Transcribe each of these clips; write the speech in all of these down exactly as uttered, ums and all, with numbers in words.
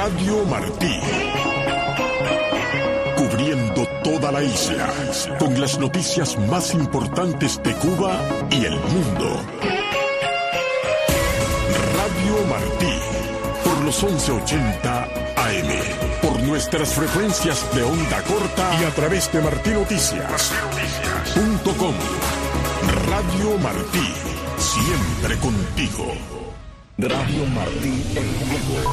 Radio Martí. Cubriendo toda la isla, con las noticias más importantes de Cuba y el mundo. Radio Martí, por los once ochenta A M, por nuestras frecuencias de onda corta y a través de martí noticias punto com. Radio Martí, siempre contigo. Radio Martí en vivo.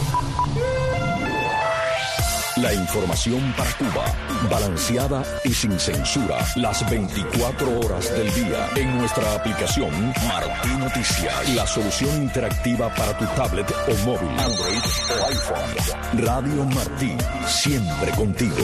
La información para Cuba, balanceada y sin censura, las veinticuatro horas del día. En nuestra aplicación Martí Noticias, la solución interactiva para tu tablet o móvil, Android o iPhone. Radio Martí, siempre contigo.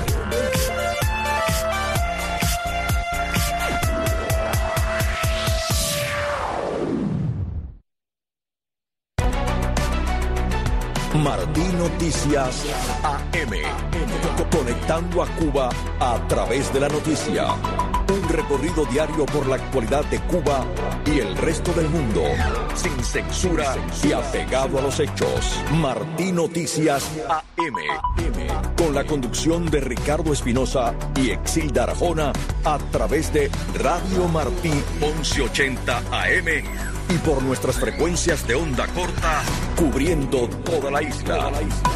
Martí Noticias A M, conectando a Cuba a través de la noticia. Un recorrido diario por la actualidad de Cuba y el resto del mundo, sin censura y apegado a los hechos. Martí Noticias A M, con la conducción de Ricardo Espinosa y Exilda Arjona, a través de Radio Martí once ochenta A M y por nuestras frecuencias de onda corta, cubriendo toda la isla.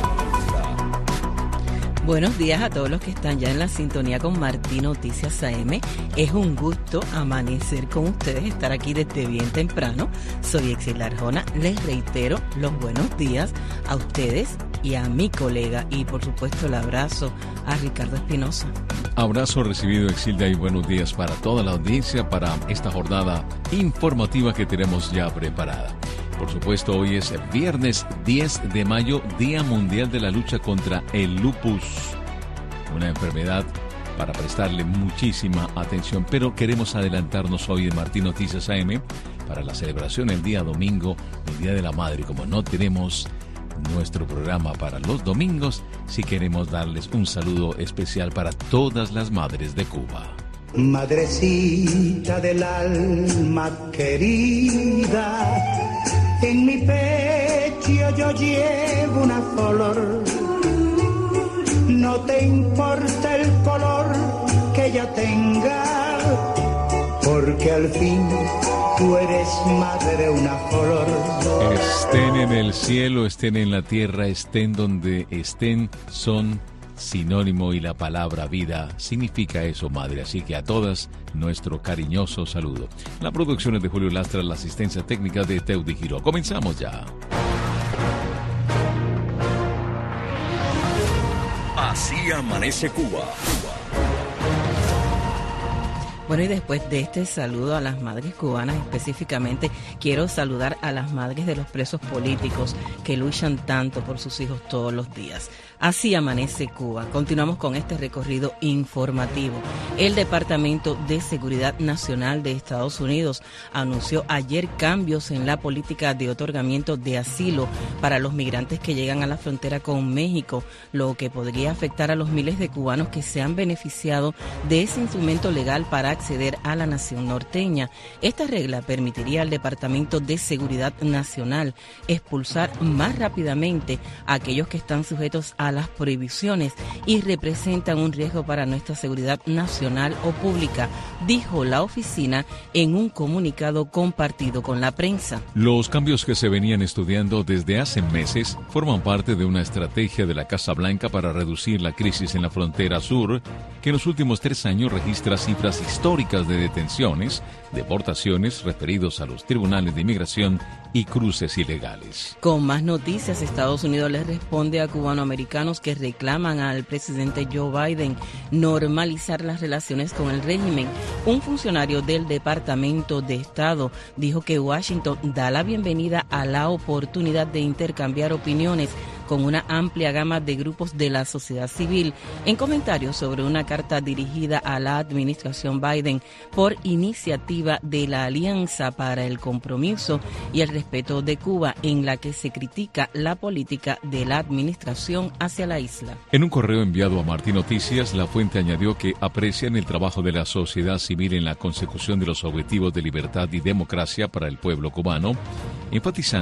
Buenos días a todos los que están ya en la sintonía con Martí Noticias A M. Es un gusto amanecer con ustedes, estar aquí desde bien temprano. Soy Exilda Arjona. Les reitero los buenos días a ustedes y a mi colega, y por supuesto el abrazo a Ricardo Espinosa. Abrazo recibido, Exilda, y buenos días para toda la audiencia para esta jornada informativa que tenemos ya preparada. Por supuesto, hoy es viernes diez de mayo, Día Mundial de la Lucha contra el Lupus, una enfermedad para prestarle muchísima atención, pero queremos adelantarnos hoy en Martí Noticias A M para la celebración el día domingo, el Día de la Madre. Como no tenemos nuestro programa para los domingos, sí queremos darles un saludo especial para todas las madres de Cuba. Madrecita del alma querida, en mi pecho yo llevo una flor. No te importa el color que yo tenga, porque al fin tú eres madre, una flor. Estén en el cielo, estén en la tierra, estén donde estén, son sinónimo, y la palabra vida significa eso, madre. Así que a todas, nuestro cariñoso saludo. La producción es de Julio Lastra, la asistencia técnica de Teudi Giró. Comenzamos ya. Así amanece Cuba. Bueno, y después de este saludo a las madres cubanas específicamente, quiero saludar a las madres de los presos políticos que luchan tanto por sus hijos todos los días. Así amanece Cuba. Continuamos con este recorrido informativo. El Departamento de Seguridad Nacional de Estados Unidos anunció ayer cambios en la política de otorgamiento de asilo para los migrantes que llegan a la frontera con México, lo que podría afectar a los miles de cubanos que se han beneficiado de ese instrumento legal para acceder a la nación norteña. Esta regla permitiría al Departamento de Seguridad Nacional expulsar más rápidamente a aquellos que están sujetos a las prohibiciones y representan un riesgo para nuestra seguridad nacional o pública, dijo la oficina en un comunicado compartido con la prensa. Los cambios que se venían estudiando desde hace meses forman parte de una estrategia de la Casa Blanca para reducir la crisis en la frontera sur, que en los últimos tres años registra cifras históricas de detenciones, deportaciones referidos a los tribunales de inmigración y cruces ilegales. Con más noticias, Estados Unidos les responde a cubanoamericanos que reclaman al presidente Joe Biden normalizar las relaciones con el régimen. Un funcionario del Departamento de Estado dijo que Washington da la bienvenida a la oportunidad de intercambiar opiniones con una amplia gama de grupos de la sociedad civil, en comentarios sobre una carta dirigida a la administración Biden por iniciativa de la Alianza para el Compromiso y el Respeto de Cuba, en la que se critica la política de la administración hacia la isla. En un correo enviado a Martí Noticias, la fuente añadió que aprecian el trabajo de la sociedad civil en la consecución de los objetivos de libertad y democracia para el pueblo cubano, enfatizando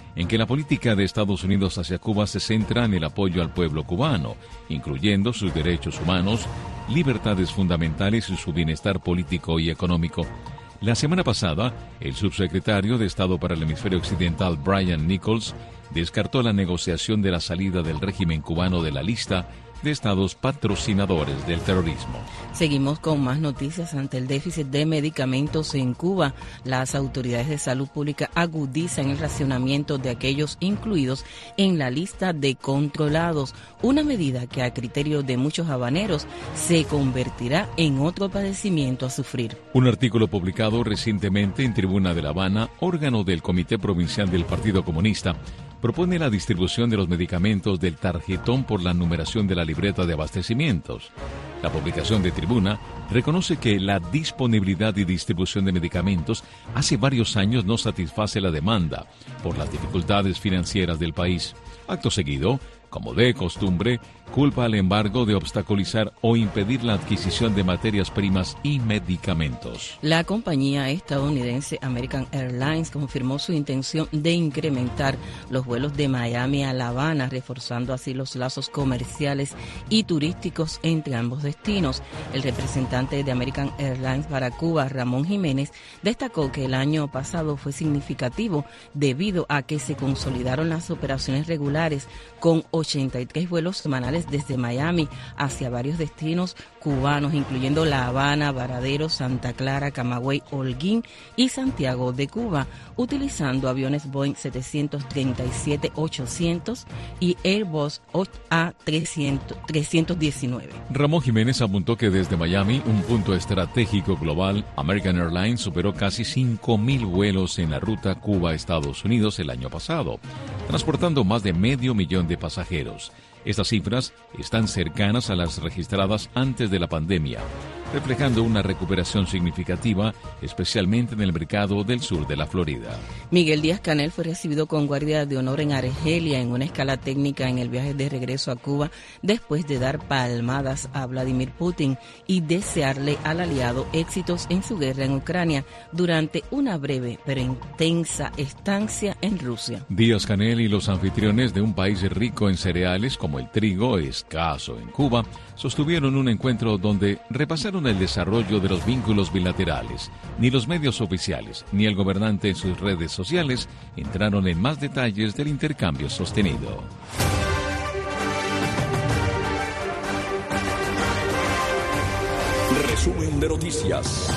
en que la política de Estados Unidos hacia Cuba se centra en el apoyo al pueblo cubano, incluyendo sus derechos humanos, libertades fundamentales y su bienestar político y económico. La semana pasada, el subsecretario de Estado para el Hemisferio Occidental, Brian Nichols, descartó la negociación de la salida del régimen cubano de la lista de estados patrocinadores del terrorismo. Seguimos con más noticias. Ante el déficit de medicamentos en Cuba, las autoridades de salud pública agudizan el racionamiento de aquellos incluidos en la lista de controlados, una medida que a criterio de muchos habaneros se convertirá en otro padecimiento a sufrir. Un artículo publicado recientemente en Tribuna de La Habana, órgano del Comité Provincial del Partido Comunista, propone la distribución de los medicamentos del tarjetón por la numeración de la libreta de abastecimientos. La publicación de Tribuna reconoce que la disponibilidad y distribución de medicamentos hace varios años no satisface la demanda por las dificultades financieras del país. Acto seguido, como de costumbre, culpa al embargo de obstaculizar o impedir la adquisición de materias primas y medicamentos. La compañía estadounidense American Airlines confirmó su intención de incrementar los vuelos de Miami a La Habana, reforzando así los lazos comerciales y turísticos entre ambos destinos. El representante de American Airlines para Cuba, Ramón Jiménez, destacó que el año pasado fue significativo debido a que se consolidaron las operaciones regulares con ochenta y tres vuelos semanales desde Miami hacia varios destinos cubanos, incluyendo La Habana, Varadero, Santa Clara, Camagüey, Holguín y Santiago de Cuba, utilizando aviones Boeing setecientos treinta y siete ochocientos y Airbus A trescientos diecinueve. Ramón Jiménez apuntó que desde Miami, un punto estratégico global, American Airlines superó casi cinco mil vuelos en la ruta Cuba-Estados Unidos el año pasado, transportando más de medio millón de pasajeros. Estas cifras están cercanas a las registradas antes de la pandemia, reflejando una recuperación significativa, especialmente en el mercado del sur de la Florida. Miguel Díaz-Canel fue recibido con guardia de honor en Argelia en una escala técnica en el viaje de regreso a Cuba, después de dar palmadas a Vladimir Putin y desearle al aliado éxitos en su guerra en Ucrania durante una breve pero intensa estancia en Rusia. Díaz-Canel y los anfitriones de un país rico en cereales como el trigo, escaso en Cuba, sostuvieron un encuentro donde repasaron el desarrollo de los vínculos bilaterales. Ni los medios oficiales ni el gobernante en sus redes sociales entraron en más detalles del intercambio sostenido. Resumen de noticias.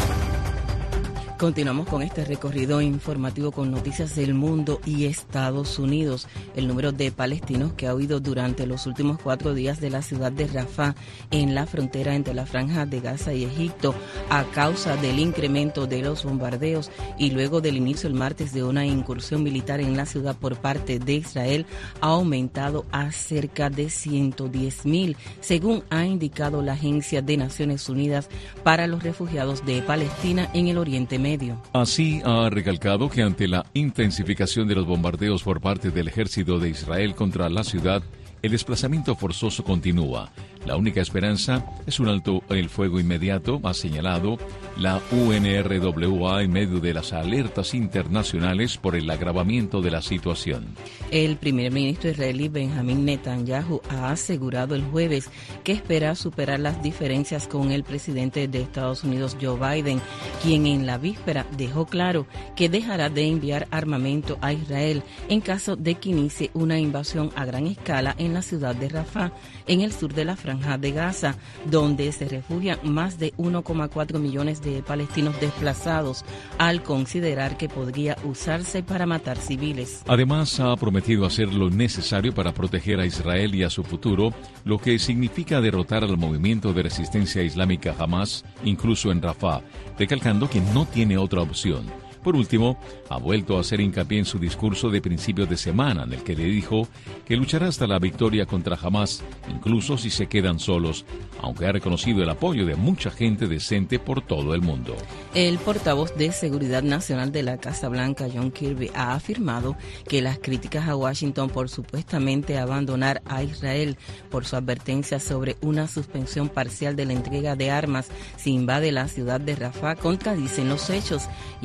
Continuamos con este recorrido informativo con noticias del mundo y Estados Unidos. El número de palestinos que ha huido durante los últimos cuatro días de la ciudad de Rafah, en la frontera entre la Franja de Gaza y Egipto, a causa del incremento de los bombardeos y luego del inicio el martes de una incursión militar en la ciudad por parte de Israel, ha aumentado a cerca de ciento diez mil, según ha indicado la Agencia de Naciones Unidas para los Refugiados de Palestina en el Oriente Medio. Así ha recalcado que ante la intensificación de los bombardeos por parte del ejército de Israel contra la ciudad, el desplazamiento forzoso continúa. La única esperanza es un alto el fuego inmediato, ha señalado la U N R W A en medio de las alertas internacionales por el agravamiento de la situación. El primer ministro israelí Benjamín Netanyahu ha asegurado el jueves que espera superar las diferencias con el presidente de Estados Unidos, Joe Biden, quien en la víspera dejó claro que dejará de enviar armamento a Israel en caso de que inicie una invasión a gran escala en la ciudad de Rafah, en el sur de la Franja de Gaza, donde se refugian más de uno coma cuatro millones de palestinos desplazados, al considerar que podría usarse para matar civiles. Además, ha prometido hacer lo necesario para proteger a Israel y a su futuro, lo que significa derrotar al movimiento de resistencia islámica Hamas, incluso en Rafah, recalcando que no tiene otra opción. Por último, ha vuelto a hacer hincapié en su discurso de principios de semana, en el que le dijo que luchará hasta la victoria contra Hamas, incluso si se quedan solos, aunque ha reconocido el apoyo de mucha gente decente por todo el mundo. El portavoz de Seguridad Nacional de la Casa Blanca, John Kirby, ha afirmado que las críticas a Washington por supuestamente abandonar a Israel por su advertencia sobre una suspensión parcial de la entrega de armas si invade la ciudad de Rafah contradicen los hechos, y ha recalcado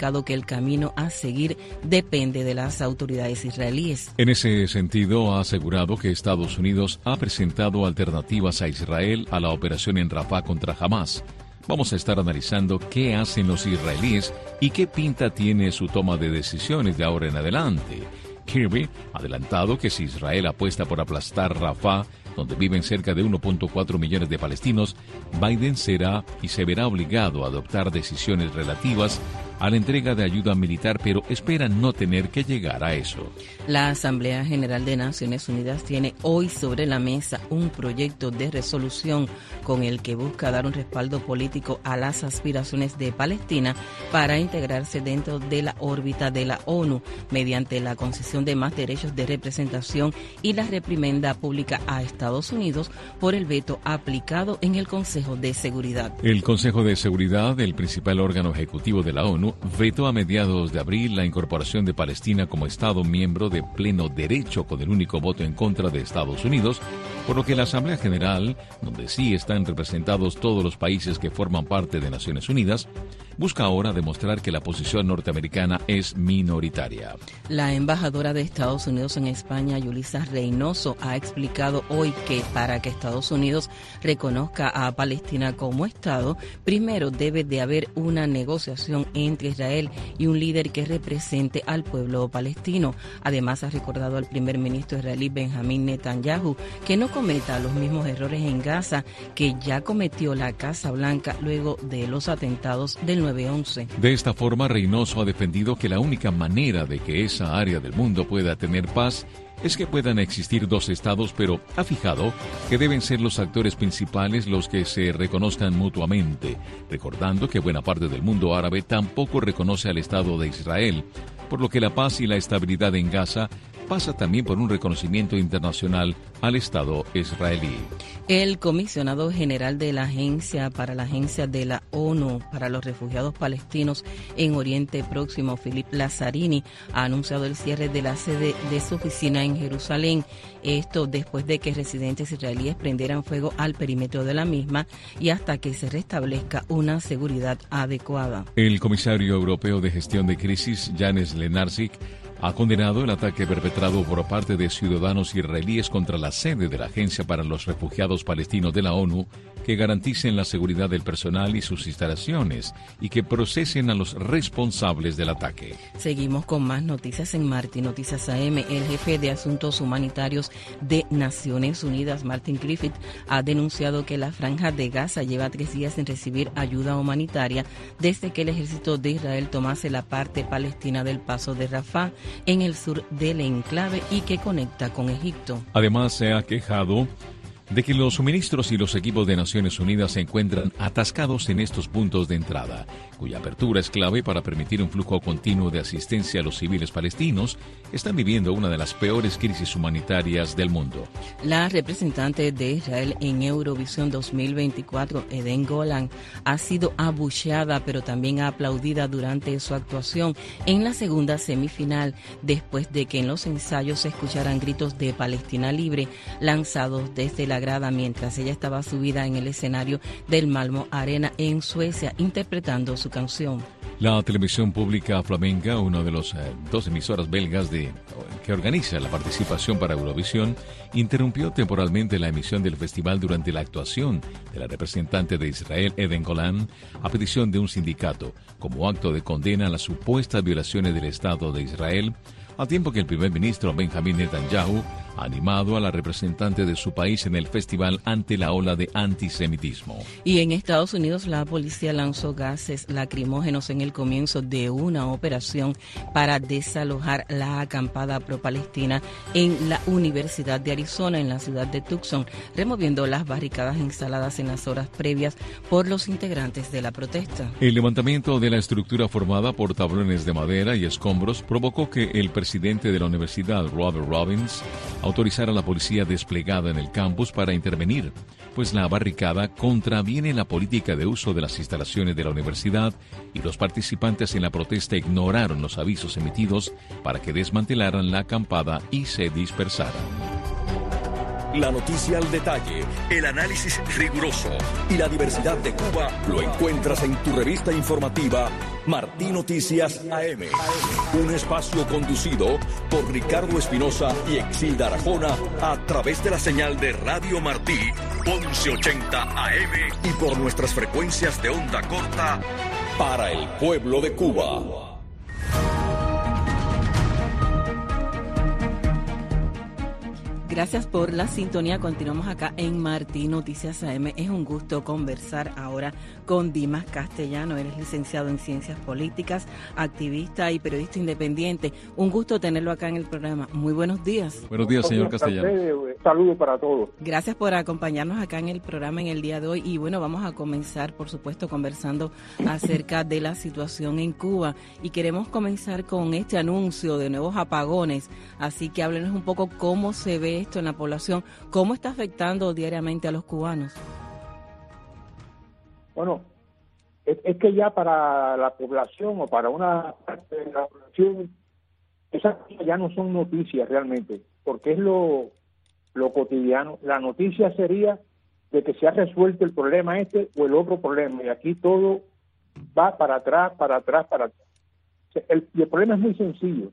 indicado que el camino a seguir depende de las autoridades israelíes. En ese sentido, ha asegurado que Estados Unidos ha presentado alternativas a Israel a la operación en Rafah contra Hamás. Vamos a estar analizando qué hacen los israelíes y qué pinta tiene su toma de decisiones de ahora en adelante. Kirby ha adelantado que si Israel apuesta por aplastar Rafah, donde viven cerca de uno punto cuatro millones de palestinos, Biden será y se verá obligado a adoptar decisiones relativas a la entrega de ayuda militar, pero espera no tener que llegar a eso. La Asamblea General de Naciones Unidas tiene hoy sobre la mesa un proyecto de resolución con el que busca dar un respaldo político a las aspiraciones de Palestina para integrarse dentro de la órbita de la ONU mediante la concesión de más derechos de representación y la reprimenda pública a Estados Unidos por el veto aplicado en el Consejo de Seguridad. El Consejo de Seguridad, el principal órgano ejecutivo de la ONU, vetó a mediados de abril la incorporación de Palestina como Estado miembro de pleno derecho con el único voto en contra de Estados Unidos, por lo que la Asamblea General, donde sí están representados todos los países que forman parte de Naciones Unidas, busca ahora demostrar que la posición norteamericana es minoritaria. La embajadora de Estados Unidos en España, Yulisa Reynoso, ha explicado hoy que para que Estados Unidos reconozca a Palestina como Estado, primero debe de haber una negociación entre Israel y un líder que represente al pueblo palestino. Además, ha recordado al primer ministro israelí Benjamín Netanyahu que no cometa los mismos errores en Gaza que ya cometió la Casa Blanca luego de los atentados del nueve once. De esta forma, Reynoso ha defendido que la única manera de que esa área del mundo pueda tener paz es que puedan existir dos estados, pero ha fijado que deben ser los actores principales los que se reconozcan mutuamente, recordando que buena parte del mundo árabe tampoco reconoce al Estado de Israel, por lo que la paz y la estabilidad en Gaza pasa también por un reconocimiento internacional al Estado israelí. El comisionado general de la Agencia para la Agencia de la ONU para los Refugiados Palestinos en Oriente Próximo, Philip Lazzarini, ha anunciado el cierre de la sede de su oficina en Jerusalén. Esto después de que residentes israelíes prendieran fuego al perímetro de la misma y hasta que se restablezca una seguridad adecuada. El comisario europeo de gestión de crisis, Janes Lenarčič, ha condenado el ataque perpetrado por parte de ciudadanos israelíes contra la sede de la Agencia para los Refugiados Palestinos de la ONU, que garanticen la seguridad del personal y sus instalaciones y que procesen a los responsables del ataque. Seguimos con más noticias en Martín Noticias A M. El jefe de Asuntos Humanitarios de Naciones Unidas, Martin Griffith, ha denunciado que la Franja de Gaza lleva tres días sin recibir ayuda humanitaria desde que el ejército de Israel tomase la parte palestina del paso de Rafah, en el sur del enclave y que conecta con Egipto. Además, se ha quejado de que los suministros y los equipos de Naciones Unidas se encuentran atascados en estos puntos de entrada, cuya apertura es clave para permitir un flujo continuo de asistencia a los civiles palestinos que están viviendo una de las peores crisis humanitarias del mundo. La representante de Israel en Eurovisión dos mil veinticuatro, Eden Golan, ha sido abucheada pero también aplaudida durante su actuación en la segunda semifinal, después de que en los ensayos se escucharan gritos de Palestina libre lanzados desde la grada mientras ella estaba subida en el escenario del Malmö Arena en Suecia interpretando su canción. La televisión pública flamenca, una de las eh, dos emisoras belgas de, que organiza la participación para Eurovisión, interrumpió temporalmente la emisión del festival durante la actuación de la representante de Israel, Eden Golan, a petición de un sindicato, como acto de condena a las supuestas violaciones del Estado de Israel, a tiempo que el primer ministro Benjamín Netanyahu ha animado a la representante de su país en el festival ante la ola de antisemitismo. Y en Estados Unidos, la policía lanzó gases lacrimógenos en el comienzo de una operación para desalojar la acampada pro-palestina en la Universidad de Arizona, en la ciudad de Tucson, removiendo las barricadas instaladas en las horas previas por los integrantes de la protesta. El levantamiento de la estructura formada por tablones de madera y escombros provocó que el presidente de la universidad, Robert Robbins, autorizar a la policía desplegada en el campus para intervenir, pues la barricada contraviene la política de uso de las instalaciones de la universidad y los participantes en la protesta ignoraron los avisos emitidos para que desmantelaran la acampada y se dispersaran. La noticia al detalle, el análisis riguroso y la diversidad de Cuba lo encuentras en tu revista informativa Martí Noticias A M. Un espacio conducido por Ricardo Espinosa y Exilda Arjona a través de la señal de Radio Martí once ochenta A M y por nuestras frecuencias de onda corta para el pueblo de Cuba. Gracias por la sintonía. Continuamos acá en Martí Noticias A M. Es un gusto conversar ahora con Dimas Castellano. Él es licenciado en Ciencias Políticas, activista y periodista independiente. Un gusto tenerlo acá en el programa. Muy buenos días. Buenos días, señor Castellano. Saludos para todos. Gracias por acompañarnos acá en el programa en el día de hoy. Y bueno, vamos a comenzar, por supuesto, conversando acerca de la situación en Cuba. Y queremos comenzar con este anuncio de nuevos apagones. Así que háblenos un poco cómo se ve esto en la población, cómo está afectando diariamente a los cubanos. Bueno, es, es que ya para la población o para una parte de la población, esas cosas ya no son noticias realmente, porque es lo, lo cotidiano. La noticia sería de que se ha resuelto el problema este o el otro problema, y aquí todo va para atrás, para atrás, para atrás. El, y el problema es muy sencillo.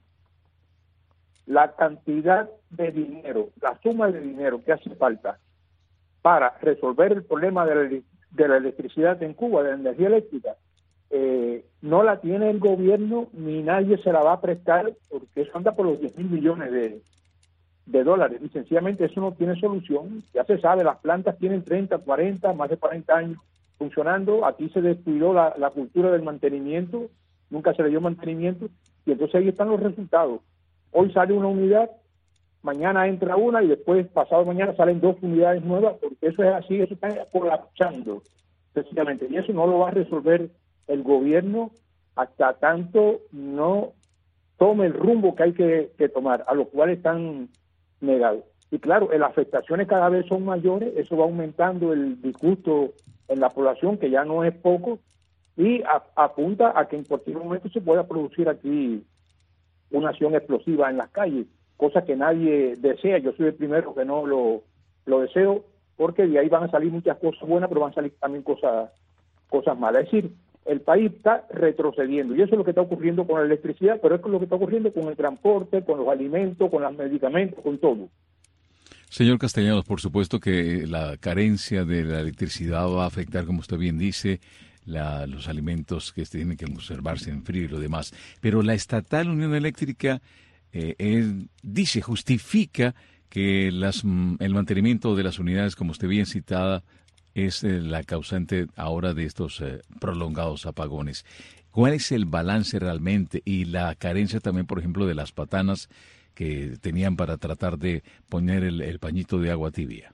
La cantidad de dinero, la suma de dinero que hace falta para resolver el problema de la, de la electricidad en Cuba, de la energía eléctrica, eh, no la tiene el gobierno ni nadie se la va a prestar, porque eso anda por los diez mil millones de, de dólares y sencillamente eso no tiene solución. Ya se sabe, las plantas tienen treinta, cuarenta, más de cuarenta años funcionando. Aquí se descuidó la, la cultura del mantenimiento, nunca se le dio mantenimiento y entonces ahí están los resultados. Hoy sale una unidad, mañana entra una y después, pasado mañana, salen dos unidades nuevas, porque eso es así, eso está colapsando, sencillamente. Y eso no lo va a resolver el gobierno hasta tanto no tome el rumbo que hay que, que tomar, a lo cual están negados. Y claro, las afectaciones cada vez son mayores, eso va aumentando el disgusto en la población, que ya no es poco, y a, apunta a que en cualquier momento se pueda producir aquí una acción explosiva en las calles, cosa que nadie desea. Yo soy el primero que no lo, lo deseo, porque de ahí van a salir muchas cosas buenas, pero van a salir también cosas, cosas malas. Es decir, el país está retrocediendo, y eso es lo que está ocurriendo con la electricidad, pero es lo que está ocurriendo con el transporte, con los alimentos, con los medicamentos, con todo. Señor Castellanos, por supuesto que la carencia de la electricidad va a afectar, como usted bien dice, La, los alimentos que tienen que conservarse en frío y lo demás. Pero la estatal Unión Eléctrica eh, él dice, justifica que las, el mantenimiento de las unidades, como usted bien citada, es eh, la causante ahora de estos eh, prolongados apagones. ¿Cuál es el balance realmente y la carencia también, por ejemplo, de las patanas que tenían para tratar de poner el, el pañito de agua tibia?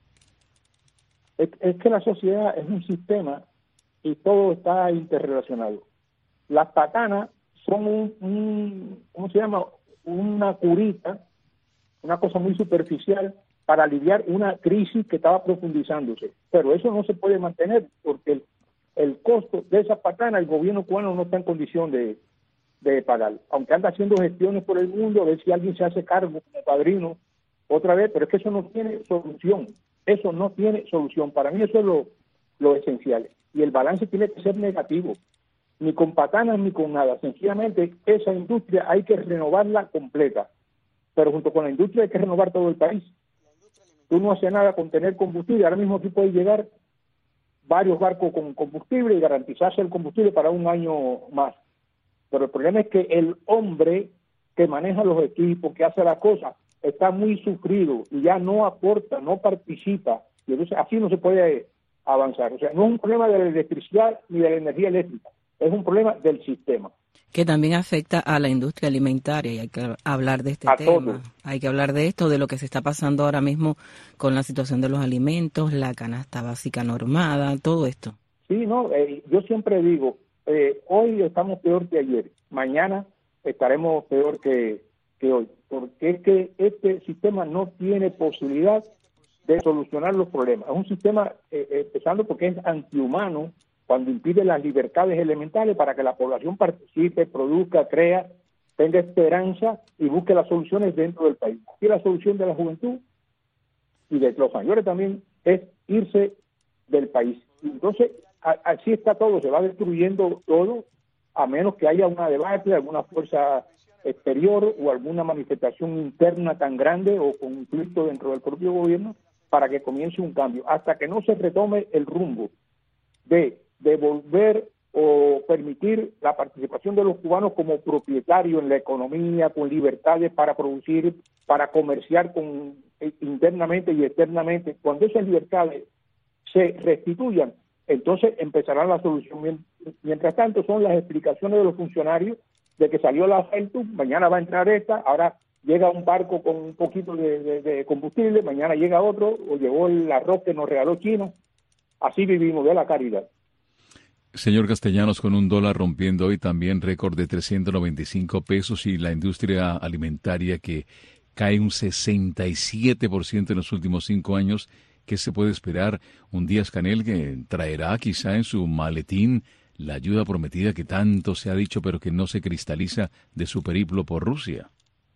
Es, es que la sociedad es un sistema y todo está interrelacionado. Las patanas son un, un, ¿cómo se llama? Una curita, una cosa muy superficial para aliviar una crisis que estaba profundizándose. Pero eso no se puede mantener porque el, el costo de esas patanas el gobierno cubano no está en condición de, de pagar. Aunque anda haciendo gestiones por el mundo, a ver si alguien se hace cargo como padrino otra vez, pero es que eso no tiene solución. Eso no tiene solución. Para mí eso es lo, lo esencial. Y el balance tiene que ser negativo, ni con patanas ni con nada. Sencillamente esa industria hay que renovarla completa, pero junto con la industria hay que renovar todo el país. Tú no haces nada con tener combustible. Ahora mismo aquí pueden llegar varios barcos con combustible y garantizarse el combustible para un año más. Pero el problema es que el hombre que maneja los equipos, que hace las cosas, está muy sufrido y ya no aporta, no participa. Y entonces así no se puede avanzar. O sea, no es un problema de la electricidad ni de la energía eléctrica, es un problema del sistema. Que también afecta a la industria alimentaria y hay que hablar de este a tema. Todo. Hay que hablar de esto, de lo que se está pasando ahora mismo con la situación de los alimentos, la canasta básica normada, todo esto. Sí, no, eh, yo siempre digo, eh, hoy estamos peor que ayer, mañana estaremos peor que, que hoy, porque es que este sistema no tiene posibilidad de solucionar los problemas. Es un sistema, eh, empezando porque es antihumano, cuando impide las libertades elementales para que la población participe, produzca, crea, tenga esperanza y busque las soluciones dentro del país. Y la solución de la juventud y de los mayores también, es irse del país. Entonces, a, así está todo, se va destruyendo todo, a menos que haya una debate, alguna fuerza exterior o alguna manifestación interna tan grande o conflicto dentro del propio gobierno para que comience un cambio. Hasta que no se retome el rumbo de devolver o permitir la participación de los cubanos como propietarios en la economía, con libertades para producir, para comerciar con, internamente y externamente. Cuando esas libertades se restituyan, entonces empezará la solución. Mientras tanto, son las explicaciones de los funcionarios de que salió la Celtum, mañana va a entrar esta, ahora llega un barco con un poquito de, de, de combustible, mañana llega otro, o llegó el arroz que nos regaló Chino. Así vivimos de la caridad. Señor Castellanos, con un dólar rompiendo hoy también récord de trescientos noventa y cinco pesos y la industria alimentaria que cae un sesenta y siete por ciento en los últimos cinco años, ¿qué se puede esperar? Un Díaz-Canel que traerá quizá en su maletín la ayuda prometida que tanto se ha dicho pero que no se cristaliza de su periplo por Rusia.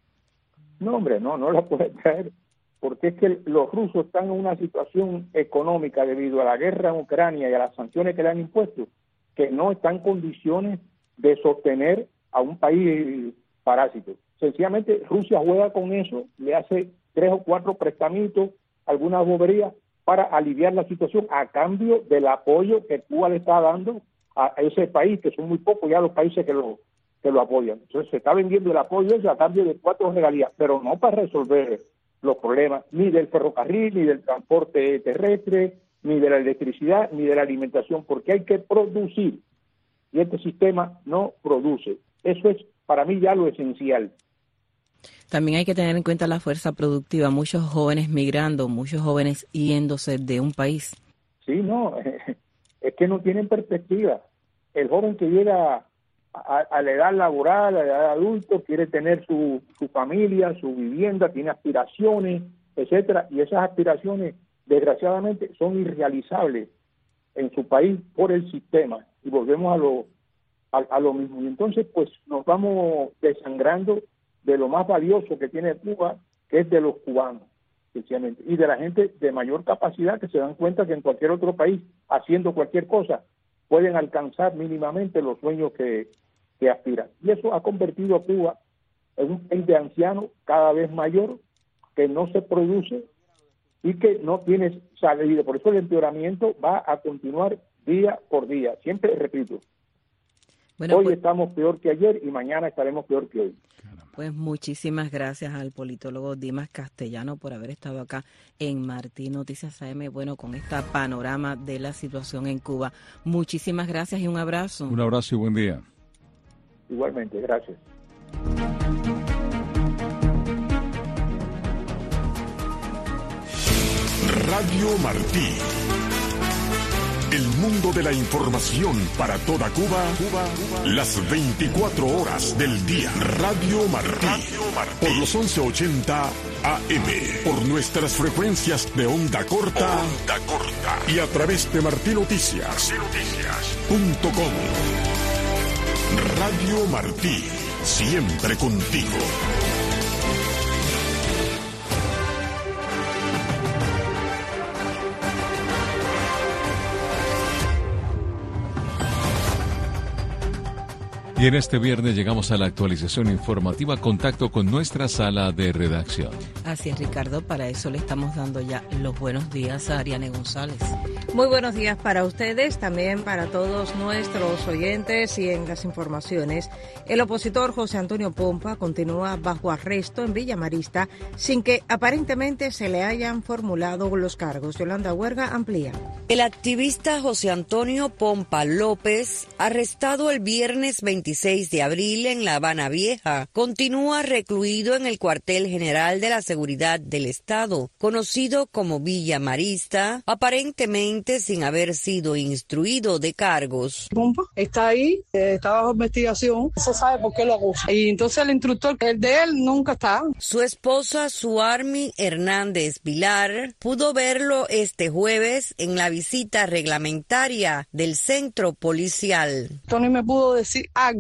No, hombre, no, no la puede traer, porque es que los rusos están en una situación económica debido a la guerra en Ucrania y a las sanciones que le han impuesto, que no están en condiciones de sostener a un país parásito. Sencillamente Rusia juega con eso, le hace tres o cuatro prestamitos, algunas boberías, para aliviar la situación a cambio del apoyo que Cuba le está dando a ese país, que son muy pocos ya los países que lo que lo apoyan. Entonces se está vendiendo el apoyo ese a cambio de cuatro regalías, pero no para resolver los problemas ni del ferrocarril, ni del transporte terrestre, ni de la electricidad, ni de la alimentación, porque hay que producir, y este sistema no produce. Eso es para mí ya lo esencial. También hay que tener en cuenta la fuerza productiva, muchos jóvenes migrando, muchos jóvenes yéndose de un país. Sí, no, es que no tienen perspectiva. El joven que llega a, a la edad laboral, a la edad adulto, quiere tener su, su familia, su vivienda, tiene aspiraciones, etcétera, y esas aspiraciones, desgraciadamente, son irrealizables en su país por el sistema, y volvemos a lo, a, a lo mismo. Y entonces, pues, nos vamos desangrando de lo más valioso que tiene Cuba, que es de los cubanos, especialmente, y de la gente de mayor capacidad que se dan cuenta que en cualquier otro país, haciendo cualquier cosa, pueden alcanzar mínimamente los sueños que, que aspiran. Y eso ha convertido a Cuba en un país de ancianos cada vez mayor, que no se produce y que no tiene salida. Por eso el empeoramiento va a continuar día por día. Siempre repito, bueno, hoy pues, estamos peor que ayer y mañana estaremos peor que hoy. Pues muchísimas gracias al politólogo Dimas Castellano por haber estado acá en Martín Noticias A M, bueno, con esta panorama de la situación en Cuba. Muchísimas gracias y un abrazo. Un abrazo y buen día. Igualmente, gracias. Radio Martí. El mundo de la información para toda Cuba, Cuba, Cuba, las veinticuatro horas del día. Radio Martí. Radio Martí. Por los once ochenta A M. Por nuestras frecuencias de onda corta. Onda corta. Y a través de Martí Noticias. Punto com. Radio Martí. Siempre contigo. Y en este viernes llegamos a la actualización informativa, contacto con nuestra sala de redacción. Así es, Ricardo, para eso le estamos dando ya los buenos días a Ariane González. Muy buenos días para ustedes, también para todos nuestros oyentes. Y en las informaciones, el opositor José Antonio Pompa continúa bajo arresto en Villa Marista sin que aparentemente se le hayan formulado los cargos. Yolanda Huerga amplía. El activista José Antonio Pompa López, arrestado el viernes veintiséis de abril en La Habana Vieja, continúa recluido en el cuartel general de la Seguridad del Estado, conocido como Villa Marista, aparentemente sin haber sido instruido de cargos. Pompa está ahí, eh, está bajo investigación, no se sabe por qué lo acusa. Y entonces el instructor, el de él, nunca está. Su esposa, Suarmi Hernández Vilar, pudo verlo este jueves en la visita reglamentaria del centro policial. Tony me pudo decir algo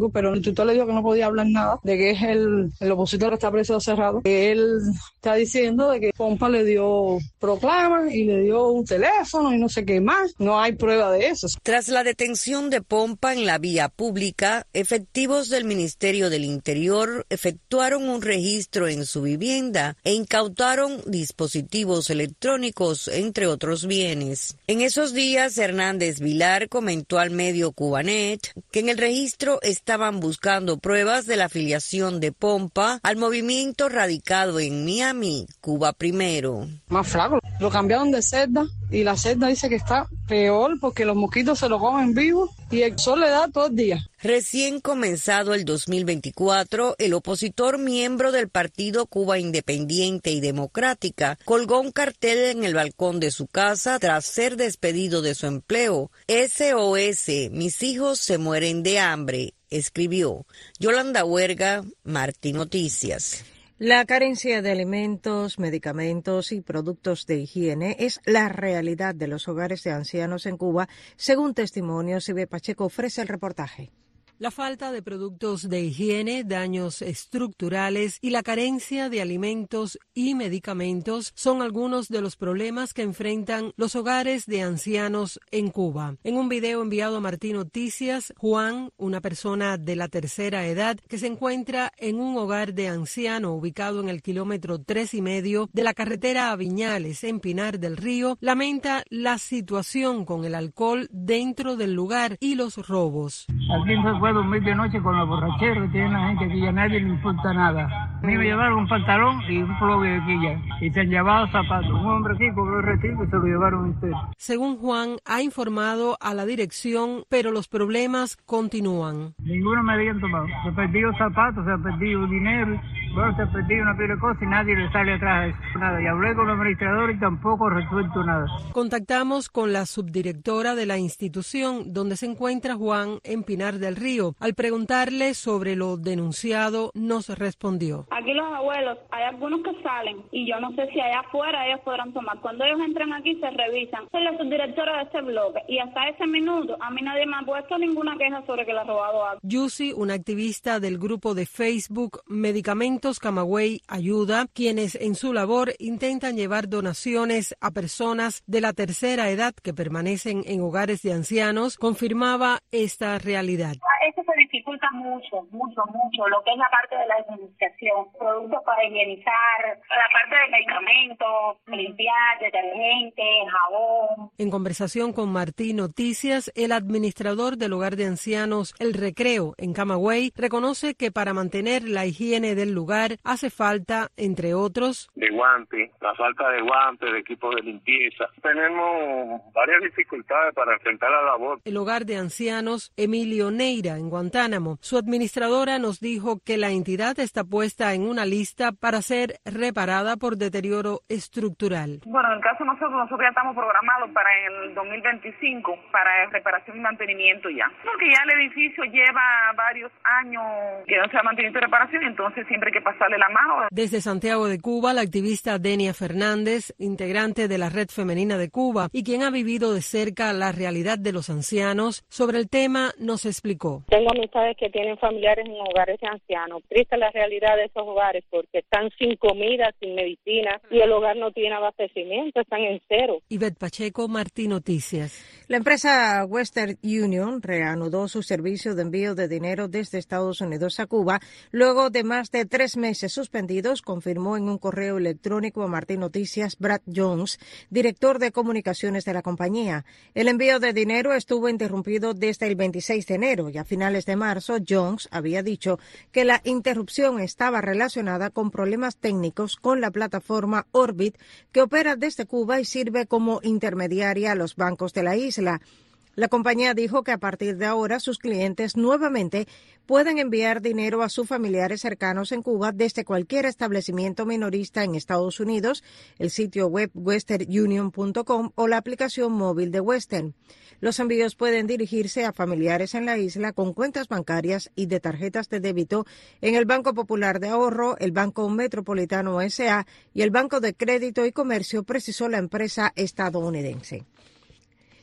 algo, pero el tutor le dijo que no podía hablar nada, de que es el, el opositor que está preso cerrado. Él está diciendo de que Pompa le dio proclama y le dio un teléfono y no sé qué más. No hay prueba de eso. Tras la detención de Pompa en la vía pública, efectivos del Ministerio del Interior efectuaron un registro en su vivienda e incautaron dispositivos electrónicos, entre otros bienes. En esos días, Hernández Vilar comentó al medio Cubanet que en el registro estaban buscando pruebas de la afiliación de Pompa al movimiento radicado en Miami, Cuba Primero. Más flaco, lo cambiaron de celda y la celda dice que está peor porque los mosquitos se lo comen vivo y el sol le da todo el día. Recién comenzado el dos mil veinticuatro, el opositor miembro del partido Cuba Independiente y Democrática colgó un cartel en el balcón de su casa tras ser despedido de su empleo. S O S, mis hijos se mueren de hambre, escribió. Yolanda Huerga, Martí Noticias. La carencia de alimentos, medicamentos y productos de higiene es la realidad de los hogares de ancianos en Cuba, según testimonios. Ibe Pacheco ofrece el reportaje. La falta de productos de higiene, daños estructurales y la carencia de alimentos y medicamentos son algunos de los problemas que enfrentan los hogares de ancianos en Cuba. En un video enviado a Martí Noticias, Juan, una persona de la tercera edad que se encuentra en un hogar de anciano ubicado en el kilómetro tres y medio de la carretera a Viñales, en Pinar del Río, lamenta la situación con el alcohol dentro del lugar y los robos. Aquí se puede dormir de noche con la borrachera que tiene la gente, que ya a nadie le importa nada. A mí me llevaron un pantalón y un plogue de quilla y se han llevado zapatos. Un hombre aquí cobró el retiro y se lo llevaron ustedes. Según Juan, ha informado a la dirección, pero los problemas continúan. Ninguno me habían tomado. Se ha perdido zapatos, se ha perdido dinero, bueno, se ha perdido una pila de cosas y nadie le sale atrás de eso. Nada. Y hablé con el administrador y tampoco resuelto nada. Contactamos con la subdirectora de la institución donde se encuentra Juan en Pinar del Río. Al preguntarle sobre lo denunciado, nos respondió. Aquí los abuelos, hay algunos que salen y yo no sé si allá afuera ellos podrán tomar. Cuando ellos entran aquí se revisan. Soy la subdirectora de este bloque y hasta ese minuto a mí nadie me ha puesto ninguna queja sobre que le ha robado algo. Yusi, una activista del grupo de Facebook Medicamentos Camagüey Ayuda, quienes en su labor intentan llevar donaciones a personas de la tercera edad que permanecen en hogares de ancianos, confirmaba esta realidad. Eso se dificulta mucho, mucho, mucho, lo que es la parte de la administración, productos para higienizar, la parte de medicamentos, limpiar, detergente, jabón. En conversación con Martí Noticias, el administrador del hogar de ancianos El Recreo en Camagüey reconoce que para mantener la higiene del lugar hace falta, entre otros, de guantes, la falta de guantes, de equipos de limpieza. Tenemos varias dificultades para enfrentar la labor. El hogar de ancianos Emilio Neira en Guantánamo. Su administradora nos dijo que la entidad está puesta en una lista para ser reparada por deterioro estructural. Bueno, en el caso de nosotros, nosotros ya estamos programados para el dos mil veinticinco, para reparación y mantenimiento ya. Porque ya el edificio lleva varios años que no se ha mantenido reparación, entonces siempre hay que pasarle la mano. Desde Santiago de Cuba, la activista Denia Fernández, integrante de la Red Femenina de Cuba y quien ha vivido de cerca la realidad de los ancianos, sobre el tema nos explicó. Tengo amistades que tienen familiares en hogares de ancianos. Triste la realidad de esos hogares porque están sin comida, sin medicina y el hogar no tiene abastecimiento, están en cero. Ivette Pacheco, Martí Noticias. La empresa Western Union reanudó su servicio de envío de dinero desde Estados Unidos a Cuba luego de más de tres meses suspendidos, confirmó en un correo electrónico a Martí Noticias Brad Jones, director de comunicaciones de la compañía. El envío de dinero estuvo interrumpido desde el veintiséis de enero y a finales de marzo Jones había dicho que la interrupción estaba relacionada con problemas técnicos con la plataforma Orbit que opera desde Cuba y sirve como intermediaria a los bancos de la isla. La compañía dijo que a partir de ahora sus clientes nuevamente pueden enviar dinero a sus familiares cercanos en Cuba desde cualquier establecimiento minorista en Estados Unidos, el sitio web western union punto com o la aplicación móvil de Western. Los envíos pueden dirigirse a familiares en la isla con cuentas bancarias y de tarjetas de débito en el Banco Popular de Ahorro, el Banco Metropolitano S A y el Banco de Crédito y Comercio, precisó la empresa estadounidense.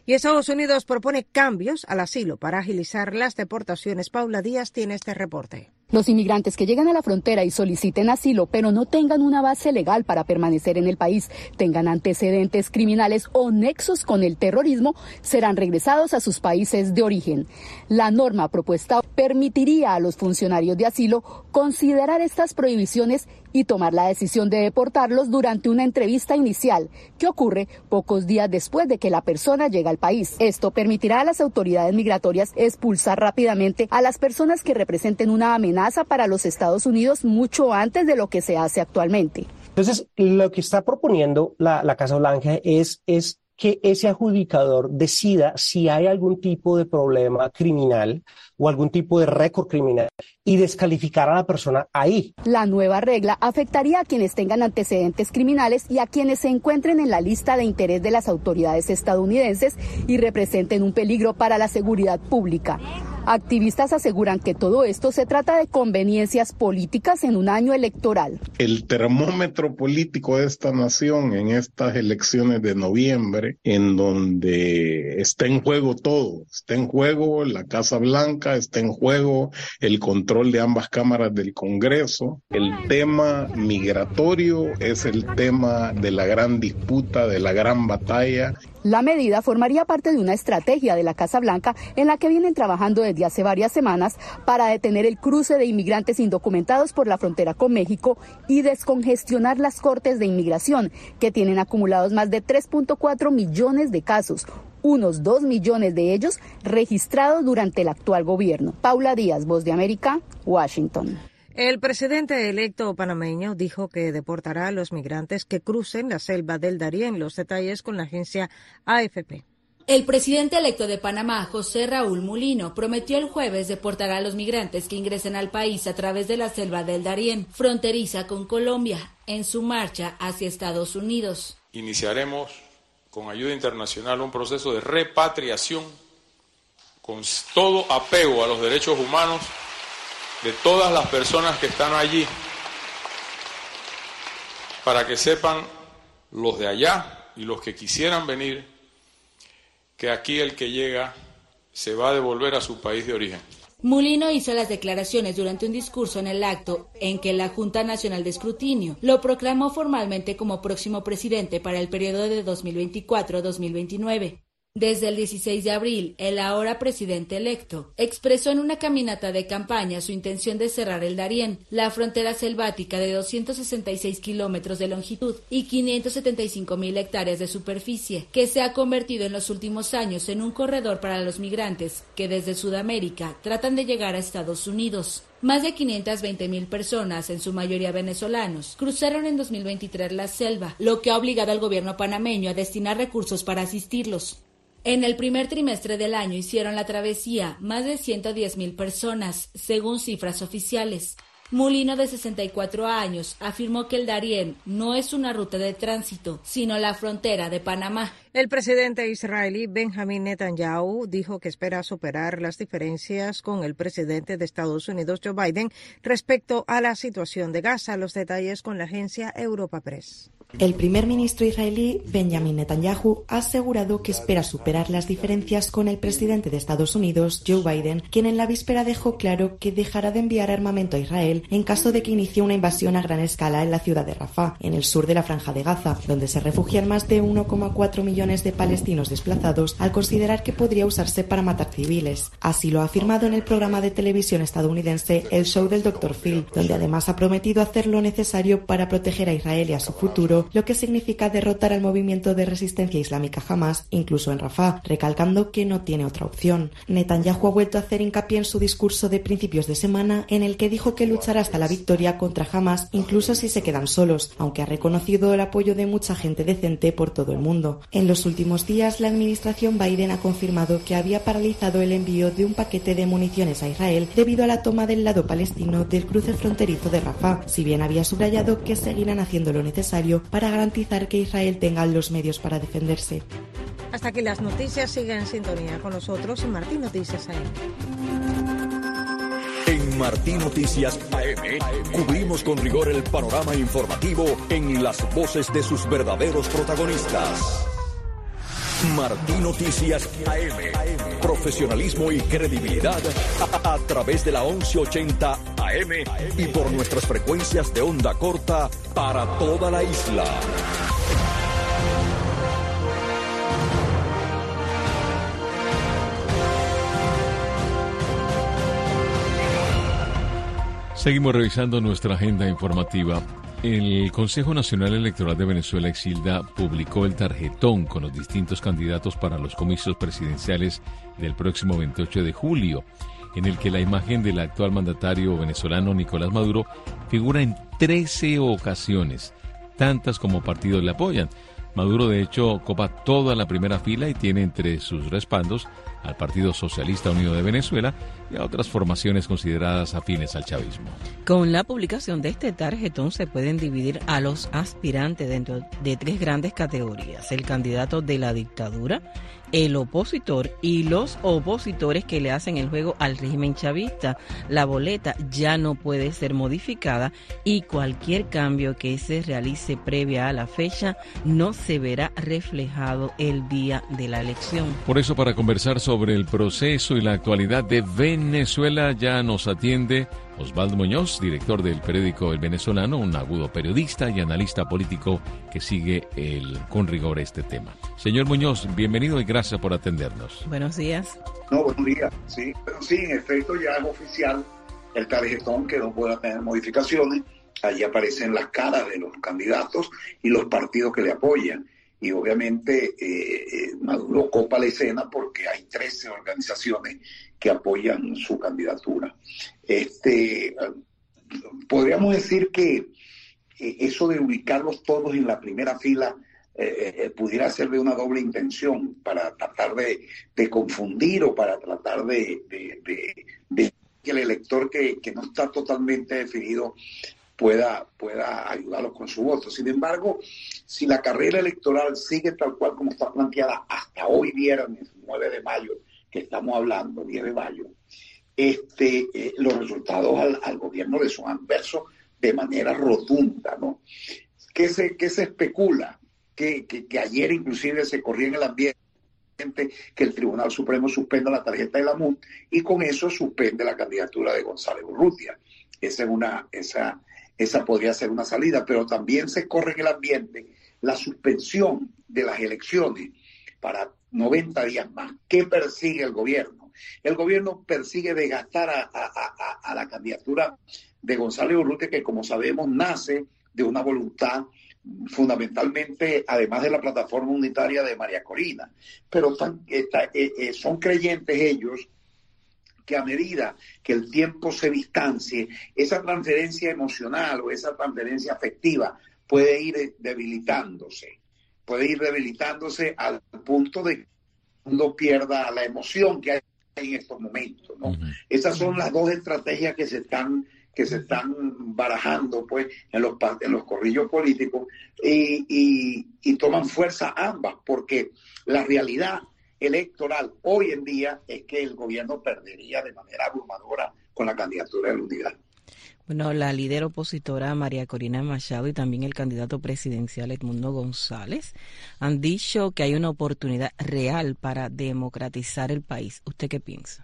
Y Estados Unidos propone cambios al asilo para agilizar las deportaciones. Paula Díaz tiene este reporte. Los inmigrantes que llegan a la frontera y soliciten asilo, pero no tengan una base legal para permanecer en el país, tengan antecedentes criminales o nexos con el terrorismo, serán regresados a sus países de origen. La norma propuesta permitiría a los funcionarios de asilo considerar estas prohibiciones y tomar la decisión de deportarlos durante una entrevista inicial, que ocurre pocos días después de que la persona llega al país. Esto permitirá a las autoridades migratorias expulsar rápidamente a las personas que representen una amenaza para los Estados Unidos mucho antes de lo que se hace actualmente. Entonces, lo que está proponiendo la, la Casa Blanca es, es que ese adjudicador decida si hay algún tipo de problema criminal o algún tipo de récord criminal y descalificar a la persona ahí. La nueva regla afectaría a quienes tengan antecedentes criminales y a quienes se encuentren en la lista de interés de las autoridades estadounidenses y representen un peligro para la seguridad pública. Activistas aseguran que todo esto se trata de conveniencias políticas en un año electoral. El termómetro político de esta nación en estas elecciones de noviembre, en donde está en juego todo, está en juego la Casa Blanca, está en juego el control de ambas cámaras del Congreso. El tema migratorio es el tema de la gran disputa, de la gran batalla. La medida formaría parte de una estrategia de la Casa Blanca en la que vienen trabajando desde hace varias semanas para detener el cruce de inmigrantes indocumentados por la frontera con México y descongestionar las cortes de inmigración, que tienen acumulados más de tres punto cuatro millones de casos, unos dos millones de ellos registrados durante el actual gobierno. Paula Díaz, Voz de América, Washington. El presidente electo panameño dijo que deportará a los migrantes que crucen la selva del Darién. Los detalles con la agencia A F P. El presidente electo de Panamá, José Raúl Mulino, prometió el jueves deportar a los migrantes que ingresen al país a través de la selva del Darién, fronteriza con Colombia, en su marcha hacia Estados Unidos. Iniciaremos con ayuda internacional un proceso de repatriación con todo apego a los derechos humanos de todas las personas que están allí, para que sepan los de allá y los que quisieran venir, que aquí el que llega se va a devolver a su país de origen. Mulino hizo las declaraciones durante un discurso en el acto en que la Junta Nacional de Escrutinio lo proclamó formalmente como próximo presidente para el periodo de dos mil veinticuatro a dos mil veintinueve. Desde el dieciséis de abril, el ahora presidente electo expresó en una caminata de campaña su intención de cerrar el Darién, la frontera selvática de doscientos sesenta y seis kilómetros de longitud y quinientos setenta y cinco mil hectáreas de superficie, que se ha convertido en los últimos años en un corredor para los migrantes que desde Sudamérica tratan de llegar a Estados Unidos. Más de quinientas veinte mil personas, en su mayoría venezolanos, cruzaron en dos mil veintitrés la selva, lo que ha obligado al gobierno panameño a destinar recursos para asistirlos. En el primer trimestre del año hicieron la travesía más de ciento diez mil personas, según cifras oficiales. Mulino, de sesenta y cuatro años, afirmó que el Darién no es una ruta de tránsito, sino la frontera de Panamá. El presidente israelí Benjamin Netanyahu dijo que espera superar las diferencias con el presidente de Estados Unidos, Joe Biden, respecto a la situación de Gaza. Los detalles con la agencia Europa Press. El primer ministro israelí Benjamin Netanyahu ha asegurado que espera superar las diferencias con el presidente de Estados Unidos, Joe Biden, quien en la víspera dejó claro que dejará de enviar armamento a Israel en caso de que inicie una invasión a gran escala en la ciudad de Rafah, en el sur de la Franja de Gaza, donde se refugian más de uno coma cuatro millones de palestinos desplazados, al considerar que podría usarse para matar civiles. Así lo ha afirmado en el programa de televisión estadounidense El Show del doctor Phil, donde además ha prometido hacer lo necesario para proteger a Israel y a su futuro, lo que significa derrotar al movimiento de resistencia islámica Hamas, incluso en Rafah, recalcando que no tiene otra opción. Netanyahu ha vuelto a hacer hincapié en su discurso de principios de semana, en el que dijo que luchará hasta la victoria contra Hamas, incluso si se quedan solos, aunque ha reconocido el apoyo de mucha gente decente por todo el mundo. En los últimos días, la administración Biden ha confirmado que había paralizado el envío de un paquete de municiones a Israel debido a la toma del lado palestino del cruce fronterizo de Rafah, si bien había subrayado que seguirán haciendo lo necesario para garantizar que Israel tenga los medios para defenderse. Hasta aquí las noticias. Sigue en sintonía con nosotros en Martín Noticias A M. En Martín Noticias A M cubrimos con rigor el panorama informativo en las voces de sus verdaderos protagonistas. Martí Noticias A M. Profesionalismo y credibilidad a, a través de la once ochenta A M y por nuestras frecuencias de onda corta para toda la isla. Seguimos revisando nuestra agenda informativa. El Consejo Nacional Electoral de Venezuela, Exilda, publicó el tarjetón con los distintos candidatos para los comicios presidenciales del próximo veintiocho de julio, en el que la imagen del actual mandatario venezolano Nicolás Maduro figura en trece ocasiones, tantas como partidos le apoyan. Maduro, de hecho, ocupa toda la primera fila y tiene entre sus respaldos al Partido Socialista Unido de Venezuela y a otras formaciones consideradas afines al chavismo. Con la publicación de este tarjetón se pueden dividir a los aspirantes dentro de tres grandes categorías: el candidato de la dictadura, el opositor y los opositores que le hacen el juego al régimen chavista. La boleta ya no puede ser modificada y cualquier cambio que se realice previa a la fecha no se verá reflejado el día de la elección. Por eso, para conversar sobre el proceso y la actualidad de Venezuela, ya nos atiende Osvaldo Muñoz, director del periódico El Venezolano, un agudo periodista y analista político que sigue el, con rigor este tema. Señor Muñoz, bienvenido y gracias por atendernos. Buenos días. No, buenos días. Sí, pero sí, en efecto ya es oficial el tarjetón, que no pueda tener modificaciones. Allí aparecen las caras de los candidatos y los partidos que le apoyan. Y obviamente eh, Maduro copa la escena porque hay trece organizaciones que apoyan su candidatura. Este, podríamos decir que eh, eso de ubicarlos todos en la primera fila eh, pudiera ser de una doble intención, para tratar de, de confundir o para tratar de, de, de, de que el elector que, que no está totalmente definido pueda, pueda ayudarlos con su voto. Sin embargo, si la carrera electoral sigue tal cual como está planteada hasta hoy viernes, nueve de mayo, que estamos hablando, diez de mayo, este, eh, los resultados al, al gobierno le son adversos de manera rotunda, ¿no? ¿Qué se, qué se especula? Que, que, que ayer inclusive se corría en el ambiente que el Tribunal Supremo suspenda la tarjeta de la M U N y con eso suspende la candidatura de González Urrutia. Esa es una, esa, esa podría ser una salida, pero también se corre en el ambiente la suspensión de las elecciones para noventa días más. ¿Qué persigue el gobierno? El gobierno persigue desgastar a, a, a, a la candidatura de González Urrutia, que como sabemos nace de una voluntad fundamentalmente, además de la plataforma unitaria de María Corina, pero están, está, eh, eh, son creyentes ellos que a medida que el tiempo se distancie, esa transferencia emocional o esa transferencia afectiva puede ir debilitándose, puede ir debilitándose al punto de que uno pierda la emoción que hay en estos momentos, ¿no? Uh-huh. Esas son las dos estrategias que se están que se están barajando pues en los en los corrillos políticos y, y, y toman fuerza ambas, porque la realidad electoral hoy en día es que el gobierno perdería de manera abrumadora con la candidatura de la unidad. Bueno, la líder opositora María Corina Machado y también el candidato presidencial Edmundo González han dicho que hay una oportunidad real para democratizar el país. ¿Usted qué piensa?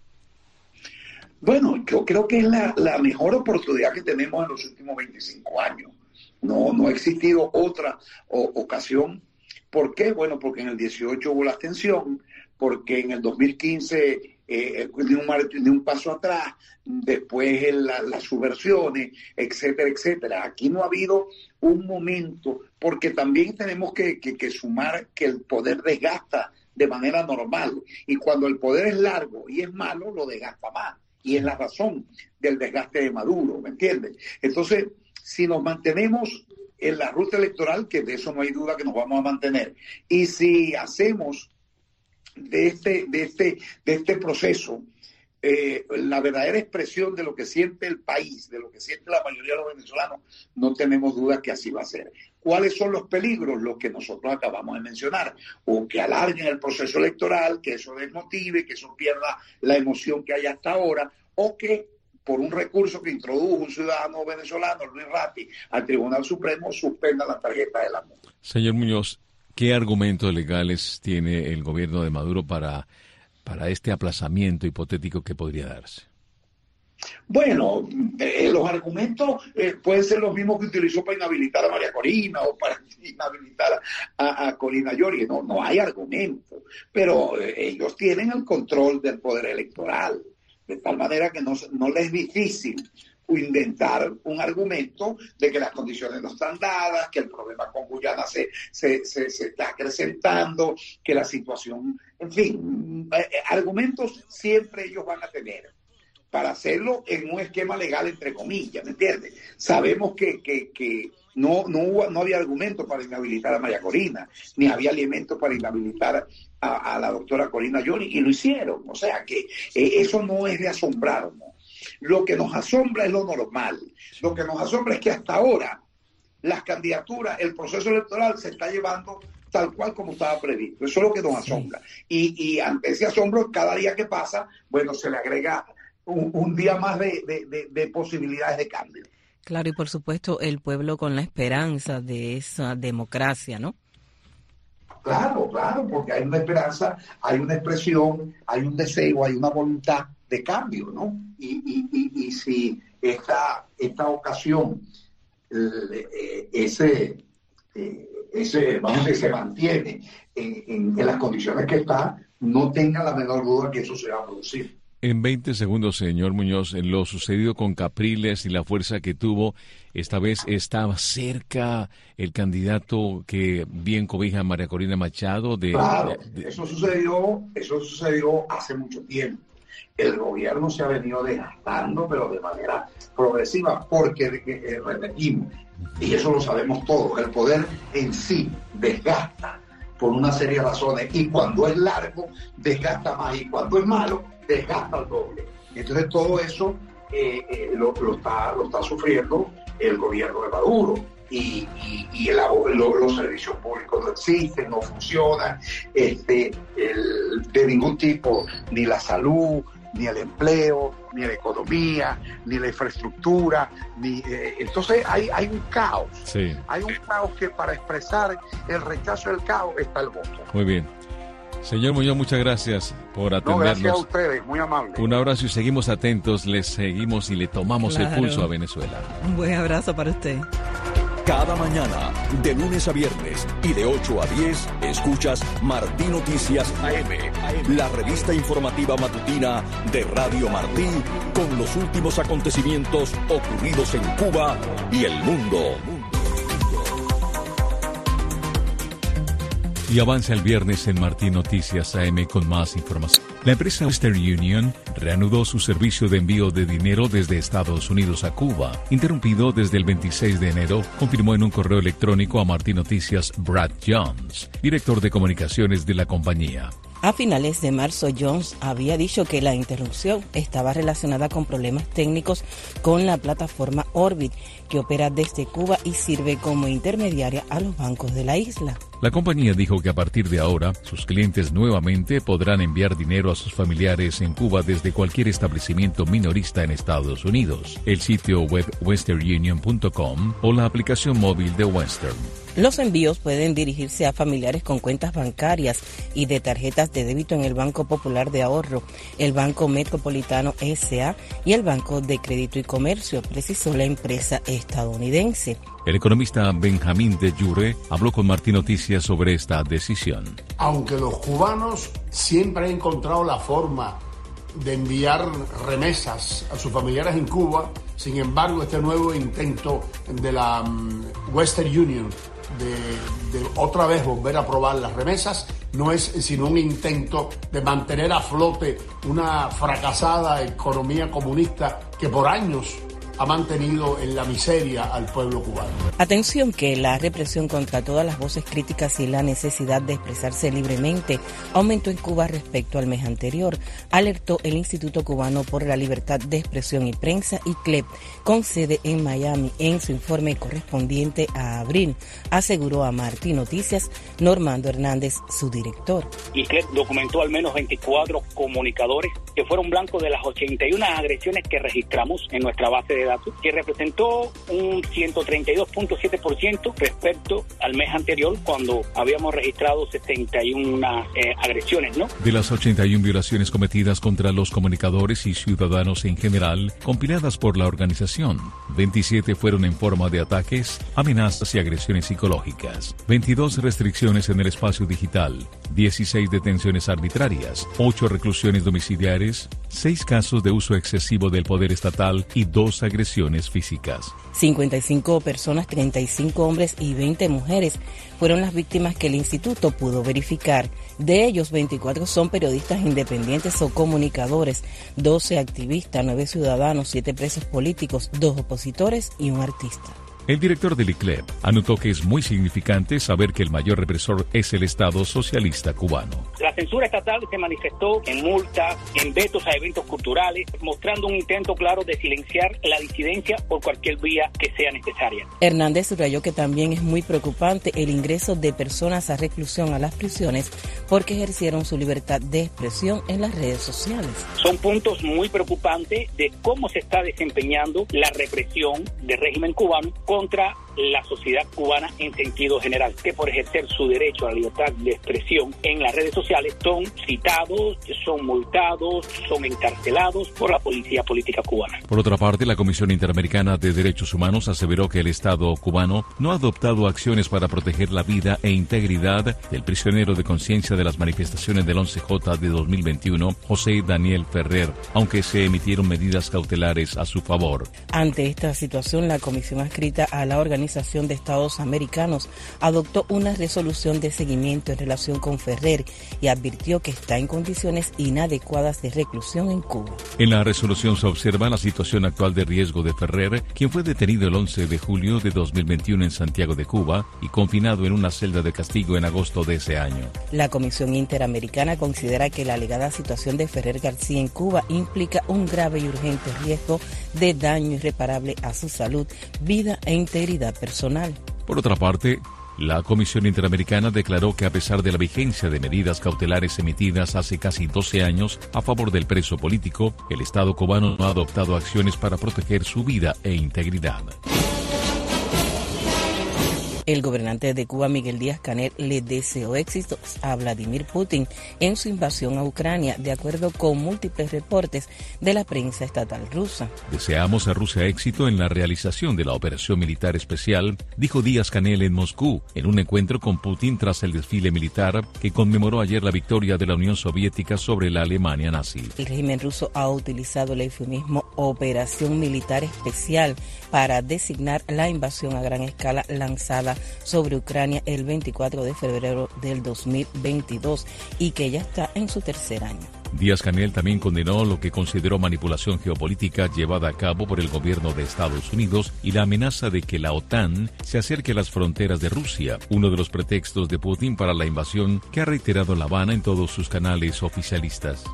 Bueno, yo creo que es la, la mejor oportunidad que tenemos en los últimos veinticinco años. No, no ha existido otra o, ocasión. ¿Por qué? Bueno, porque en el dieciocho hubo la abstención, porque en el dos mil quince eh, de, un, de un paso atrás, después en la, las subversiones, etcétera, etcétera. Aquí no ha habido un momento, porque también tenemos que, que, que sumar que el poder desgasta de manera normal. Y cuando el poder es largo y es malo, lo desgasta más. Y es la razón del desgaste de Maduro, ¿me entiendes? Entonces, si nos mantenemos en la ruta electoral, que de eso no hay duda que nos vamos a mantener, y si hacemos de este, de este, de este proceso eh, la verdadera expresión de lo que siente el país, de lo que siente la mayoría de los venezolanos, no tenemos duda que así va a ser. ¿Cuáles son los peligros? Los que nosotros acabamos de mencionar, o que alarguen el proceso electoral, que eso desmotive, que eso pierda la emoción que hay hasta ahora, o que por un recurso que introdujo un ciudadano venezolano, Luis Ratti, al Tribunal Supremo, suspenda la tarjeta de la M U N. Señor Muñoz, ¿Qué argumentos legales tiene el gobierno de Maduro para, para este aplazamiento hipotético que podría darse? Bueno, eh, los argumentos eh, pueden ser los mismos que utilizó para inhabilitar a María Corina o para inhabilitar a, a Corina Yori. No, no hay argumentos, pero eh, ellos tienen el control del poder electoral, de tal manera que no, no les es difícil inventar un argumento de que las condiciones no están dadas, que el problema con Guyana se, se, se, se está acrecentando, que la situación, en fin, eh, argumentos siempre ellos van a tener para hacerlo en un esquema legal, entre comillas, ¿me entiendes? Sabemos que, que, que no, no, hubo, no había argumentos para inhabilitar a María Corina, ni había elementos para inhabilitar a, a la doctora Corina Yori, y lo hicieron. O sea que eh, eso no es de asombrarnos. Lo que nos asombra es lo normal. Lo que nos asombra es que hasta ahora las candidaturas, el proceso electoral se está llevando tal cual como estaba previsto. Eso es lo que nos asombra. Y, y ante ese asombro, cada día que pasa, bueno, se le agrega un, un día más de, de, de, de posibilidades de cambio. Claro, y por supuesto el pueblo con la esperanza de esa democracia, ¿no? Claro, claro, porque hay una esperanza, hay una expresión, hay un deseo, hay una voluntad de cambio, ¿no? Y, y, y, y si esta, esta ocasión, eh, ese, eh, ese, vamos, que se mantiene en, en, en las condiciones que está, no tenga la menor duda que eso se va a producir. En veinte segundos, señor Muñoz, lo sucedido con Capriles y la fuerza que tuvo, esta vez estaba cerca el candidato que bien cobija a María Corina Machado. De, claro, de, de... eso sucedió, eso sucedió hace mucho tiempo. El gobierno se ha venido desgastando, pero de manera progresiva, porque eh, repetimos, y eso lo sabemos todos, el poder en sí desgasta por una serie de razones, y cuando es largo, desgasta más, y cuando es malo, desgasta el doble. Entonces todo eso eh, eh, lo, lo, está, lo está sufriendo el gobierno de Maduro, y, y, y el, lo, los servicios públicos no existen, no funcionan, este, el, de ningún tipo, ni la salud, ni el empleo, ni la economía, ni la infraestructura, ni eh, entonces hay, hay un caos. Sí. Hay un caos que para expresar el rechazo del caos está el voto. Muy bien. Señor Muñoz, muchas gracias por atendernos. No, gracias a ustedes, muy amable. Un abrazo y seguimos atentos, les seguimos y le tomamos claro. el pulso a Venezuela. Un buen abrazo para usted. Cada mañana, de lunes a viernes y de ocho a diez, escuchas Martí Noticias A M, la revista informativa matutina de Radio Martí, con los últimos acontecimientos ocurridos en Cuba y el mundo. Y avanza el viernes en Martí Noticias A M con más información. La empresa Western Union reanudó su servicio de envío de dinero desde Estados Unidos a Cuba, interrumpido desde el veintiséis de enero, confirmó en un correo electrónico a Martí Noticias Brad Jones, director de comunicaciones de la compañía. A finales de marzo, Jones había dicho que la interrupción estaba relacionada con problemas técnicos con la plataforma Orbit, que opera desde Cuba y sirve como intermediaria a los bancos de la isla. La compañía dijo que a partir de ahora, sus clientes nuevamente podrán enviar dinero a sus familiares en Cuba desde cualquier establecimiento minorista en Estados Unidos, el sitio web western union punto com o la aplicación móvil de Western. Los envíos pueden dirigirse a familiares con cuentas bancarias y de tarjetas de débito en el Banco Popular de Ahorro, el Banco Metropolitano S A y el Banco de Crédito y Comercio, precisó la empresa estadounidense. El economista Benjamín de Jure habló con Martí Noticias sobre esta decisión. Aunque los cubanos siempre han encontrado la forma de enviar remesas a sus familiares en Cuba, sin embargo, este nuevo intento de la um, Western Union de, de otra vez volver a aprobar las remesas no es sino un intento de mantener a flote una fracasada economía comunista que por años ha mantenido en la miseria al pueblo cubano. Atención que la represión contra todas las voces críticas y la necesidad de expresarse libremente aumentó en Cuba respecto al mes anterior, alertó el Instituto Cubano por la Libertad de Expresión y Prensa, I C L E P, con sede en Miami, en su informe correspondiente a abril, aseguró a Martí Noticias Normando Hernández, su director. I C L E P documentó al menos veinticuatro comunicadores que fueron blancos de las ochenta y una agresiones que registramos en nuestra base de datos, que representó un ciento treinta y dos punto siete por ciento respecto al mes anterior, cuando habíamos registrado sesenta y una eh, agresiones, ¿no? De las ochenta y una violaciones cometidas contra los comunicadores y ciudadanos en general, compiladas por la organización, veintisiete fueron en forma de ataques, amenazas y agresiones psicológicas, veintidós restricciones en el espacio digital, dieciséis detenciones arbitrarias, ocho reclusiones domiciliares, seis casos de uso excesivo del poder estatal y dos agresiones físicas. cincuenta y cinco personas, treinta y cinco hombres y veinte mujeres fueron las víctimas que el instituto pudo verificar. De ellos, veinticuatro son periodistas independientes o comunicadores, doce activistas, nueve ciudadanos, siete presos políticos, dos opositores y un artista. El director del I C L E P anotó que es muy significante saber que el mayor represor es el Estado socialista cubano. La censura estatal se manifestó en multas, en vetos a eventos culturales, mostrando un intento claro de silenciar la disidencia por cualquier vía que sea necesaria. Hernández subrayó que también es muy preocupante el ingreso de personas a reclusión a las prisiones porque ejercieron su libertad de expresión en las redes sociales. Son puntos muy preocupantes de cómo se está desempeñando la represión del régimen cubano contra la sociedad cubana en sentido general, que por ejercer su derecho a la libertad de expresión en las redes sociales son citados, son multados, son encarcelados por la policía política cubana. Por otra parte, la Comisión Interamericana de Derechos Humanos aseveró que el Estado cubano no ha adoptado acciones para proteger la vida e integridad del prisionero de conciencia de las manifestaciones del once J de dos mil veintiuno, José Daniel Ferrer, aunque se emitieron medidas cautelares a su favor. Ante esta situación, la comisión adscrita a la Organización de Estados Americanos adoptó una resolución de seguimiento en relación con Ferrer y advirtió que está en condiciones inadecuadas de reclusión en Cuba. En la resolución se observa la situación actual de riesgo de Ferrer, quien fue detenido el once de julio de dos mil veintiuno en Santiago de Cuba y confinado en una celda de castigo en agosto de ese año. La Comisión Interamericana considera que la alegada situación de Ferrer García en Cuba implica un grave y urgente riesgo de daño irreparable a su salud, vida e integridad personal. Por otra parte, la Comisión Interamericana declaró que a pesar de la vigencia de medidas cautelares emitidas hace casi doce años a favor del preso político, el Estado cubano no ha adoptado acciones para proteger su vida e integridad. El gobernante de Cuba, Miguel Díaz-Canel, le deseó éxitos a Vladimir Putin en su invasión a Ucrania, de acuerdo con múltiples reportes de la prensa estatal rusa. Deseamos a Rusia éxito en la realización de la operación militar especial, dijo Díaz-Canel en Moscú, en un encuentro con Putin tras el desfile militar que conmemoró ayer la victoria de la Unión Soviética sobre la Alemania nazi. El régimen ruso ha utilizado el eufemismo operación militar especial para designar la invasión a gran escala lanzada sobre Ucrania el veinticuatro de febrero del dos mil veintidós y que ya está en su tercer año. Díaz-Canel también condenó lo que consideró manipulación geopolítica llevada a cabo por el gobierno de Estados Unidos y la amenaza de que la OTAN se acerque a las fronteras de Rusia, uno de los pretextos de Putin para la invasión que ha reiterado La Habana en todos sus canales oficialistas.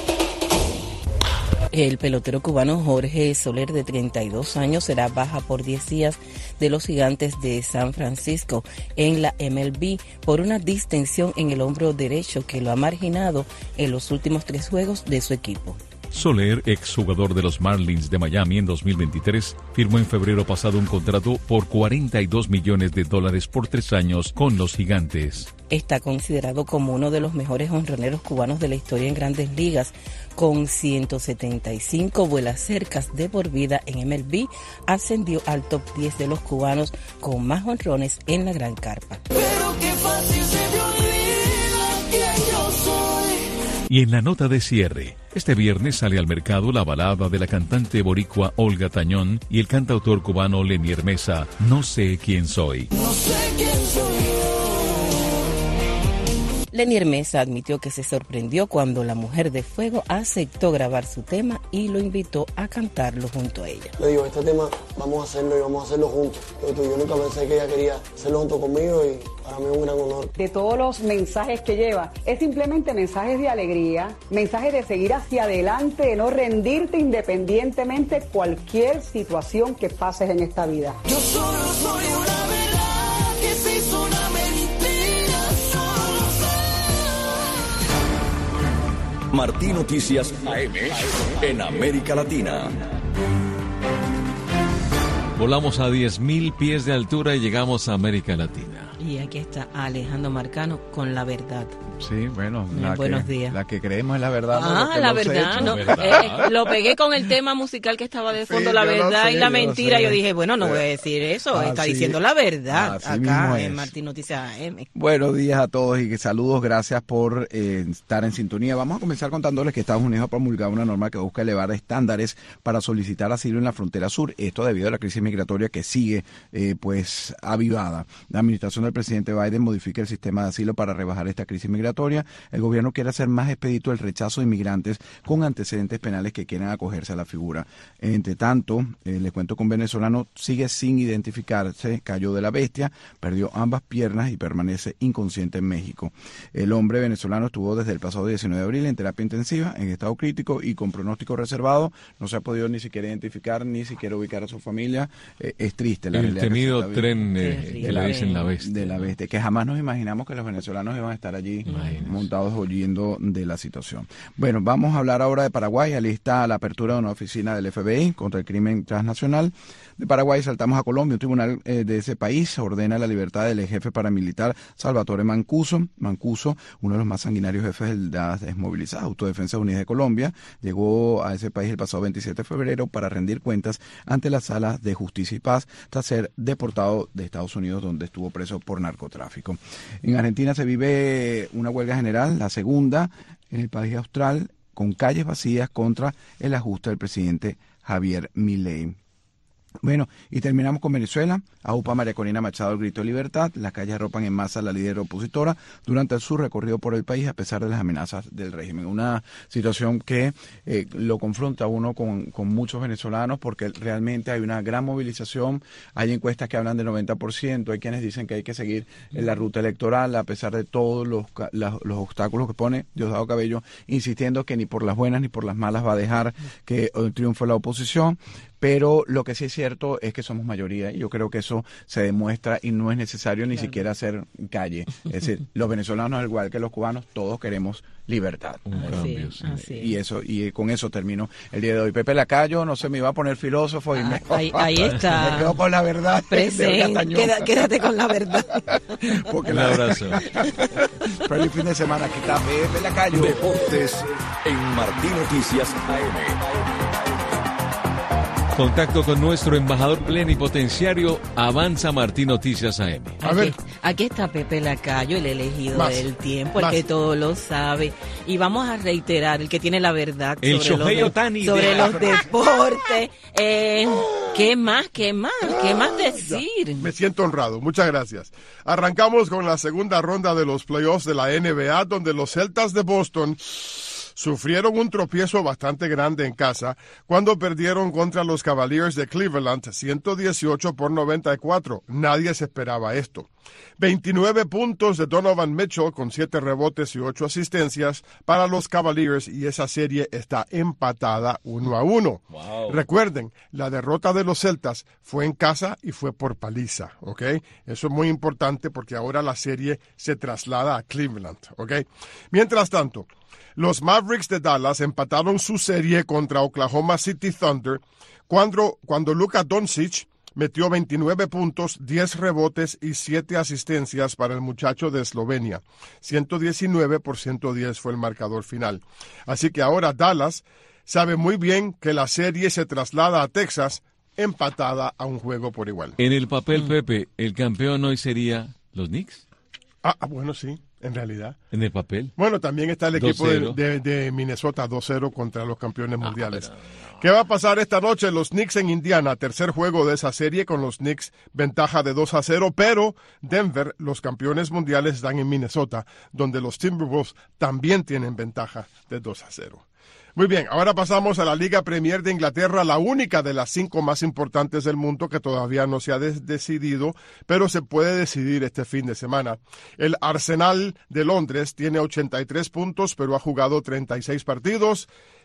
El pelotero cubano Jorge Soler, de treinta y dos años, será baja por diez días de los Gigantes de San Francisco en la M L B por una distensión en el hombro derecho que lo ha marginado en los últimos tres juegos de su equipo. Soler, exjugador de los Marlins de Miami en dos mil veintitrés, firmó en febrero pasado un contrato por cuarenta y dos millones de dólares por tres años con los Gigantes. Está considerado como uno de los mejores jonroneros cubanos de la historia en Grandes Ligas, con ciento setenta y cinco vuelas cercas de por vida en M L B, ascendió al top diez de los cubanos con más jonrones en la Gran Carpa. Pero qué fácil se me olvida quién yo soy. Y en la nota de cierre, este viernes sale al mercado la balada de la cantante boricua Olga Tañón y el cantautor cubano Lenier Mesa, No sé quién soy. No sé quién soy yo. Lenier Mesa admitió que se sorprendió cuando la Mujer de Fuego aceptó grabar su tema y lo invitó a cantarlo junto a ella. Le digo, este tema vamos a hacerlo y vamos a hacerlo juntos. Yo nunca pensé que ella quería hacerlo junto conmigo y para mí es un gran honor. De todos los mensajes que lleva, es simplemente mensajes de alegría, mensajes de seguir hacia adelante, de no rendirte independientemente de cualquier situación que pases en esta vida. Yo solo soy una verdad que se hizo una mentira, solo sé. Martí Noticias A M en América Latina. Volamos a diez mil pies de altura y llegamos a América Latina. Y aquí está Alejandro Marcano con La Verdad. Sí, bueno, la buenos que, días. La que creemos es la verdad. Ah, no la los verdad, hechos. no. ¿Verdad? Eh, lo pegué con el tema musical que estaba de fondo, Sí, la yo lo verdad sé, y la yo lo mentira. sé. Yo dije, bueno, no voy a decir eso, está Así- diciendo la verdad así mismo acá es. en Martín Noticias A M. Buenos días a todos y que saludos, gracias por eh, estar en sintonía. Vamos a comenzar contándoles que Estados Unidos ha promulgado una norma que busca elevar estándares para solicitar asilo en la frontera sur. Esto debido a la crisis migratoria que sigue eh, pues avivada. La administración del presidente Biden modifica el sistema de asilo para rebajar esta crisis migratoria. El gobierno quiere hacer más expedito el rechazo de inmigrantes con antecedentes penales que quieran acogerse a la figura. Entre tanto, eh, les cuento que un venezolano sigue sin identificarse, cayó de la bestia, perdió ambas piernas y permanece inconsciente en México. El hombre venezolano estuvo desde el pasado diecinueve de abril en terapia intensiva, en estado crítico y con pronóstico reservado. No se ha podido ni siquiera identificar, ni siquiera ubicar a su familia. Eh, es triste la El realidad que temido se está tren eh, viviendo. que le dicen la bestia. De la bestia, que jamás nos imaginamos que los venezolanos iban a estar allí montados oyendo de la situación. Bueno, vamos a hablar ahora de Paraguay. Alista la apertura de una oficina del F B I contra el crimen transnacional. De Paraguay saltamos a Colombia. Un tribunal eh, de ese país ordena la libertad del jefe paramilitar Salvatore Mancuso. Mancuso, uno de los más sanguinarios jefes de la desmovilizada Autodefensa Unida de Colombia, llegó a ese país el pasado veintisiete de febrero para rendir cuentas ante las salas de justicia y paz tras ser deportado de Estados Unidos, donde estuvo preso por narcotráfico. En Argentina se vive una huelga general, la segunda en el país austral, con calles vacías contra el ajuste del presidente Javier Milei. Bueno, y terminamos con Venezuela. Aupa María Corina Machado el grito de libertad. Las calles arropan en masa a la líder opositora durante su recorrido por el país a pesar de las amenazas del régimen. Una situación que eh, lo confronta a uno con, con muchos venezolanos porque realmente hay una gran movilización. Hay encuestas que hablan del noventa por ciento. Hay quienes dicen que hay que seguir en la ruta electoral a pesar de todos los, la, los obstáculos que pone Diosdado Cabello, insistiendo que ni por las buenas ni por las malas va a dejar que eh, triunfe la oposición. Pero lo que sí es cierto es que somos mayoría y yo creo que eso se demuestra y no es necesario ni claro. siquiera hacer calle. Es decir, los venezolanos, al igual que los cubanos, todos queremos libertad. Un así, cambio, sí. así. Y eso y con eso termino el día de hoy. Pepe Lacayo, no se me iba a poner filósofo y ah, me, ahí, ahí está. me quedo con la verdad. Presente. Queda, quédate con la verdad. Porque Un la... abrazo. Feliz fin de semana. Aquí está Pepe Lacayo. Deportes en Martí Noticias A M. Contacto con nuestro embajador plenipotenciario, Avanza Martín Noticias A M. Aquí, aquí está Pepe Lacayo, el elegido Más, del tiempo, más. el que todo lo sabe. Y vamos a reiterar, el que tiene la verdad El sobre, Shohei los, Ohtani de, sobre de los la- deportes. Eh, ¿Qué más, qué más, qué más decir? Me siento honrado, muchas gracias. Arrancamos con la segunda ronda de los playoffs de la N B A, donde los Celtas de Boston sufrieron un tropiezo bastante grande en casa cuando perdieron contra los Cavaliers de Cleveland ciento dieciocho por noventa y cuatro. Nadie se esperaba esto. veintinueve puntos de Donovan Mitchell con siete rebotes y ocho asistencias para los Cavaliers y esa serie está empatada uno a uno. Wow. Recuerden, la derrota de los Celtas fue en casa y fue por paliza, ¿ok? Eso es muy importante porque ahora la serie se traslada a Cleveland, ¿ok? Mientras tanto, los Mavericks de Dallas empataron su serie contra Oklahoma City Thunder cuando, cuando Luka Doncic metió veintinueve puntos, diez rebotes y siete asistencias para el muchacho de Eslovenia. ciento diecinueve por ciento diez fue el marcador final. Así que ahora Dallas sabe muy bien que la serie se traslada a Texas empatada a un juego por igual. En el papel, Pepe, el campeón hoy sería los Knicks. Ah, ah, bueno, sí, en realidad. En el papel. Bueno, también está el equipo de, dos cero. de, de Minnesota dos cero contra los campeones Ah, mundiales. pero- ¿Qué va a pasar esta noche? Los Knicks en Indiana, tercer juego de esa serie con los Knicks, ventaja de dos a cero, pero Denver, los campeones mundiales, están en Minnesota, donde los Timberwolves también tienen ventaja de dos a cero. Muy bien, ahora pasamos a la Liga Premier de Inglaterra, la única de las cinco más importantes del mundo que todavía no se ha des- decidido, pero se puede decidir este fin de semana. El Arsenal de Londres tiene ochenta y tres puntos, pero ha jugado treinta y seis partidos.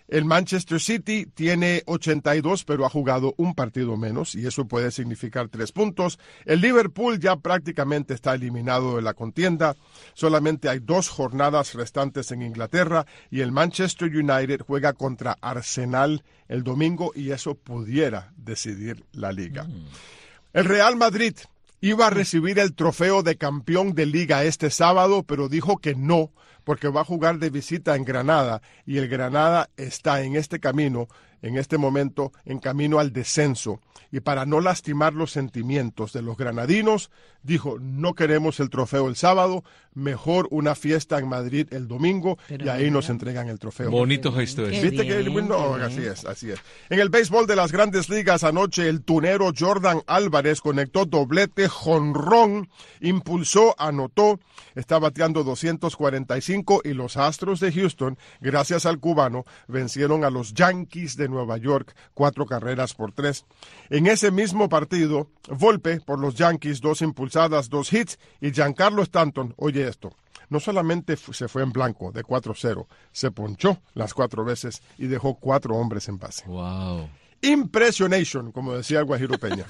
El Manchester City tiene ochenta y dos, pero ha jugado un partido menos, y eso puede significar tres puntos. El Liverpool ya prácticamente está eliminado de la contienda. Solamente hay dos jornadas restantes en Inglaterra, y el Manchester United juega contra Arsenal el domingo, y eso pudiera decidir la liga. Mm. El Real Madrid iba a recibir el trofeo de campeón de liga este sábado, pero dijo que no, porque va a jugar de visita en Granada, y el Granada está en este camino, en este momento, en camino al descenso. Y para no lastimar los sentimientos de los granadinos, dijo, no queremos el trofeo el sábado, mejor una fiesta en Madrid el domingo, pero y ahí mira, nos entregan el trofeo. Bonito gesto es. ¿Viste que no, así es, así es. En el béisbol de las Grandes Ligas anoche, el tunero Jordan Álvarez conectó doblete, jonrón, impulsó, anotó, está bateando doscientos cuarenta y cinco, y los Astros de Houston, gracias al cubano, vencieron a los Yankees de Nueva York, cuatro carreras por tres. En ese mismo partido, Volpe por los Yankees, dos impulsadas, dos hits, y Giancarlo Stanton, oye esto, no solamente se fue en blanco de cuatro cero, se ponchó las cuatro veces y dejó cuatro hombres en base. Wow. Impressionation, como decía Guajiro Peña.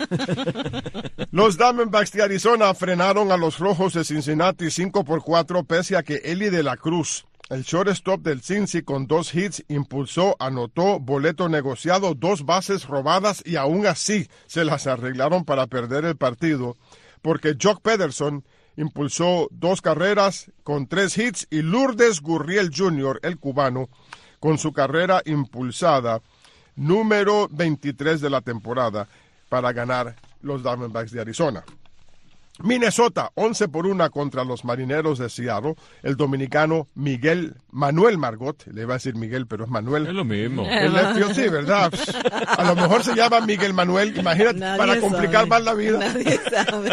Los Diamondbacks de Arizona frenaron a los Rojos de Cincinnati cinco por cuatro, pese a que Eli de la Cruz, el shortstop del Cincy, con dos hits, impulsó, anotó, boleto negociado, dos bases robadas, y aún así se las arreglaron para perder el partido, porque Jock Pederson impulsó dos carreras con tres hits, y Lourdes Gurriel junior, el cubano, con su carrera impulsada, número veintitrés de la temporada, para ganar los Diamondbacks de Arizona. Minnesota, once por una contra los Marineros de Seattle. El dominicano Miguel Manuel Margot, le iba a decir Miguel, pero es Manuel. Es lo mismo. El left, sí, ¿verdad? A lo mejor se llama Miguel Manuel, imagínate, nadie para complicar sabe. más la vida. Nadie sabe.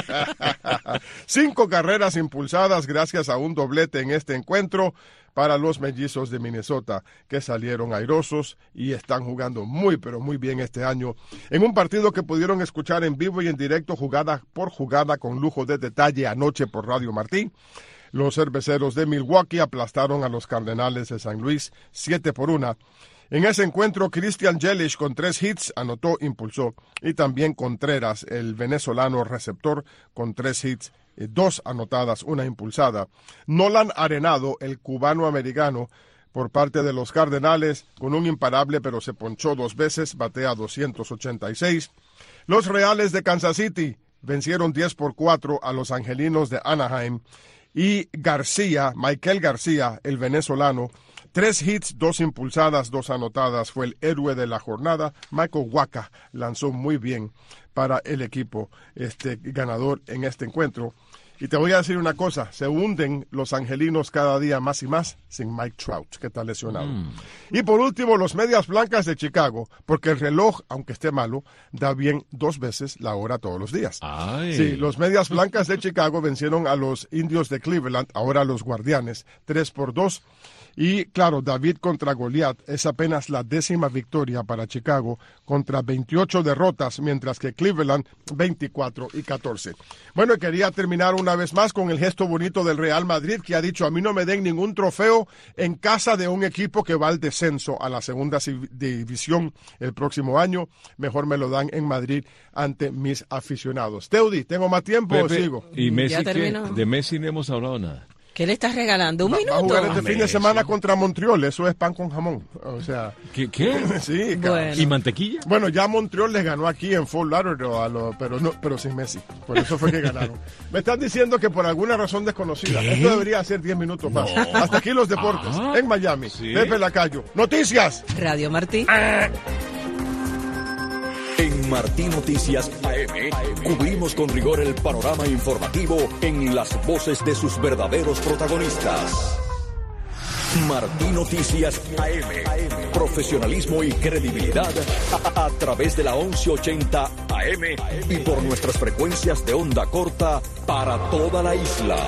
Cinco carreras impulsadas gracias a un doblete en este encuentro para los Mellizos de Minnesota, que salieron airosos y están jugando muy, pero muy bien este año, en un partido que pudieron escuchar en vivo y en directo, jugada por jugada, con lujo de detalle, anoche por Radio Martí. Los Cerveceros de Milwaukee aplastaron a los Cardenales de San Luis siete por una. En ese encuentro, Christian Yelich, con tres hits, anotó, impulsó, y también Contreras, el venezolano receptor, con tres hits, dos anotadas, una impulsada. Nolan Arenado, el cubano-americano, por parte de los Cardenales, con un imparable, pero se ponchó dos veces, batea doscientos ochenta y seis. Los Reales de Kansas City vencieron diez por cuatro a los Angelinos de Anaheim, y García, Michael García, el venezolano, tres hits, dos impulsadas, dos anotadas, fue el héroe de la jornada. Michael Wacha lanzó muy bien para el equipo este ganador en este encuentro. Y te voy a decir una cosa, se hunden los angelinos cada día más y más sin Mike Trout, que está lesionado. Mm. Y por último, los Medias Blancas de Chicago, porque el reloj, aunque esté malo, da bien dos veces la hora todos los días. Ay. Sí, los Medias Blancas de Chicago vencieron a los Indios de Cleveland, ahora los Guardianes, tres por dos. Y claro, David contra Goliat es apenas la décima victoria para Chicago contra veintiocho derrotas, mientras que Cleveland veinticuatro y catorce. Bueno, y quería terminar una vez más con el gesto bonito del Real Madrid, que ha dicho, a mí no me den ningún trofeo en casa de un equipo que va al descenso a la segunda división el próximo año. Mejor me lo dan en Madrid ante mis aficionados. Teudi, ¿tengo más tiempo Pepe, o sigo? ¿Y Messi qué? De Messi no hemos hablado nada. ¿Qué le estás regalando? ¿Un va, minuto? Va a jugar este fin de semana contra Montreal, eso es pan con jamón. O sea, ¿Qué? qué? Sí, bueno. ¿Y mantequilla? Bueno, ya Montreal les ganó aquí en Fort Lauderdale, a lo, pero no, pero sin Messi. Por eso fue que ganaron. Me están diciendo que por alguna razón desconocida, ¿qué? Esto debería ser diez minutos más. No. Hasta aquí los deportes, ah, en Miami. ¿Sí? Pepe Lacayo. Noticias. Radio Martí. Ah. En Martí Noticias A M, cubrimos con rigor el panorama informativo en las voces de sus verdaderos protagonistas. Martí Noticias A M, profesionalismo y credibilidad a, a través de la once ochenta A M y por nuestras frecuencias de onda corta para toda la isla.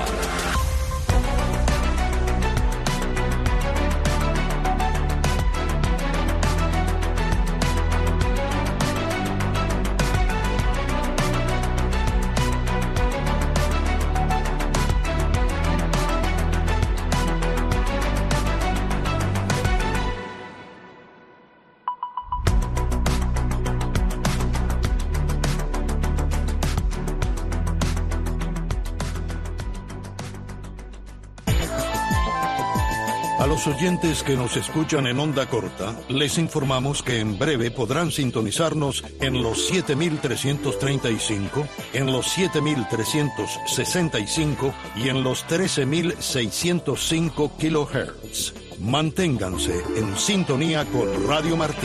A los oyentes que nos escuchan en onda corta, les informamos que en breve podrán sintonizarnos en los siete mil trescientos treinta y cinco, en los siete mil trescientos sesenta y cinco y en los trece mil seiscientos cinco kilohertz. Manténganse en sintonía con Radio Martí.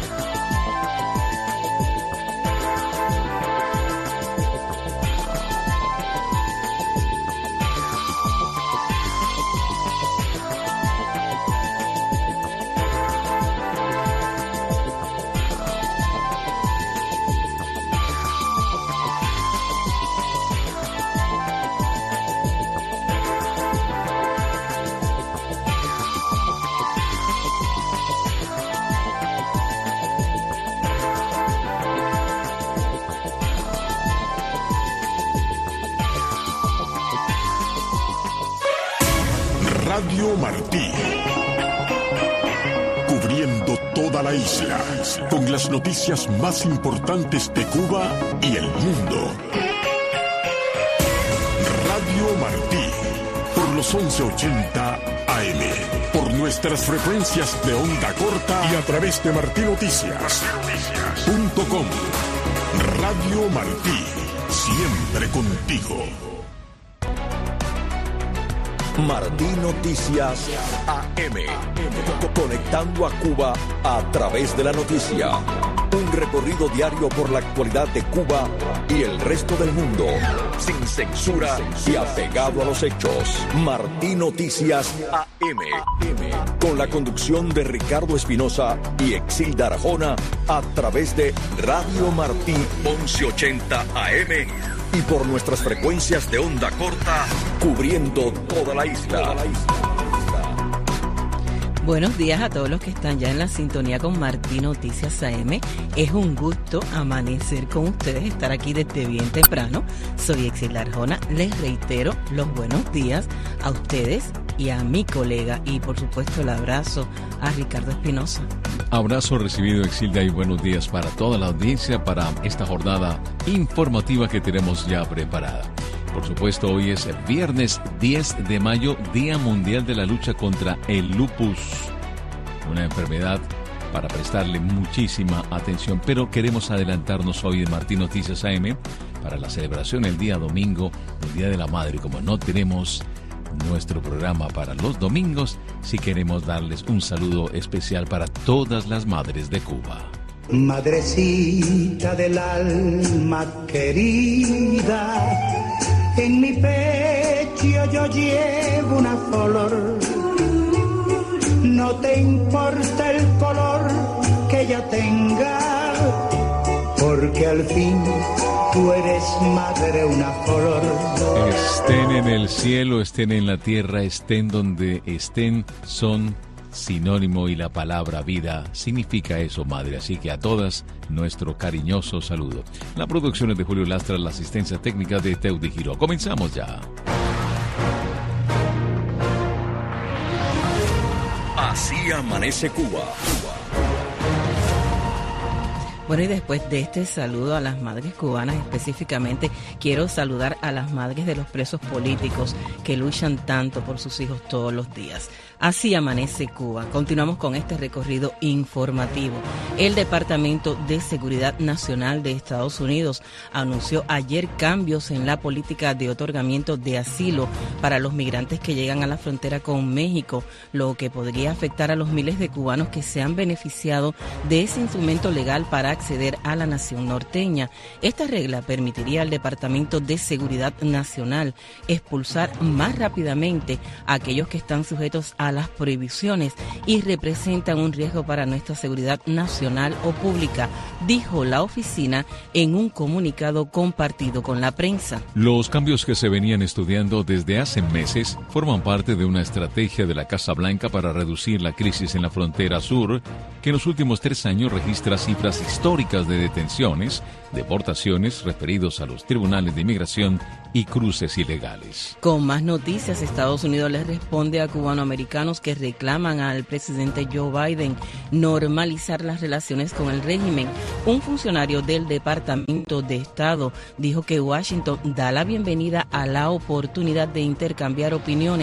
Radio Martí, cubriendo toda la isla, con las noticias más importantes de Cuba y el mundo. Radio Martí, por los once ochenta A M, por nuestras frecuencias de onda corta y a través de martinoticias punto com. Radio Martí, siempre contigo. Martí Noticias A M, conectando a Cuba a través de la noticia. Un recorrido diario por la actualidad de Cuba y el resto del mundo, sin censura y apegado a los hechos. Martí Noticias A M, con la conducción de Ricardo Espinosa y Exilda Arjona, a través de Radio Martí once ochenta A M y por nuestras frecuencias de onda corta, cubriendo toda la isla. Buenos días a todos los que están ya en la sintonía con Martí Noticias A M. Es un gusto amanecer con ustedes, estar aquí desde bien temprano. Soy Exilda Arjona. Les reitero los buenos días a ustedes y a mi colega, y por supuesto el abrazo a Ricardo Espinosa. Abrazo recibido, Exilda, y buenos días para toda la audiencia para esta jornada informativa que tenemos ya preparada. Por supuesto, hoy es viernes diez de mayo, Día Mundial de la Lucha contra el Lupus, una enfermedad para prestarle muchísima atención, pero queremos adelantarnos hoy en Martí Noticias A M para la celebración el día domingo, el Día de la Madre. Como no tenemos nuestro programa para los domingos, sí queremos darles un saludo especial para todas las madres de Cuba. Madrecita del alma querida, en mi pecho yo llevo una flor. No te importa el color que ella tenga, porque al fin tú eres madre, una flor. Estén en el cielo, estén en la tierra, estén donde estén, son sinónimo, y la palabra vida significa eso, madre. Así que a todas, nuestro cariñoso saludo. La producción es de Julio Lastra, la asistencia técnica de Teudi Giró. Comenzamos ya. Así amanece Cuba. Bueno, y después de este saludo a las madres cubanas específicamente, quiero saludar a las madres de los presos políticos que luchan tanto por sus hijos todos los días. Así amanece Cuba. Continuamos con este recorrido informativo. El Departamento de Seguridad Nacional de Estados Unidos anunció ayer cambios en la política de otorgamiento de asilo para los migrantes que llegan a la frontera con México, lo que podría afectar a los miles de cubanos que se han beneficiado de ese instrumento legal para acceder a la nación norteña. Esta regla permitiría al Departamento de Seguridad Nacional expulsar más rápidamente a aquellos que están sujetos a las prohibiciones y representan un riesgo para nuestra seguridad nacional o pública, dijo la oficina en un comunicado compartido con la prensa. Los cambios que se venían estudiando desde hace meses forman parte de una estrategia de la Casa Blanca para reducir la crisis en la frontera sur, que en los últimos tres años registra cifras históricas de detenciones, deportaciones referidos a los tribunales de inmigración y cruces ilegales. Con más noticias, Estados Unidos les responde a cubanoamericanos que reclaman al presidente Joe Biden normalizar las relaciones con el régimen. Un funcionario del Departamento de Estado dijo que Washington da la bienvenida a la oportunidad de intercambiar opiniones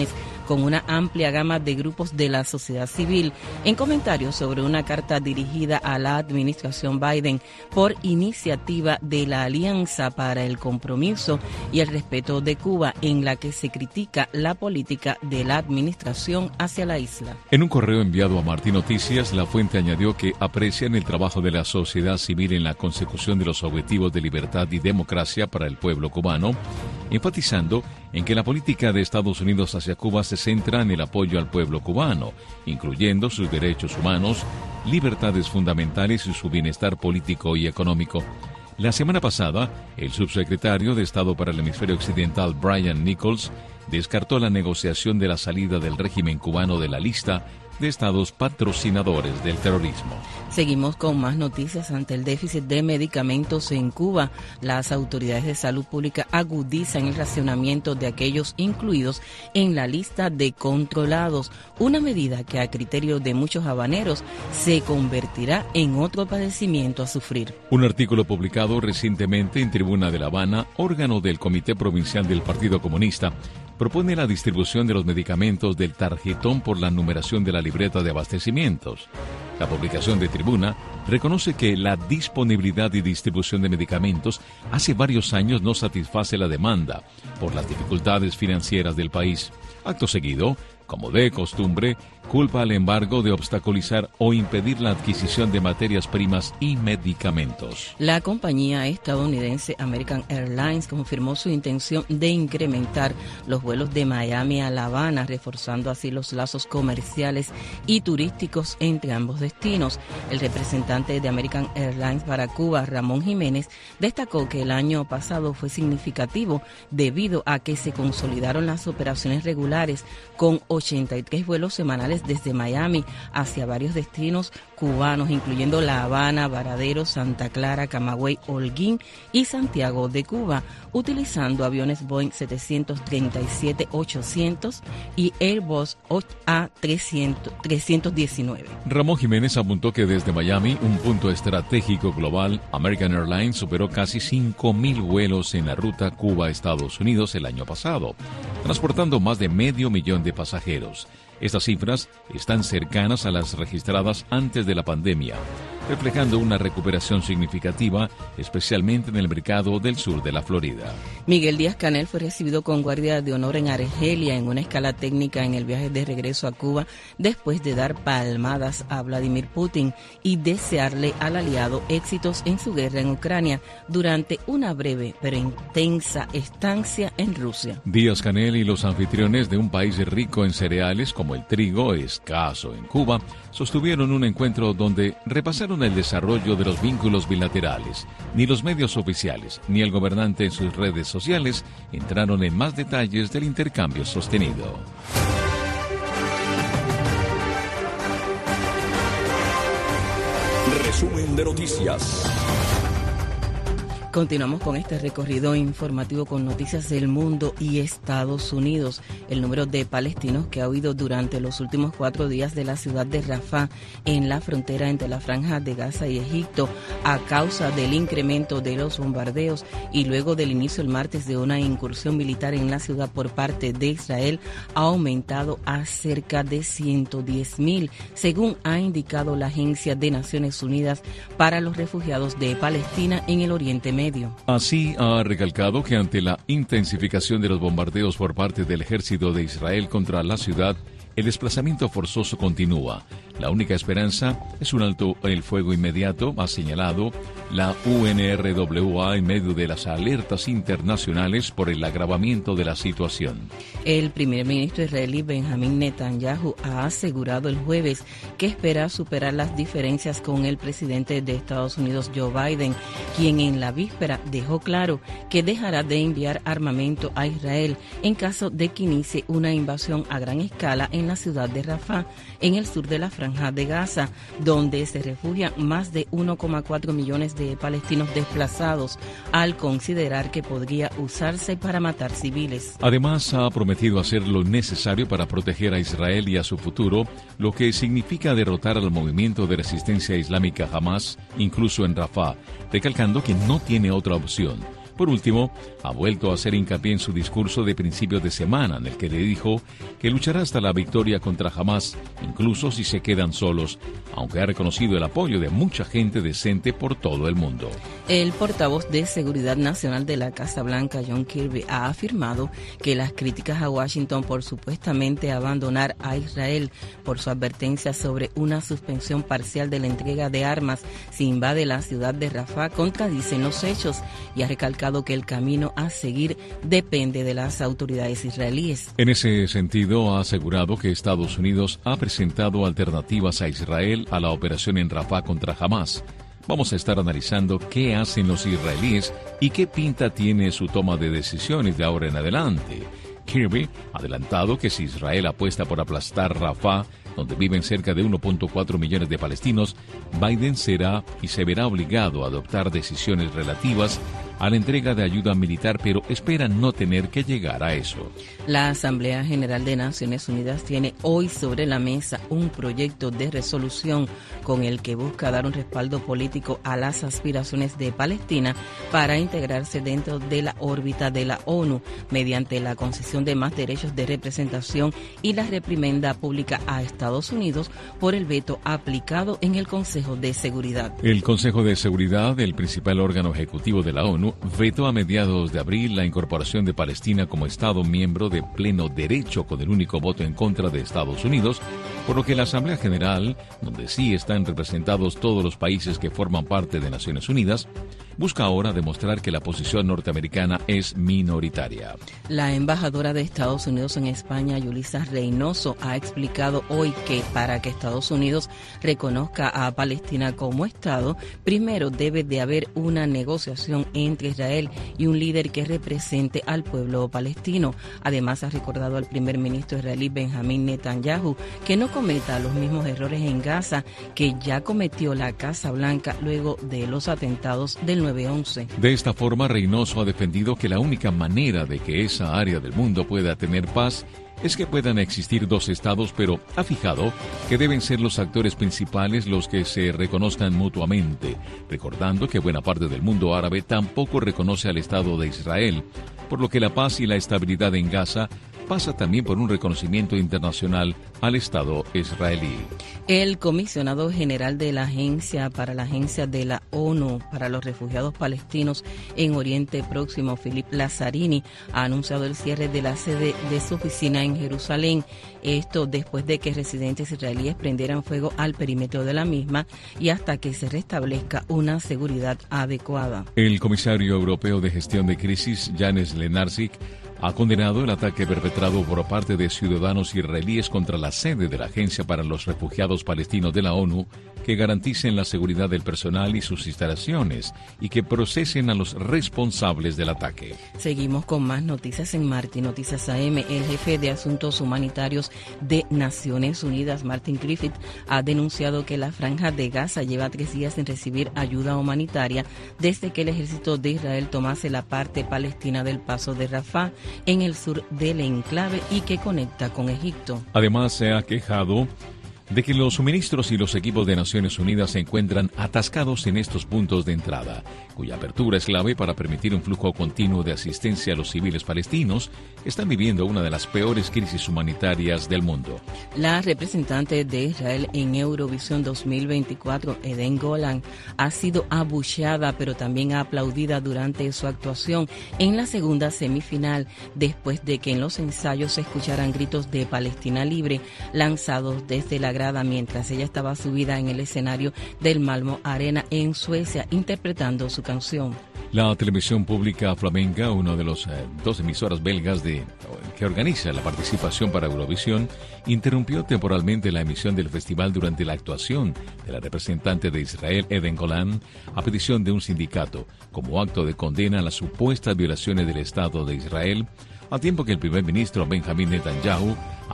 con una amplia gama de grupos de la sociedad civil en comentarios sobre una carta dirigida a la administración Biden por iniciativa de la Alianza para el Compromiso y el Respeto de Cuba, en la que se critica la política de la administración hacia la isla. En un correo enviado a Martín Noticias, la fuente añadió que aprecian el trabajo de la sociedad civil en la consecución de los objetivos de libertad y democracia para el pueblo cubano, enfatizando en que la política de Estados Unidos hacia Cuba se centra en el apoyo al pueblo cubano, incluyendo sus derechos humanos, libertades fundamentales y su bienestar político y económico. La semana pasada, el subsecretario de Estado para el Hemisferio Occidental, Brian Nichols, descartó la negociación de la salida del régimen cubano de la lista de estados patrocinadores del terrorismo. Seguimos con más noticias. Ante el déficit de medicamentos en Cuba, las autoridades de salud pública agudizan el racionamiento de aquellos incluidos en la lista de controlados, una medida que a criterio de muchos habaneros se convertirá en otro padecimiento a sufrir. Un artículo publicado recientemente en Tribuna de La Habana, órgano del Comité Provincial del Partido Comunista, propone la distribución de los medicamentos del tarjetón por la numeración de la libreta de abastecimientos. La publicación de Tribuna reconoce que la disponibilidad y distribución de medicamentos hace varios años no satisface la demanda por las dificultades financieras del país. Acto seguido, como de costumbre, culpa al embargo de obstaculizar o impedir la adquisición de materias primas y medicamentos. La compañía estadounidense American Airlines confirmó su intención de incrementar los vuelos de Miami a La Habana, reforzando así los lazos comerciales y turísticos entre ambos destinos. El representante de American Airlines para Cuba, Ramón Jiménez, destacó que el año pasado fue significativo debido a que se consolidaron las operaciones regulares con ochenta y tres vuelos semanales desde Miami hacia varios destinos cubanos, incluyendo La Habana, Varadero, Santa Clara, Camagüey, Holguín y Santiago de Cuba, utilizando aviones Boeing setecientos treinta y siete ochocientos y Airbus A trescientos diecinueve. Ramón Jiménez apuntó que desde Miami, un punto estratégico global, American Airlines superó casi cinco mil vuelos en la ruta Cuba-Estados Unidos el año pasado, transportando más de medio millón de pasajeros. Estas cifras están cercanas a las registradas antes de la pandemia, reflejando una recuperación significativa, especialmente en el mercado del sur de la Florida. Miguel Díaz-Canel fue recibido con guardia de honor en Argelia en una escala técnica en el viaje de regreso a Cuba, después de dar palmadas a Vladimir Putin y desearle al aliado éxitos en su guerra en Ucrania durante una breve pero intensa estancia en Rusia. Díaz-Canel y los anfitriones de un país rico en cereales como el trigo, escaso en Cuba, sostuvieron un encuentro donde repasaron el desarrollo de los vínculos bilaterales. Ni los medios oficiales ni el gobernante en sus redes sociales entraron en más detalles del intercambio sostenido. Resumen de noticias. Continuamos con este recorrido informativo con noticias del mundo y Estados Unidos. El número de palestinos que ha huido durante los últimos cuatro días de la ciudad de Rafah, en la frontera entre la Franja de Gaza y Egipto, a causa del incremento de los bombardeos y luego del inicio el martes de una incursión militar en la ciudad por parte de Israel, ha aumentado a cerca de ciento diez mil, según ha indicado la Agencia de Naciones Unidas para los Refugiados de Palestina en el Oriente Medio. Así ha recalcado que ante la intensificación de los bombardeos por parte del ejército de Israel contra la ciudad, el desplazamiento forzoso continúa. La única esperanza es un alto el fuego inmediato, ha señalado la U N R W A en medio de las alertas internacionales por el agravamiento de la situación. El primer ministro israelí Benjamín Netanyahu ha asegurado el jueves que espera superar las diferencias con el presidente de Estados Unidos, Joe Biden, quien en la víspera dejó claro que dejará de enviar armamento a Israel en caso de que inicie una invasión a gran escala en la ciudad de Rafah, en el sur de la Franja de Gaza, donde se refugian más de uno coma cuatro millones de palestinos desplazados, al considerar que podría usarse para matar civiles. Además, ha prometido hacer lo necesario para proteger a Israel y a su futuro, lo que significa derrotar al movimiento de resistencia islámica Hamas, incluso en Rafah, recalcando que no tiene otra opción. Por último, ha vuelto a hacer hincapié en su discurso de principios de semana, en el que le dijo que luchará hasta la victoria contra Hamás, incluso si se quedan solos, aunque ha reconocido el apoyo de mucha gente decente por todo el mundo. El portavoz de Seguridad Nacional de la Casa Blanca, John Kirby, ha afirmado que las críticas a Washington por supuestamente abandonar a Israel por su advertencia sobre una suspensión parcial de la entrega de armas si invade la ciudad de Rafah contradicen los hechos, y ha recalcado que el camino a seguir depende de las autoridades israelíes. En ese sentido, ha asegurado que Estados Unidos ha presentado alternativas a Israel a la operación en Rafah contra Hamás. Vamos a estar analizando qué hacen los israelíes y qué pinta tiene su toma de decisiones de ahora en adelante. Kirby ha adelantado que si Israel apuesta por aplastar Rafah, donde viven cerca de uno punto cuatro millones de palestinos, Biden será y se verá obligado a adoptar decisiones relativas a la entrega de ayuda militar, pero espera no tener que llegar a eso. La Asamblea General de Naciones Unidas tiene hoy sobre la mesa un proyecto de resolución con el que busca dar un respaldo político a las aspiraciones de Palestina para integrarse dentro de la órbita de la ONU mediante la concesión de más derechos de representación y la reprimenda pública a Estados Unidos por el veto aplicado en el Consejo de Seguridad. El Consejo de Seguridad, el principal órgano ejecutivo de la ONU, vetó a mediados de abril la incorporación de Palestina como Estado miembro de pleno derecho con el único voto en contra de Estados Unidos, por lo que la Asamblea General, donde sí están representados todos los países que forman parte de Naciones Unidas, busca ahora demostrar que la posición norteamericana es minoritaria. La embajadora de Estados Unidos en España, Yulisa Reynoso, ha explicado hoy que para que Estados Unidos reconozca a Palestina como Estado, primero debe de haber una negociación entre Israel y un líder que represente al pueblo palestino. Además, ha recordado al primer ministro israelí Benjamín Netanyahu que no cometa los mismos errores en Gaza que ya cometió la Casa Blanca luego de los atentados del nueve once. De esta forma, Reynoso ha defendido que la única manera de que esa área del mundo pueda tener paz es que puedan existir dos estados, pero ha fijado que deben ser los actores principales los que se reconozcan mutuamente, recordando que buena parte del mundo árabe tampoco reconoce al Estado de Israel, por lo que la paz y la estabilidad en Gaza pasa también por un reconocimiento internacional al Estado israelí. El comisionado general de la Agencia para la Agencia de la ONU para los Refugiados Palestinos en Oriente Próximo, Philip Lazzarini, ha anunciado el cierre de la sede de su oficina en Jerusalén. Esto después de que residentes israelíes prendieran fuego al perímetro de la misma y hasta que se restablezca una seguridad adecuada. El comisario europeo de gestión de crisis, Janes Lenarčič, ha condenado el ataque perpetrado por parte de ciudadanos israelíes contra la sede de la Agencia para los Refugiados Palestinos de la ONU, que garanticen la seguridad del personal y sus instalaciones y que procesen a los responsables del ataque. Seguimos con más noticias en Martín Noticias A M. El jefe de Asuntos Humanitarios de Naciones Unidas, Martin Griffith, ha denunciado que la Franja de Gaza lleva tres días sin recibir ayuda humanitaria desde que el ejército de Israel tomase la parte palestina del Paso de Rafah, en el sur del enclave y que conecta con Egipto. Además, se ha quejado de que los suministros y los equipos de Naciones Unidas se encuentran atascados en estos puntos de entrada, cuya apertura es clave para permitir un flujo continuo de asistencia a los civiles palestinos que están viviendo una de las peores crisis humanitarias del mundo. La representante de Israel en Eurovisión dos mil veinticuatro, Eden Golan, ha sido abucheada pero también aplaudida durante su actuación en la segunda semifinal, después de que en los ensayos se escucharan gritos de Palestina libre lanzados desde la grada mientras ella estaba subida en el escenario del Malmö Arena en Suecia interpretando su canción. La televisión pública flamenca, una de las eh, dos emisoras belgas de, que organiza la participación para Eurovisión, interrumpió temporalmente la emisión del festival durante la actuación de la representante de Israel, Eden Golan, a petición de un sindicato, como acto de condena a las supuestas violaciones del Estado de Israel, al tiempo que el primer ministro Benjamín Netanyahu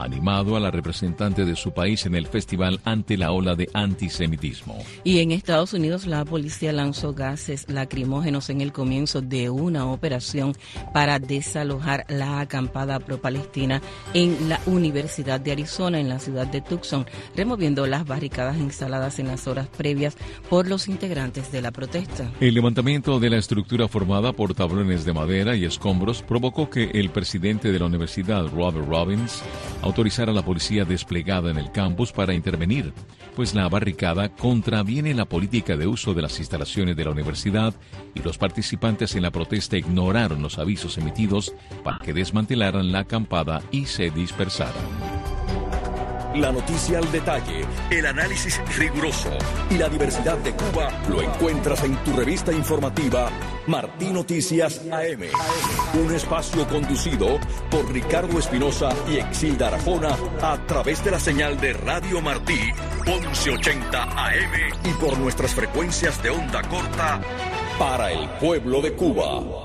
animado a la representante de su país en el festival ante la ola de antisemitismo. Y en Estados Unidos la policía lanzó gases lacrimógenos en el comienzo de una operación para desalojar la acampada pro-palestina en la Universidad de Arizona, en la ciudad de Tucson, removiendo las barricadas instaladas en las horas previas por los integrantes de la protesta. El levantamiento de la estructura formada por tablones de madera y escombros provocó que el presidente de la universidad, Robert Robbins, autorizara a la policía desplegada en el campus para intervenir, pues la barricada contraviene la política de uso de las instalaciones de la universidad y los participantes en la protesta ignoraron los avisos emitidos para que desmantelaran la acampada y se dispersaran. La noticia al detalle, el análisis riguroso y la diversidad de Cuba lo encuentras en tu revista informativa Martí Noticias A M. Un espacio conducido por Ricardo Espinosa y Exilda Arjona a través de la señal de Radio Martí once ochenta A M y por nuestras frecuencias de onda corta para el pueblo de Cuba.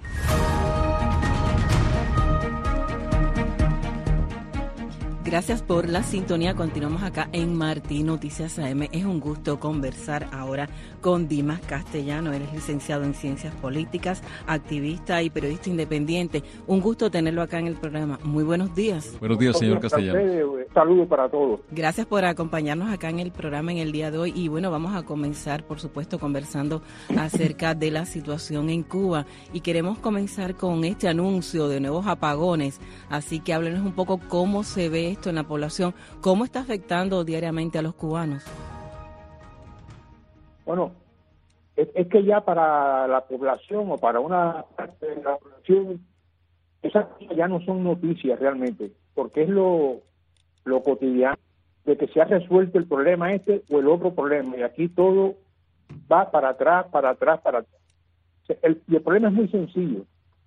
Gracias por la sintonía. Continuamos acá en Martí Noticias A M. Es un gusto conversar ahora con Dimas Castellano. Él es licenciado en Ciencias Políticas, activista y periodista independiente. Un gusto tenerlo acá en el programa. Muy buenos días. Buenos días, señor Castellano. Saludos para todos. Gracias por acompañarnos acá en el programa en el día de hoy. Y bueno, vamos a comenzar, por supuesto, conversando acerca de la situación en Cuba. Y queremos comenzar con este anuncio de nuevos apagones. Así que háblenos un poco cómo se ve esto en la población, cómo está afectando diariamente a los cubanos. Bueno, es, es que ya para la población o para una parte de la población, esas cosas ya no son noticias realmente, porque es lo, lo cotidiano de que se ha resuelto el problema este o el otro problema, y aquí todo va para atrás, para atrás, para atrás. El, y el problema es muy sencillo.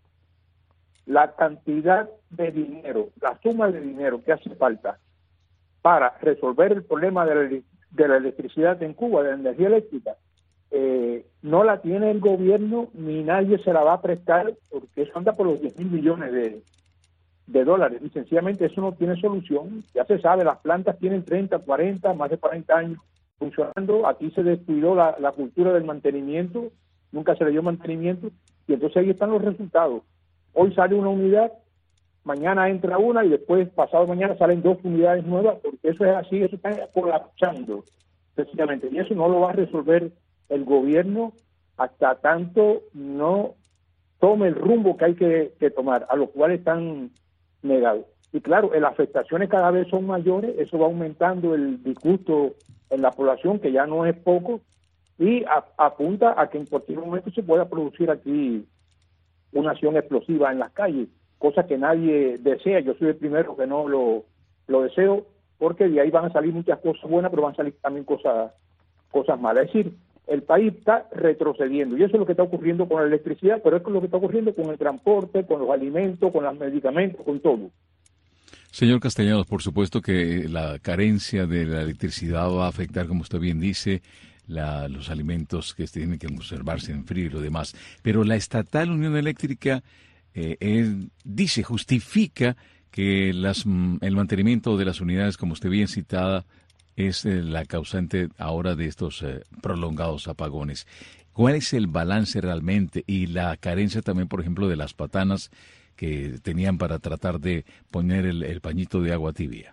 La cantidad de dinero, la suma de dinero que hace falta para resolver el problema de la, de la electricidad en Cuba, de la energía eléctrica, eh, no la tiene el gobierno ni nadie se la va a prestar, porque eso anda por los diez mil millones de, de dólares y sencillamente eso no tiene solución. Ya se sabe, las plantas tienen treinta, cuarenta, más de cuarenta años funcionando. Aquí se descuidó la, la cultura del mantenimiento, nunca se le dio mantenimiento, y entonces ahí están los resultados. Hoy sale una unidad, mañana entra una y después, pasado mañana, salen dos unidades nuevas, porque eso es así, eso está colapsando, precisamente. Y eso no lo va a resolver el gobierno hasta tanto no tome el rumbo que hay que, que tomar, a lo cual están negados. Y claro, las afectaciones cada vez son mayores, eso va aumentando el disgusto en la población, que ya no es poco, y a, apunta a que en cualquier momento se pueda producir aquí una acción explosiva en las calles, cosa que nadie desea. Yo soy el primero que no lo, lo deseo, porque de ahí van a salir muchas cosas buenas, pero van a salir también cosas, cosas malas. Es decir, el país está retrocediendo, y eso es lo que está ocurriendo con la electricidad, pero es lo que está ocurriendo con el transporte, con los alimentos, con los medicamentos, con todo. Señor Castellanos, por supuesto que la carencia de la electricidad va a afectar, como usted bien dice, La, los alimentos que tienen que conservarse en frío y lo demás. Pero la Estatal Unión Eléctrica eh, eh, dice, justifica que las, el mantenimiento de las unidades, como usted bien citada, es eh, la causante ahora de estos eh, prolongados apagones. ¿Cuál es el balance realmente y la carencia también, por ejemplo, de las patanas que tenían para tratar de poner el, el pañito de agua tibia?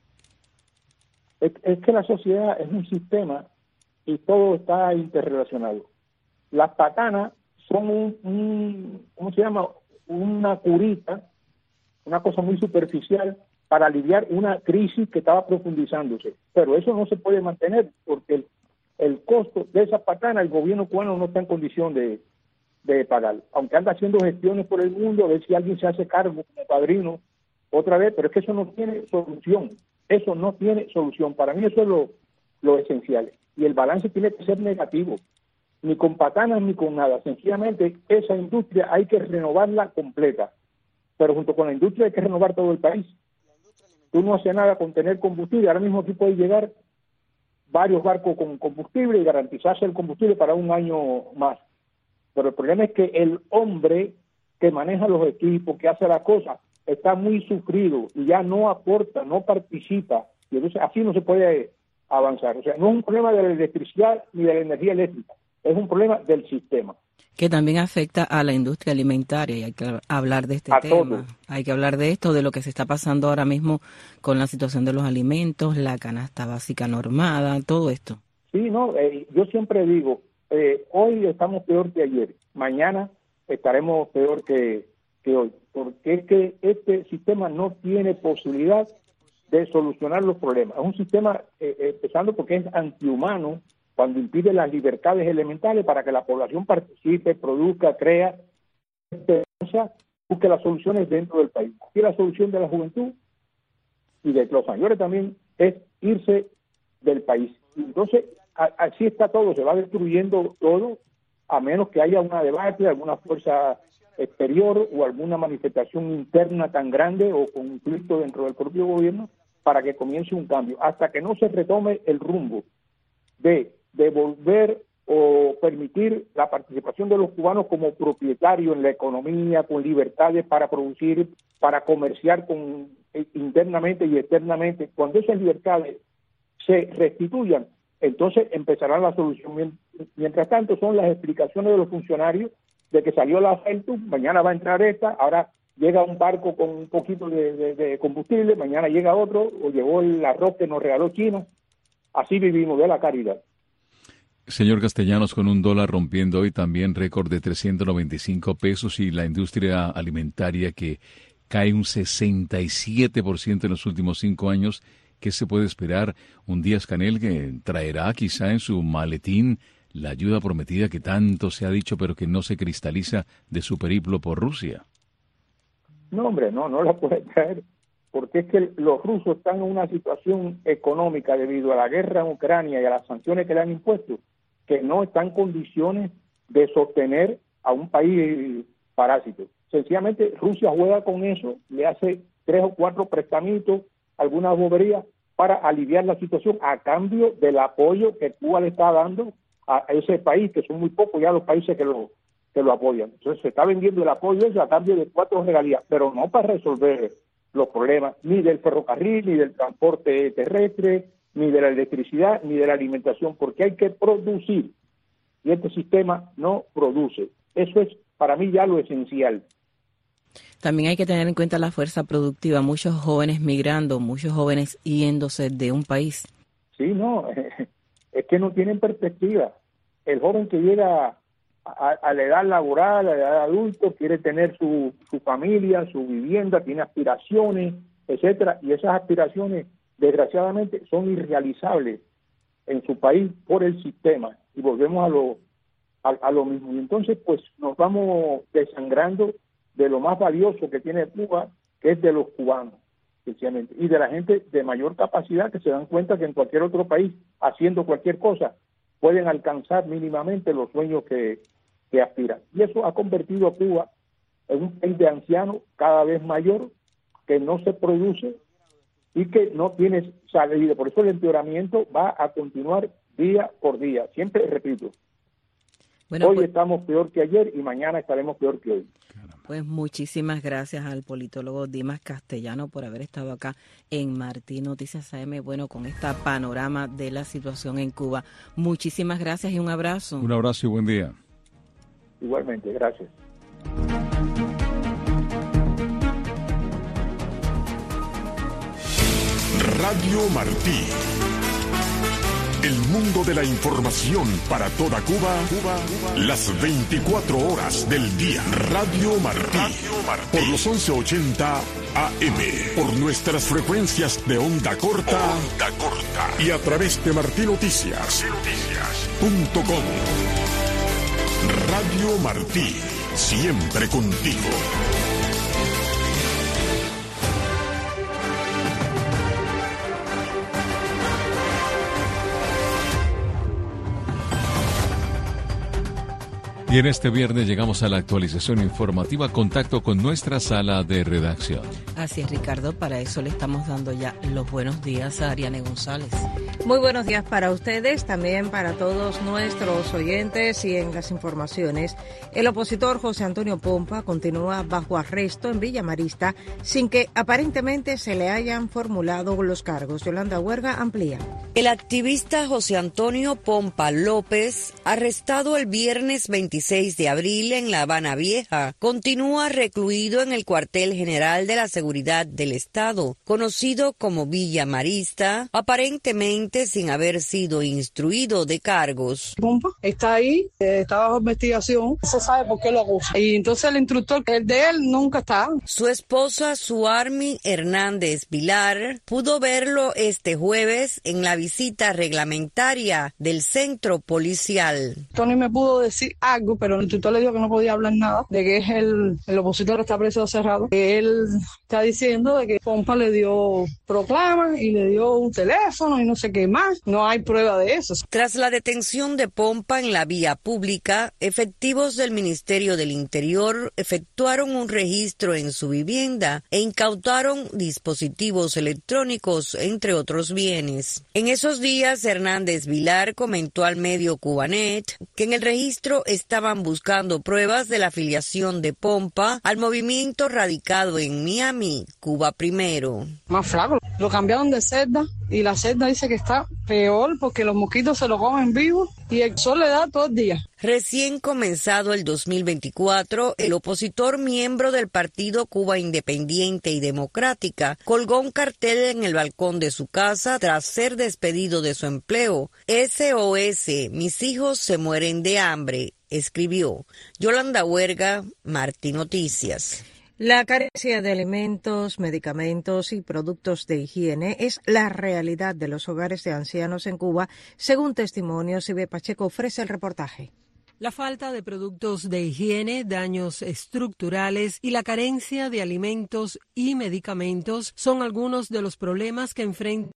Es, es que la sociedad es un sistema y todo está interrelacionado. Las patanas son un, un, ¿cómo se llama? Una curita, una cosa muy superficial para aliviar una crisis que estaba profundizándose. Pero eso no se puede mantener porque el, el costo de esa patana el gobierno cubano no está en condición de, de pagar. Aunque anda haciendo gestiones por el mundo, a ver si alguien se hace cargo como padrino otra vez, pero es que eso no tiene solución. Eso no tiene solución. Para mí eso es lo, lo esencial. Y el balance tiene que ser negativo, ni con patanas ni con nada. Sencillamente esa industria hay que renovarla completa, pero junto con la industria hay que renovar todo el país. Tú no haces nada con tener combustible. Ahora mismo aquí puede llegar varios barcos con combustible y garantizarse el combustible para un año más. Pero el problema es que el hombre que maneja los equipos, que hace las cosas, está muy sufrido y ya no aporta, no participa, y entonces así no se puede avanzar. O sea, no es un problema de la electricidad ni de la energía eléctrica, es un problema del sistema. Que también afecta a la industria alimentaria, y hay que hablar de este a tema. Todo. Hay que hablar de esto, de lo que se está pasando ahora mismo con la situación de los alimentos, la canasta básica normada, todo esto. Sí, no, eh, yo siempre digo, eh, hoy estamos peor que ayer, mañana estaremos peor que, que hoy, porque es que este sistema no tiene posibilidad de solucionar los problemas. Es un sistema, eh, empezando porque es antihumano, cuando impide las libertades elementales para que la población participe, produzca, crea, busque las soluciones dentro del país. Aquí la solución de la juventud y de los mayores también es irse del país. Entonces, a, así está todo, se va destruyendo todo, a menos que haya una debate, alguna fuerza exterior o alguna manifestación interna tan grande o conflicto dentro del propio gobierno para que comience un cambio. Hasta que no se retome el rumbo de devolver o permitir la participación de los cubanos como propietarios en la economía, con libertades para producir, para comerciar con, internamente y externamente. Cuando esas libertades se restituyan, entonces empezará la solución. Mientras tanto, son las explicaciones de los funcionarios de que salió la Feltus, mañana va a entrar esta, ahora llega un barco con un poquito de, de, de combustible, mañana llega otro, o llegó el arroz que nos regaló China. Así vivimos de la caridad. Señor Castellanos, con un dólar rompiendo hoy también récord de trescientos noventa y cinco pesos y la industria alimentaria que cae un sesenta y siete por ciento en los últimos cinco años, ¿qué se puede esperar? Un Díaz-Canel que traerá quizá en su maletín la ayuda prometida que tanto se ha dicho pero que no se cristaliza de su periplo por Rusia. No, hombre, no, no la puede traer, porque es que los rusos están en una situación económica debido a la guerra en Ucrania y a las sanciones que le han impuesto, que no están en condiciones de sostener a un país parásito. Sencillamente Rusia juega con eso, le hace tres o cuatro prestamitos, algunas boberías, para aliviar la situación a cambio del apoyo que Cuba le está dando a ese país, que son muy pocos ya los países que lo, que lo apoyan. Entonces se está vendiendo el apoyo eso a cambio de cuatro regalías, pero no para resolver los problemas ni del ferrocarril, ni del transporte terrestre, ni de la electricidad, ni de la alimentación, porque hay que producir, y este sistema no produce. Eso es para mí ya lo esencial. También hay que tener en cuenta la fuerza productiva, muchos jóvenes migrando, muchos jóvenes yéndose de un país. Sí, no, es que no tienen perspectiva. El joven que llega a, a la edad laboral, a la edad adulto, quiere tener su, su familia, su vivienda, tiene aspiraciones, etcétera, y esas aspiraciones desgraciadamente son irrealizables en su país por el sistema, y volvemos a lo a, a lo mismo. Y entonces pues nos vamos desangrando de lo más valioso que tiene Cuba, que es de los cubanos, sencillamente, y de la gente de mayor capacidad que se dan cuenta que en cualquier otro país, haciendo cualquier cosa, pueden alcanzar mínimamente los sueños que, que aspiran. Y eso ha convertido a Cuba en un país de ancianos cada vez mayor, que no se produce y que no tiene salida. Por eso el empeoramiento va a continuar día por día. Siempre repito, bueno, hoy pues, estamos peor que ayer y mañana estaremos peor que hoy. Pues muchísimas gracias al politólogo Dimas Castellano por haber estado acá en Martín Noticias A M, bueno, con esta panorama de la situación en Cuba. Muchísimas gracias y un abrazo. Un abrazo y buen día. Igualmente, gracias. Radio Martí. El mundo de la información para toda Cuba, Cuba, las veinticuatro horas del día. Radio Martí, Radio Martí. Por los once ochenta A M, por nuestras frecuencias de onda corta, onda corta. Y a través de martinoticias punto com. Radio Martí, siempre contigo. Y en este viernes llegamos a la actualización informativa, contacto con nuestra sala de redacción. Así es, Ricardo, para eso le estamos dando ya los buenos días a Ariane González. Muy buenos días para ustedes, también para todos nuestros oyentes. Y en las informaciones, el opositor José Antonio Pompa continúa bajo arresto en Villa Marista sin que aparentemente se le hayan formulado los cargos. Yolanda Huerga amplía. El activista José Antonio Pompa López, arrestado el viernes veintiséis de abril en La Habana Vieja, continúa recluido en el cuartel general de la Seguridad del Estado, conocido como Villa Marista, aparentemente sin haber sido instruido de cargos. Pompa está ahí, eh, está bajo investigación, se sabe por qué lo acusa. Y entonces el instructor, el de él, nunca está. Su esposa, Suarmi Hernández Vilar, pudo verlo este jueves en la visita reglamentaria del centro policial. Tony me pudo decir algo, pero el instructor le dijo que no podía hablar nada, de que es el, el opositor que está preso cerrado. Que él está diciendo de que Pompa le dio proclama y le dio un teléfono y no sé qué más. No hay prueba de eso. Tras la detención de Pompa en la vía pública, efectivos del Ministerio del Interior efectuaron un registro en su vivienda e incautaron dispositivos electrónicos, entre otros bienes. En esos días, Hernández Vilar comentó al medio Cubanet que en el registro estaban buscando pruebas de la afiliación de Pompa al movimiento radicado en Miami, Cuba Primero. Más flaco, lo cambiaron de celda y la celda dice que está peor porque los mosquitos se lo comen vivo y el sol le da todo el día. Recién comenzado el dos mil veinticuatro, el opositor miembro del partido Cuba Independiente y Democrática colgó un cartel en el balcón de su casa tras ser despedido de su empleo. S O S, mis hijos se mueren de hambre, escribió. Yolanda Huerga, Martí Noticias. La carencia de alimentos, medicamentos y productos de higiene es la realidad de los hogares de ancianos en Cuba, según testimonios. Ibe Pacheco ofrece el reportaje. La falta de productos de higiene, daños estructurales y la carencia de alimentos y medicamentos son algunos de los problemas que enfrentan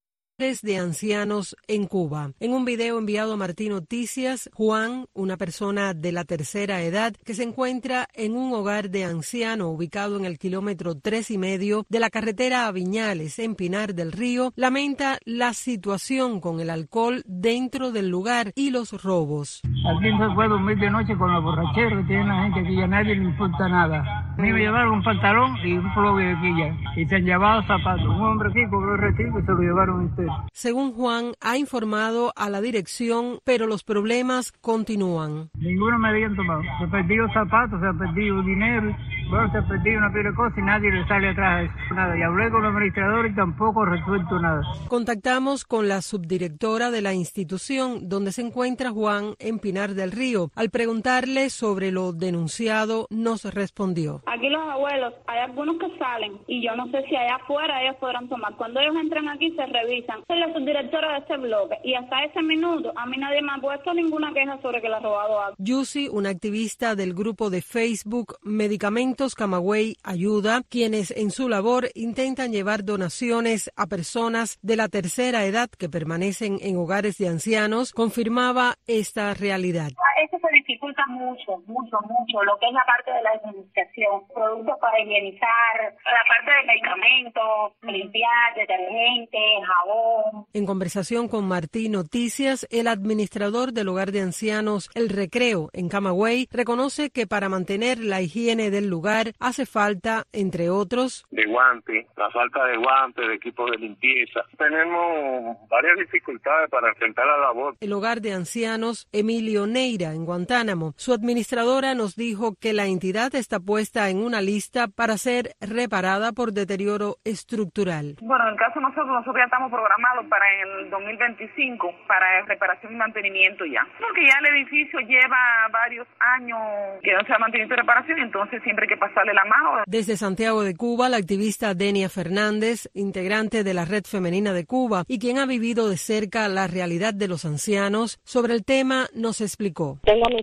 de ancianos en Cuba. En un video enviado a Martí Noticias, Juan, una persona de la tercera edad que se encuentra en un hogar de anciano ubicado en el kilómetro tres y medio de la carretera a Viñales, en Pinar del Río, lamenta la situación con el alcohol dentro del lugar y los robos. Aquí no se puede dormir de noche con los borracheros que tienen la gente aquí, a nadie le importa nada. A mí me llevaron un pantalón y un plogue de quilla y se han llevado zapatos. Un hombre aquí cobró el recibo y se lo llevaron ustedes. Según Juan, ha informado a la dirección, pero los problemas continúan. Ninguno me habían tomado. Se han perdido zapatos, se ha perdido dinero, bueno, se ha perdido una pila de cosas y nadie le sale atrás de eso. Nada. Y hablé con el administrador y tampoco ha resuelto nada. Contactamos con la subdirectora de la institución donde se encuentra Juan en Pinar del Río. Al preguntarle sobre lo denunciado, nos respondió. Aquí los abuelos, hay algunos que salen y yo no sé si allá afuera ellos podrán tomar. Cuando ellos entran aquí se revisan. Soy la subdirectora de este bloque y hasta ese minuto a mí nadie me ha puesto ninguna queja sobre que le ha robado algo. Yusi, una activista del grupo de Facebook Medicamentos Camagüey Ayuda, quienes en su labor intentan llevar donaciones a personas de la tercera edad que permanecen en hogares de ancianos, confirmaba esta realidad. Eso se dificulta mucho, mucho, mucho, lo que es la parte de la administración, productos para higienizar, la parte de medicamentos, limpiar, detergente, jabón. En conversación con Martí Noticias, el administrador del hogar de ancianos El Recreo en Camagüey reconoce que para mantener la higiene del lugar hace falta, entre otros, de guantes, la falta de guantes, de equipos de limpieza. Tenemos varias dificultades para enfrentar la labor. El hogar de ancianos Emilio Neira en Guantánamo. Su administradora nos dijo que la entidad está puesta en una lista para ser reparada por deterioro estructural. Bueno, en el caso de nosotros, nosotros ya estamos programados para el dos mil veinticinco, para reparación y mantenimiento ya. Porque ya el edificio lleva varios años que no se ha mantenido en reparación, entonces siempre hay que pasarle la mano. Desde Santiago de Cuba, la activista Denia Fernández, integrante de la Red Femenina de Cuba y quien ha vivido de cerca la realidad de los ancianos, sobre el tema nos explicó. Tengo amistades que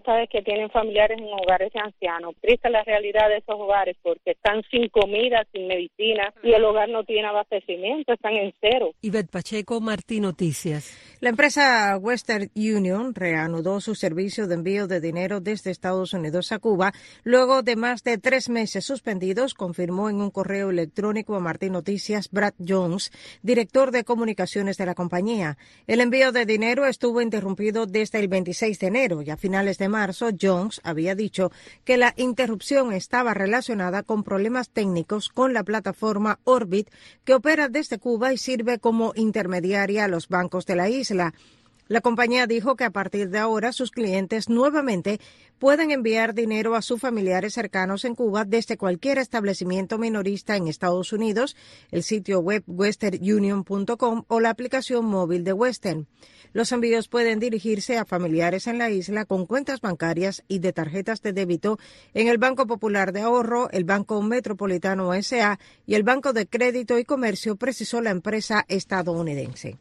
tienen familiares en hogares de ancianos. Triste la realidad de esos hogares porque están sin comida, sin medicina y el hogar no tiene abastecimiento, están en cero. Ivette Pacheco, Martí Noticias. La empresa Western Union reanudó su servicio de envío de dinero desde Estados Unidos a Cuba luego de más de tres meses suspendidos, confirmó en un correo electrónico a Martí Noticias Brad Jones, director de comunicaciones de la compañía. El envío de dinero estuvo interrumpido desde el veintiséis de enero y a finales de marzo Jones había dicho que la interrupción estaba relacionada con problemas técnicos con la plataforma Orbit que opera desde Cuba y sirve como intermediaria a los bancos de la isla. La compañía dijo que a partir de ahora sus clientes nuevamente pueden enviar dinero a sus familiares cercanos en Cuba desde cualquier establecimiento minorista en Estados Unidos, el sitio web western union punto com o la aplicación móvil de Western. Los envíos pueden dirigirse a familiares en la isla con cuentas bancarias y de tarjetas de débito en el Banco Popular de Ahorro, el Banco Metropolitano S A y el Banco de Crédito y Comercio, precisó la empresa estadounidense.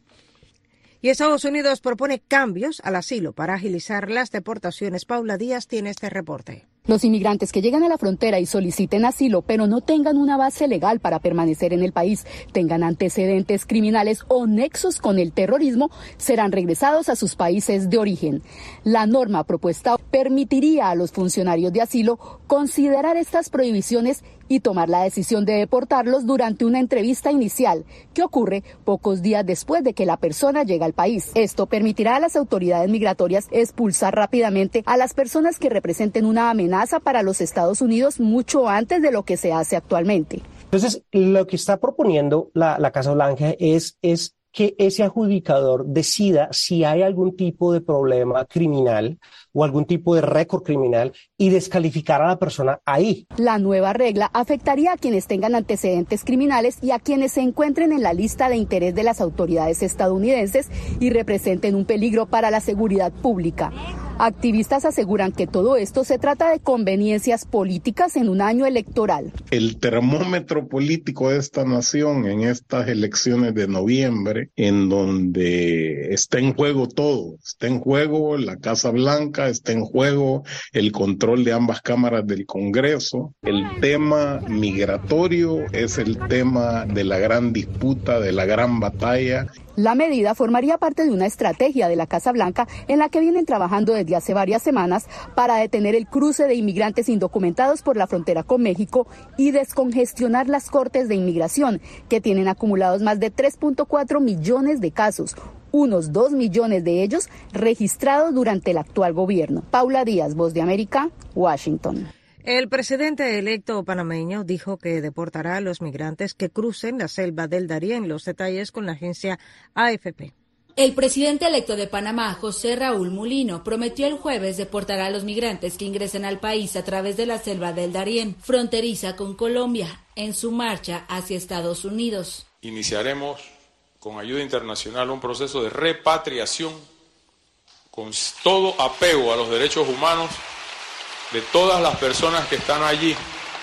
Y Estados Unidos propone cambios al asilo para agilizar las deportaciones. Paula Díaz tiene este reporte. Los inmigrantes que llegan a la frontera y soliciten asilo, pero no tengan una base legal para permanecer en el país, tengan antecedentes criminales o nexos con el terrorismo, serán regresados a sus países de origen. La norma propuesta permitiría a los funcionarios de asilo considerar estas prohibiciones y tomar la decisión de deportarlos durante una entrevista inicial, que ocurre pocos días después de que la persona llega al país. Esto permitirá a las autoridades migratorias expulsar rápidamente a las personas que representen una amenaza para los Estados Unidos mucho antes de lo que se hace actualmente. Entonces, lo que está proponiendo la, la Casa Blanca es, es que ese adjudicador decida si hay algún tipo de problema criminal o algún tipo de récord criminal y descalificar a la persona ahí. La nueva regla afectaría a quienes tengan antecedentes criminales y a quienes se encuentren en la lista de interés de las autoridades estadounidenses y representen un peligro para la seguridad pública. Activistas aseguran que todo esto se trata de conveniencias políticas en un año electoral. El termómetro político de esta nación en estas elecciones de noviembre, en donde está en juego todo, está en juego la Casa Blanca, está en juego el control de ambas cámaras del Congreso. El tema migratorio es el tema de la gran disputa, de la gran batalla. La medida formaría parte de una estrategia de la Casa Blanca en la que vienen trabajando desde hace varias semanas para detener el cruce de inmigrantes indocumentados por la frontera con México y descongestionar las cortes de inmigración, que tienen acumulados más de tres punto cuatro millones de casos, unos dos millones de ellos registrados durante el actual gobierno. Paula Díaz, Voz de América, Washington. El presidente electo panameño dijo que deportará a los migrantes que crucen la selva del Darién. Los detalles con la agencia A F P. El presidente electo de Panamá, José Raúl Mulino, prometió el jueves deportar a los migrantes que ingresen al país a través de la selva del Darién, fronteriza con Colombia, en su marcha hacia Estados Unidos. Iniciaremos con ayuda internacional un proceso de repatriación con todo apego a los derechos humanos de todas las personas que están allí,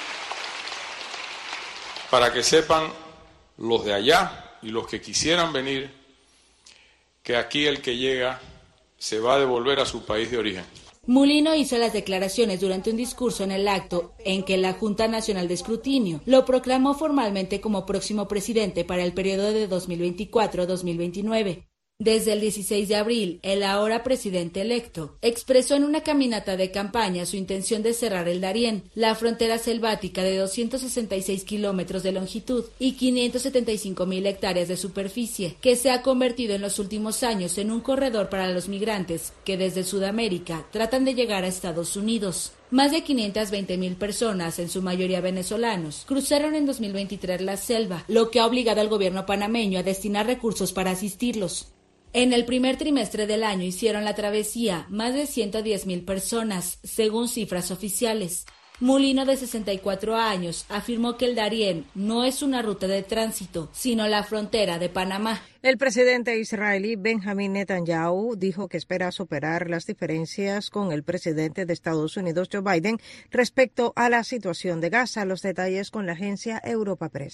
para que sepan los de allá y los que quisieran venir, que aquí el que llega se va a devolver a su país de origen. Mulino hizo las declaraciones durante un discurso en el acto en que la Junta Nacional de Escrutinio lo proclamó formalmente como próximo presidente para el periodo de dos mil veinticuatro a dos mil veintinueve. Desde el dieciséis de abril, el ahora presidente electo expresó en una caminata de campaña su intención de cerrar el Darién, la frontera selvática de doscientos sesenta y seis kilómetros de longitud y quinientas setenta y cinco mil hectáreas de superficie, que se ha convertido en los últimos años en un corredor para los migrantes que desde Sudamérica tratan de llegar a Estados Unidos. Más de quinientas veinte mil personas, en su mayoría venezolanos, cruzaron en dos mil veintitrés la selva, lo que ha obligado al gobierno panameño a destinar recursos para asistirlos. En el primer trimestre del año hicieron la travesía más de ciento diez mil personas, según cifras oficiales. Mulino, de sesenta y cuatro años, afirmó que el Darién no es una ruta de tránsito, sino la frontera de Panamá. El presidente israelí Benjamin Netanyahu dijo que espera superar las diferencias con el presidente de Estados Unidos, Joe Biden, respecto a la situación de Gaza. Los detalles con la agencia Europa Press.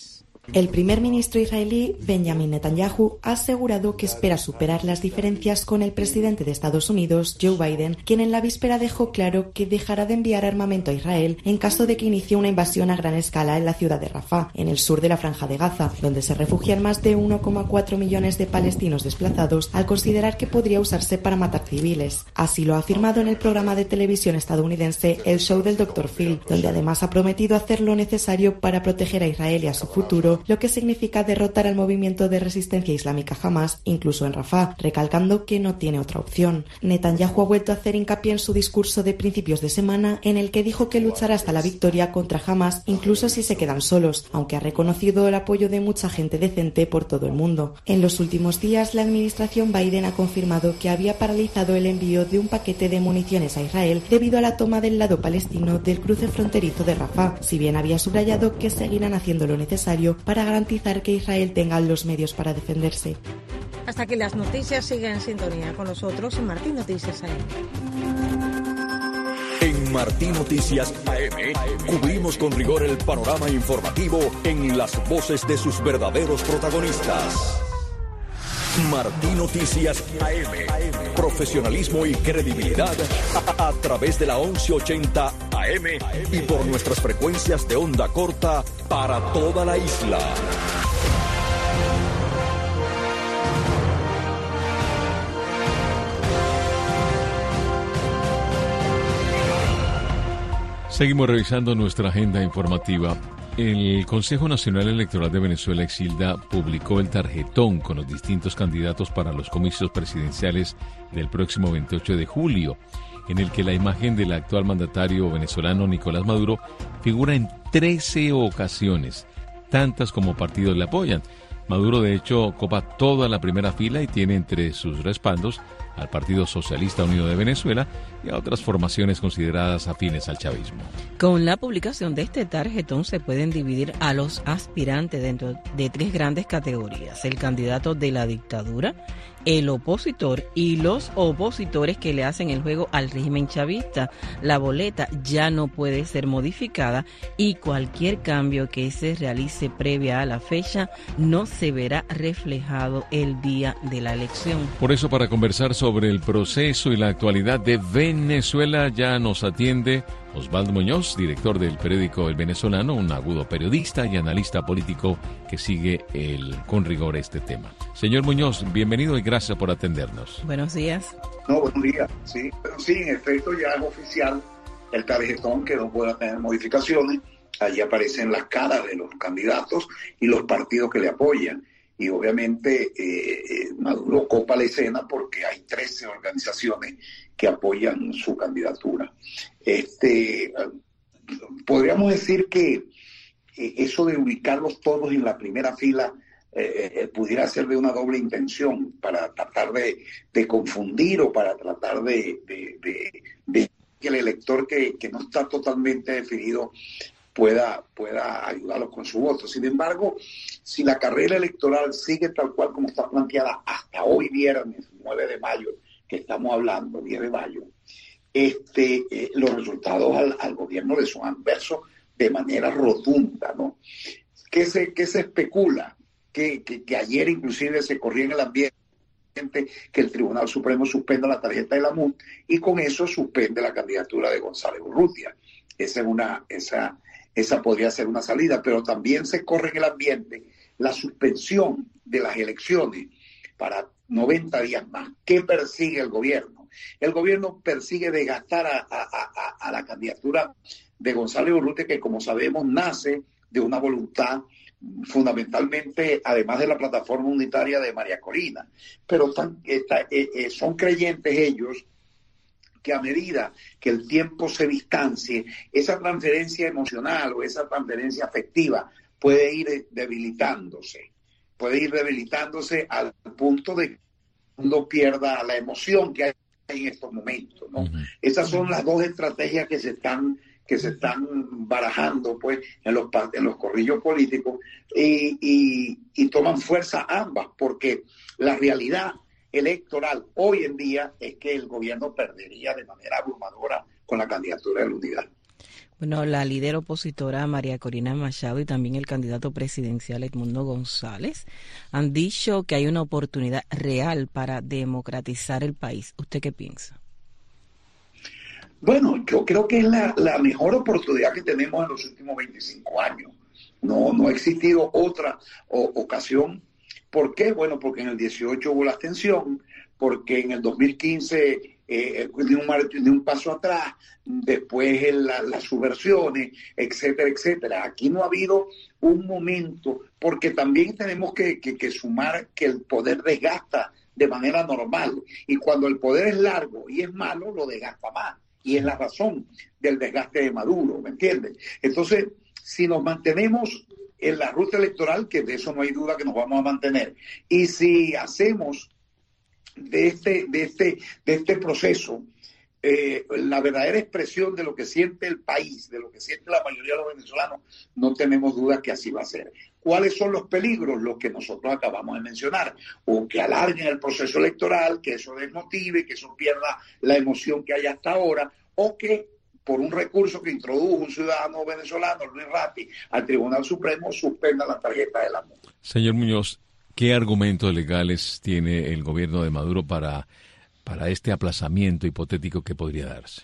El primer ministro israelí, Benjamin Netanyahu, ha asegurado que espera superar las diferencias con el presidente de Estados Unidos, Joe Biden, quien en la víspera dejó claro que dejará de enviar armamento a Israel en caso de que inicie una invasión a gran escala en la ciudad de Rafah, en el sur de la Franja de Gaza, donde se refugian más de uno coma cuatro millones de palestinos desplazados, al considerar que podría usarse para matar civiles. Así lo ha afirmado en el programa de televisión estadounidense El Show del doctor Phil, donde además ha prometido hacer lo necesario para proteger a Israel y a su futuro, lo que significa derrotar al movimiento de resistencia islámica Hamas, incluso en Rafah, recalcando que no tiene otra opción. Netanyahu ha vuelto a hacer hincapié en su discurso de principios de semana, en el que dijo que luchará hasta la victoria contra Hamas, incluso si se quedan solos, aunque ha reconocido el apoyo de mucha gente decente por todo el mundo. En los últimos días, la administración Biden ha confirmado que había paralizado el envío de un paquete de municiones a Israel debido a la toma del lado palestino del cruce fronterizo de Rafah, si bien había subrayado que seguirán haciendo lo necesario para garantizar que Israel tenga los medios para defenderse. Hasta aquí las noticias. Sigue en sintonía con nosotros en Martín Noticias A M. En Martín Noticias A M cubrimos con rigor el panorama informativo en las voces de sus verdaderos protagonistas. Martín Noticias A M. Profesionalismo y credibilidad a, a través de la once ochenta A M y por nuestras frecuencias de onda corta para toda la isla. Seguimos revisando nuestra agenda informativa. El Consejo Nacional Electoral de Venezuela, Exilda, publicó el tarjetón con los distintos candidatos para los comicios presidenciales del próximo veintiocho de julio, en el que la imagen del actual mandatario venezolano Nicolás Maduro figura en trece ocasiones, tantas como partidos le apoyan. Maduro, de hecho, copa toda la primera fila y tiene entre sus respaldos al Partido Socialista Unido de Venezuela y a otras formaciones consideradas afines al chavismo. Con la publicación de este tarjetón se pueden dividir a los aspirantes dentro de tres grandes categorías: el candidato de la dictadura, el opositor y los opositores que le hacen el juego al régimen chavista. La boleta ya no puede ser modificada y cualquier cambio que se realice previa a la fecha no se verá reflejado el día de la elección. Por eso, para conversar sobre el proceso y la actualidad de Venezuela, ya nos atiende Osvaldo Muñoz, director del periódico El Venezolano, un agudo periodista y analista político que sigue el, con rigor este tema. Señor Muñoz, bienvenido y gracias por atendernos. Buenos días. No, buenos días. Sí, pero sí, en efecto ya es oficial el tarjetón, que no pueda tener modificaciones. Allí aparecen las caras de los candidatos y los partidos que le apoyan. Y obviamente eh, Maduro copa la escena porque hay trece organizaciones que apoyan su candidatura. Este, podríamos decir que eh, eso de ubicarlos todos en la primera fila eh, pudiera ser de una doble intención, para tratar de, de confundir o para tratar de, de, de, de que el elector que, que no está totalmente definido pueda, pueda ayudarlos con su voto. Sin embargo, si la carrera electoral sigue tal cual como está planteada hasta hoy viernes, nueve de mayo, que estamos hablando, diez de mayo, este, eh, los resultados al, al gobierno le son adversos de manera rotunda, ¿no? ¿Qué se, qué se especula? Que, que, que ayer inclusive se corría en el ambiente que el Tribunal Supremo suspenda la tarjeta de la M U N y con eso suspende la candidatura de González Urrutia. Esa es una, esa, esa podría ser una salida, pero también se corre en el ambiente la suspensión de las elecciones para noventa días más. ¿Qué persigue el gobierno? El gobierno persigue desgastar a, a, a, a la candidatura de González Urrutia, que como sabemos nace de una voluntad fundamentalmente, además de la plataforma unitaria de María Corina, pero están, está, eh, eh, son creyentes ellos que a medida que el tiempo se distancie, esa transferencia emocional o esa transferencia afectiva puede ir debilitándose, puede ir debilitándose al punto de que uno pierda la emoción que hay en estos momentos, ¿no? Uh-huh. Esas son las dos estrategias que se están que se están barajando pues en los en los corrillos políticos y, y, y toman fuerza ambas, porque la realidad electoral hoy en día es que el gobierno perdería de manera abrumadora con la candidatura de la unidad. Bueno, la líder opositora María Corina Machado y también el candidato presidencial Edmundo González han dicho que hay una oportunidad real para democratizar el país. ¿Usted qué piensa? Bueno, yo creo que es la, la mejor oportunidad que tenemos en los últimos veinticinco años. No, no ha existido otra o, ocasión. ¿Por qué? Bueno, porque en el dieciocho hubo la abstención, porque en el dos mil quince... Eh, de, un, de un paso atrás, después en la, las subversiones, etcétera, etcétera. Aquí no ha habido un momento, porque también tenemos que, que, que sumar que el poder desgasta de manera normal, y cuando el poder es largo y es malo, lo desgasta más, y es la razón del desgaste de Maduro, ¿me entiendes? Entonces, si nos mantenemos en la ruta electoral, que de eso no hay duda que nos vamos a mantener, y si hacemos de este, de este, de este proceso eh, la verdadera expresión de lo que siente el país, de lo que siente la mayoría de los venezolanos, no tenemos duda que así va a ser. ¿Cuáles son los peligros? Los que nosotros acabamos de mencionar, o que alarguen el proceso electoral, que eso desmotive, que eso pierda la emoción que hay hasta ahora, o que por un recurso que introdujo un ciudadano venezolano, Luis Ratti, al Tribunal Supremo, suspenda la tarjeta de la multa. Señor Muñoz, ¿qué argumentos legales tiene el gobierno de Maduro para, para este aplazamiento hipotético que podría darse?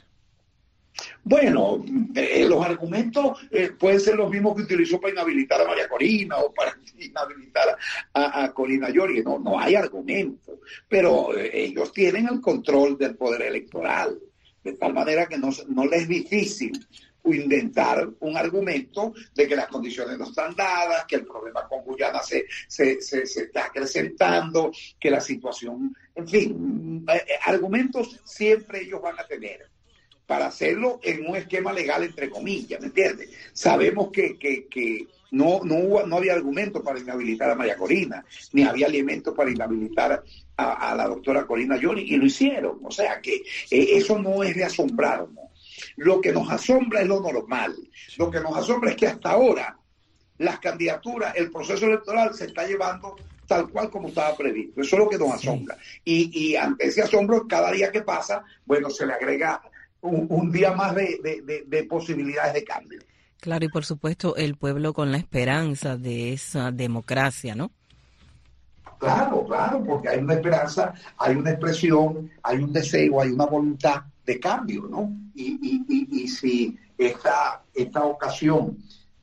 Bueno, eh, los argumentos eh, pueden ser los mismos que utilizó para inhabilitar a María Corina o para inhabilitar a, a Corina Yori. No, no hay argumentos, pero eh, ellos tienen el control del poder electoral, de tal manera que no, no les es difícil inventar un argumento de que las condiciones no están dadas, que el problema con Guyana se, se, se, se está acrecentando, que la situación, en fin, eh, argumentos siempre ellos van a tener para hacerlo en un esquema legal, entre comillas, ¿me entiendes? Sabemos que, que, que no, no, hubo, no había argumento para inhabilitar a María Corina, ni había alimentos para inhabilitar a, a la doctora Corina Yori, y lo hicieron. O sea que eh, eso no es de asombrarnos. Lo que nos asombra es lo normal. Lo que nos asombra es que hasta ahora las candidaturas, el proceso electoral se está llevando tal cual como estaba previsto. Eso es lo que nos asombra. Y, y ante ese asombro, cada día que pasa, bueno, se le agrega un, un día más de, de, de, de posibilidades de cambio. Claro, y por supuesto el pueblo con la esperanza de esa democracia, ¿no? Claro, claro, porque hay una esperanza, hay una expresión, hay un deseo, hay una voluntad de cambio, ¿no? Y, y, y, y si esta, esta ocasión,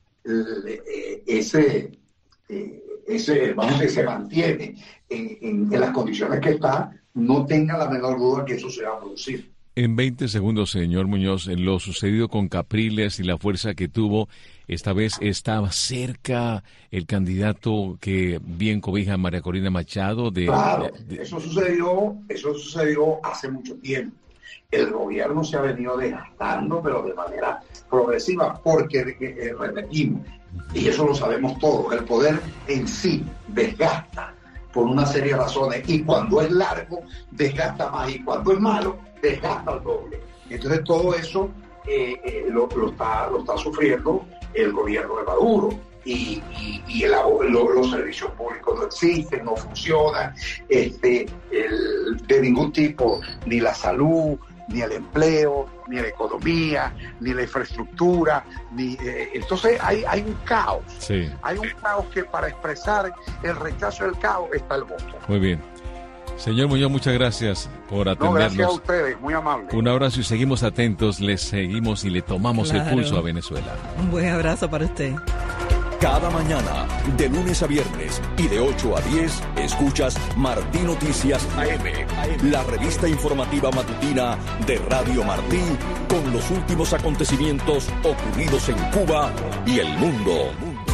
eh, ese, eh, ese, vamos a decir, se mantiene en, en, en las condiciones que está, no tenga la menor duda que eso se va a producir. En veinte segundos, señor Muñoz, lo sucedido con Capriles y la fuerza que tuvo, esta vez estaba cerca el candidato que bien cobija a María Corina Machado. De, claro, de, de... eso sucedió, eso sucedió hace mucho tiempo. El gobierno se ha venido desgastando, pero de manera progresiva, porque eh, repetimos, y eso lo sabemos todos, el poder en sí desgasta por una serie de razones, y cuando es largo, desgasta más, y cuando es malo, desgasta el doble. Entonces todo eso eh, eh, lo, lo, está, lo está sufriendo el gobierno de Maduro, y, y, y el, lo, los servicios públicos no existen, no funcionan, este, el, de ningún tipo, ni la salud, ni el empleo, ni la economía, ni la infraestructura, ni eh, entonces hay, hay un caos. Sí. Hay un caos que para expresar el rechazo del caos está el voto. Muy bien. Señor Muñoz, muchas gracias por atendernos. No, gracias a ustedes, muy amable. Un abrazo y seguimos atentos, les seguimos y le tomamos claro. el pulso a Venezuela. Un buen abrazo para usted. Cada mañana, de lunes a viernes y de ocho a diez, escuchas Martí Noticias A M, la revista informativa matutina de Radio Martí, con los últimos acontecimientos ocurridos en Cuba y el mundo.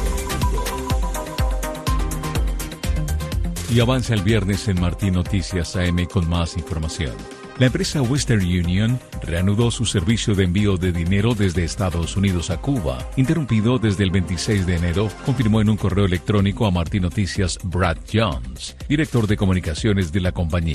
Y avanza el viernes en Martí Noticias A M con más información. La empresa Western Union reanudó su servicio de envío de dinero desde Estados Unidos a Cuba, interrumpido desde el veintiséis de enero, confirmó en un correo electrónico a Martí Noticias Brad Jones, director de comunicaciones de la compañía.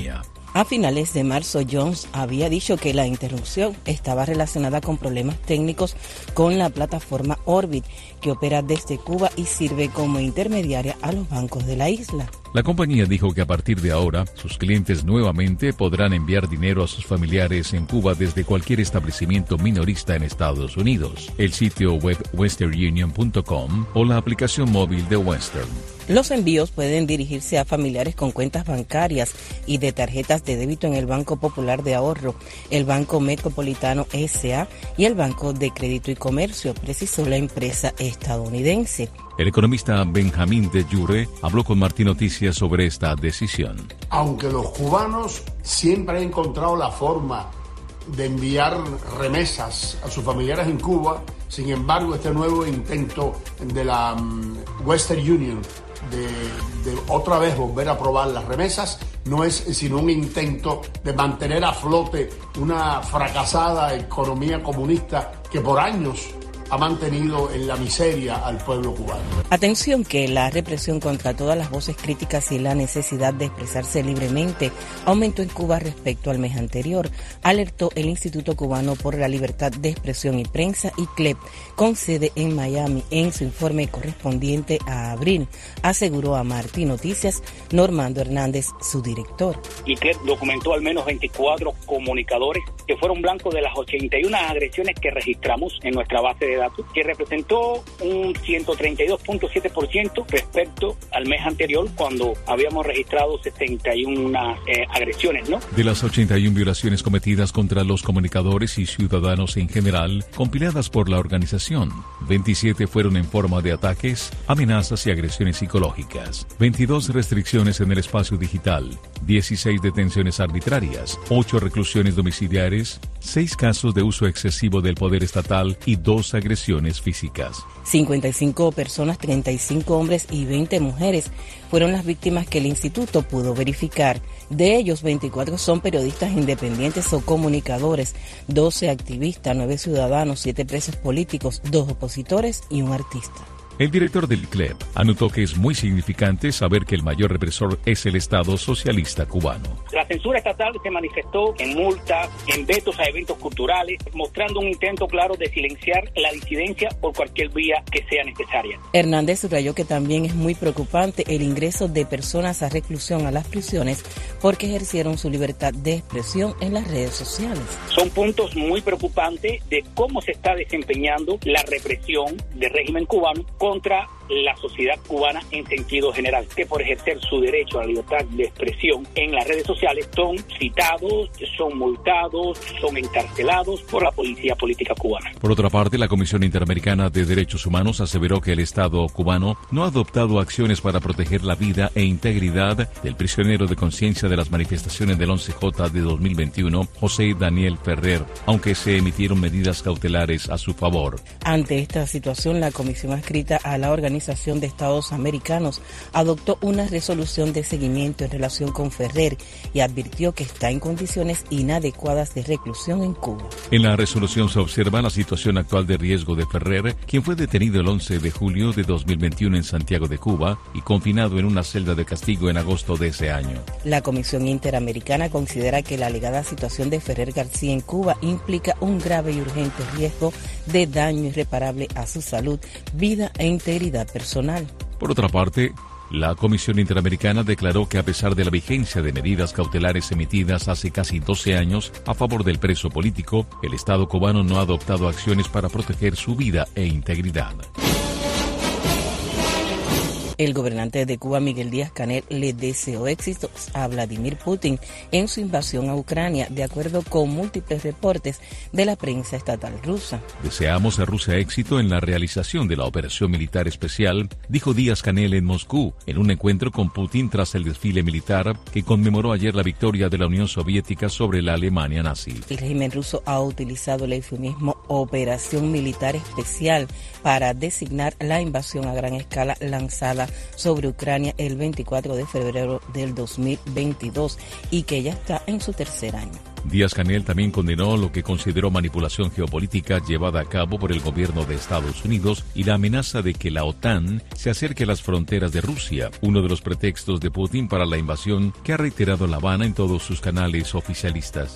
A finales de marzo, Jones había dicho que la interrupción estaba relacionada con problemas técnicos con la plataforma Orbit, que opera desde Cuba y sirve como intermediaria a los bancos de la isla. La compañía dijo que a partir de ahora, sus clientes nuevamente podrán enviar dinero a sus familiares en Cuba desde cualquier establecimiento minorista en Estados Unidos, el sitio web western union punto com o la aplicación móvil de Western. Los envíos pueden dirigirse a familiares con cuentas bancarias y de tarjetas de débito en el Banco Popular de Ahorro, el Banco Metropolitano S A y el Banco de Crédito y Comercio, precisó la empresa estadounidense. El economista Benjamín de Jure habló con Martín Noticias sobre esta decisión. Aunque los cubanos siempre han encontrado la forma de enviar remesas a sus familiares en Cuba, sin embargo, este nuevo intento de la um, Western Union de, de otra vez volver a aprobar las remesas no es sino un intento de mantener a flote una fracasada economía comunista que por años ha mantenido en la miseria al pueblo cubano. Atención que la represión contra todas las voces críticas y la necesidad de expresarse libremente aumentó en Cuba respecto al mes anterior, alertó el Instituto Cubano por la Libertad de Expresión y Prensa, I C L E P, con sede en Miami, en su informe correspondiente a abril, aseguró a Martín Noticias Normando Hernández, su director. I C L E P documentó al menos veinticuatro comunicadores que fueron blancos de las ochenta y una agresiones que registramos en nuestra base de datos, que representó un ciento treinta y dos punto siete por ciento respecto al mes anterior, cuando habíamos registrado setenta y una eh, agresiones, ¿no? De las ochenta y una violaciones cometidas contra los comunicadores y ciudadanos en general, compiladas por la organización, veintisiete fueron en forma de ataques, amenazas y agresiones psicológicas, veintidós restricciones en el espacio digital, dieciséis detenciones arbitrarias, ocho reclusiones domiciliares, seis casos de uso excesivo del poder estatal y dos agresiones físicas. cincuenta y cinco personas, treinta y cinco hombres y veinte mujeres fueron las víctimas que el instituto pudo verificar. De ellos, veinticuatro son periodistas independientes o comunicadores, doce activistas, nueve ciudadanos, siete presos políticos, dos opositores y un artista. El director del I C L E P anotó que es muy significante saber que el mayor represor es el Estado socialista cubano. La censura estatal se manifestó en multas, en vetos a eventos culturales, mostrando un intento claro de silenciar la disidencia por cualquier vía que sea necesaria. Hernández subrayó que también es muy preocupante el ingreso de personas a reclusión a las prisiones porque ejercieron su libertad de expresión en las redes sociales. Son puntos muy preocupantes de cómo se está desempeñando la represión del régimen cubano contra la sociedad cubana en sentido general, que por ejercer su derecho a la libertad de expresión en las redes sociales son citados, son multados, son encarcelados por la policía política cubana. Por otra parte, la Comisión Interamericana de Derechos Humanos aseveró que el Estado cubano no ha adoptado acciones para proteger la vida e integridad del prisionero de conciencia de las manifestaciones del once J de dos mil veintiuno, José Daniel Ferrer, aunque se emitieron medidas cautelares a su favor. Ante esta situación, la comisión adscrita a la Organización de Estados Americanos adoptó una resolución de seguimiento en relación con Ferrer y advirtió que está en condiciones inadecuadas de reclusión en Cuba. En la resolución se observa la situación actual de riesgo de Ferrer, quien fue detenido el once de julio de dos mil veintiuno en Santiago de Cuba y confinado en una celda de castigo en agosto de ese año. La Comisión Interamericana considera que la alegada situación de Ferrer García en Cuba implica un grave y urgente riesgo de daño irreparable a su salud, vida e integridad personal. Por otra parte, la Comisión Interamericana declaró que a pesar de la vigencia de medidas cautelares emitidas hace casi doce años a favor del preso político, el Estado cubano no ha adoptado acciones para proteger su vida e integridad. El gobernante de Cuba, Miguel Díaz-Canel, le deseó éxitos a Vladimir Putin en su invasión a Ucrania, de acuerdo con múltiples reportes de la prensa estatal rusa. Deseamos a Rusia éxito en la realización de la operación militar especial, dijo Díaz-Canel en Moscú, en un encuentro con Putin tras el desfile militar que conmemoró ayer la victoria de la Unión Soviética sobre la Alemania nazi. El régimen ruso ha utilizado el eufemismo operación militar especial para designar la invasión a gran escala lanzada sobre Ucrania el veinticuatro de febrero del dos mil veintidós y que ya está en su tercer año. Díaz-Canel también condenó lo que consideró manipulación geopolítica llevada a cabo por el gobierno de Estados Unidos y la amenaza de que la OTAN se acerque a las fronteras de Rusia, uno de los pretextos de Putin para la invasión que ha reiterado La Habana en todos sus canales oficialistas.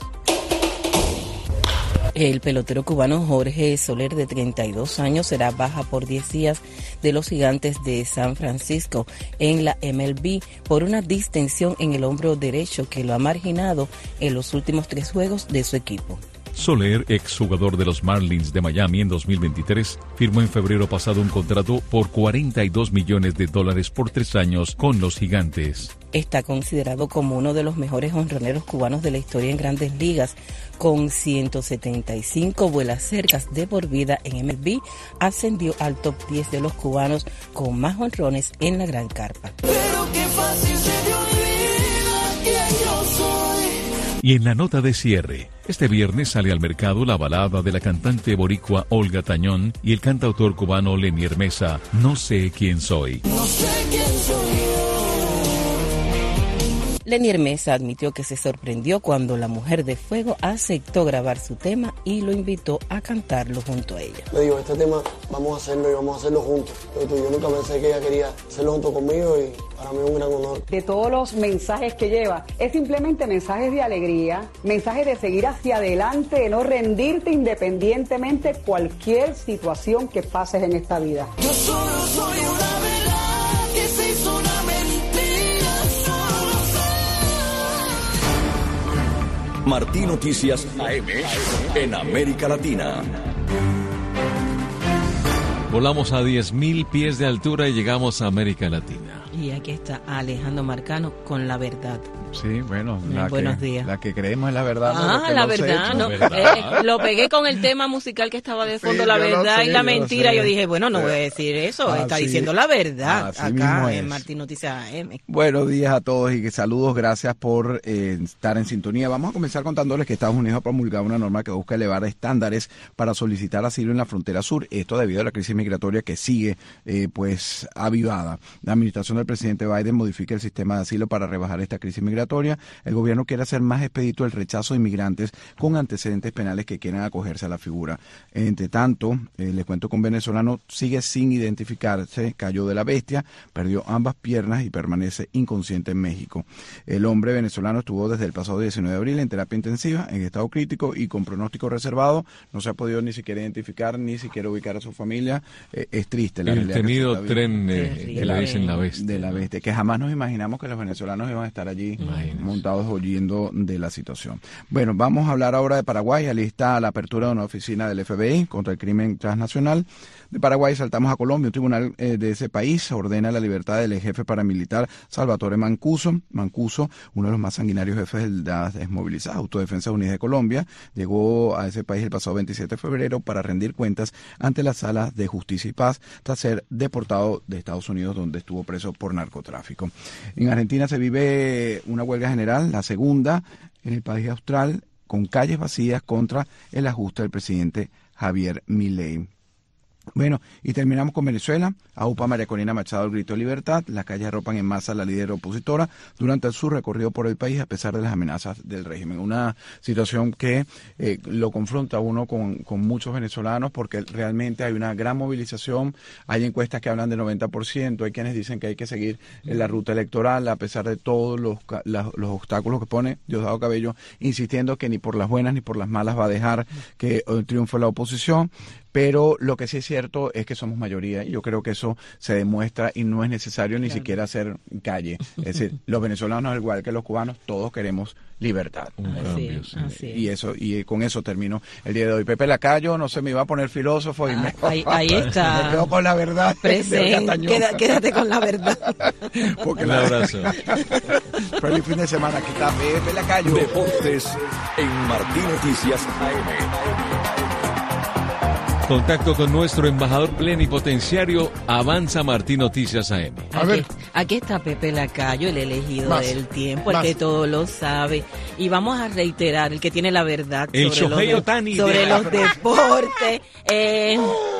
El pelotero cubano Jorge Soler, de treinta y dos años, será baja por diez días de los Gigantes de San Francisco en la M L B por una distensión en el hombro derecho que lo ha marginado en los últimos tres juegos de su equipo. Soler, exjugador de los Marlins de Miami en dos mil veintitrés, firmó en febrero pasado un contrato por cuarenta y dos millones de dólares por tres años con los Gigantes. Está considerado como uno de los mejores jonroneros cubanos de la historia en Grandes Ligas, con ciento setenta y cinco vuelas cercas de por vida en M L B, ascendió al top diez de los cubanos con más jonrones en la Gran Carpa. Pero qué fácil se te olvida que yo soy. Y en la nota de cierre, este viernes sale al mercado la balada de la cantante boricua Olga Tañón y el cantautor cubano Lenier Mesa, No sé quién soy. No sé quién soy yo. Lenier Mesa admitió que se sorprendió cuando la Mujer de Fuego aceptó grabar su tema y lo invitó a cantarlo junto a ella. Le digo, este tema vamos a hacerlo y vamos a hacerlo juntos. Yo nunca pensé que ella quería hacerlo junto conmigo y para mí es un gran honor. De todos los mensajes que lleva, es simplemente mensajes de alegría, mensajes de seguir hacia adelante, de no rendirte independientemente de cualquier situación que pases en esta vida. Yo solo soy una verdad que se hizo una mentira, solo sé. Martín Noticias A M en América Latina. Volamos a diez mil pies de altura y llegamos a América Latina. Y aquí está Alejandro Marcano con La Verdad. Sí, bueno, la buenos que, días. La que creemos es la verdad. Ah, la verdad, no, eh, lo pegué con el tema musical que estaba de fondo, sí, la verdad sé, y la mentira. Yo, yo dije, bueno, no voy a decir eso, ah, está sí. diciendo la verdad acá en Martín Noticias A M. Buenos días a todos y saludos, gracias por eh, estar en sintonía. Vamos a comenzar contándoles que Estados Unidos ha promulgado una norma que busca elevar estándares para solicitar asilo en la frontera sur, esto debido a la crisis migratoria que sigue eh, pues avivada. La administración del presidente Biden modifica el sistema de asilo para rebajar esta crisis migratoria. El gobierno quiere hacer más expedito el rechazo de inmigrantes con antecedentes penales que quieran acogerse a la figura. Entre tanto, eh, les cuento que un venezolano sigue sin identificarse, cayó de la bestia, perdió ambas piernas y permanece inconsciente en México. El hombre venezolano estuvo desde el pasado diecinueve de abril en terapia intensiva, en estado crítico y con pronóstico reservado. No se ha podido ni siquiera identificar, ni siquiera ubicar a su familia. Eh, es triste la el temido tren eh, que le dicen la bestia. De la bestia, que jamás nos imaginamos que los venezolanos iban a estar allí Imagínese. montados oyendo de la situación. Bueno, vamos a hablar ahora de Paraguay. Allí está la apertura de una oficina del F B I contra el crimen transnacional. De Paraguay saltamos a Colombia. Un tribunal eh, de ese país ordena la libertad del jefe paramilitar Salvatore Mancuso. Mancuso, uno de los más sanguinarios jefes de la desmovilizada Autodefensa Unida de Colombia, llegó a ese país el pasado veintisiete de febrero para rendir cuentas ante las salas de justicia y paz tras ser deportado de Estados Unidos, donde estuvo preso por narcotráfico. En Argentina se vive una huelga general, la segunda en el país austral, con calles vacías contra el ajuste del presidente Javier Milei. Bueno, y terminamos con Venezuela. A UPA María Corina Machado el grito de libertad. Las calles arropan en masa a la líder opositora durante su recorrido por el país a pesar de las amenazas del régimen. Una situación que eh, lo confronta a uno con, con muchos venezolanos porque realmente hay una gran movilización. Hay encuestas que hablan del noventa por ciento. Hay quienes dicen que hay que seguir en la ruta electoral a pesar de todos los, los, los obstáculos que pone Diosdado Cabello, insistiendo que ni por las buenas ni por las malas va a dejar que eh, triunfe la oposición. Pero lo que sí es cierto es que somos mayoría y yo creo que eso se demuestra y no es necesario ni claro. siquiera hacer calle. Es decir, los venezolanos, al igual que los cubanos, todos queremos libertad. Un cambio, sí. Así Y eso y con eso termino el día de hoy. Pepe Lacayo, no se me iba a poner filósofo y ah, me, ahí, ahí está. me quedo con la verdad. Presente. Queda, quédate con la verdad. Porque Un abrazo. Feliz fin de semana. Aquí está Pepe Lacayo. Deportes en Martín Noticias A M. Contacto con nuestro embajador plenipotenciario, Avanza Martín Noticias A M. A ver. Aquí, aquí está Pepe Lacayo, el elegido Más. del tiempo, el Más. que todo lo sabe. Y vamos a reiterar, el que tiene la verdad El sobre, los, Shohei Ohtani sobre de los deportes. Eh,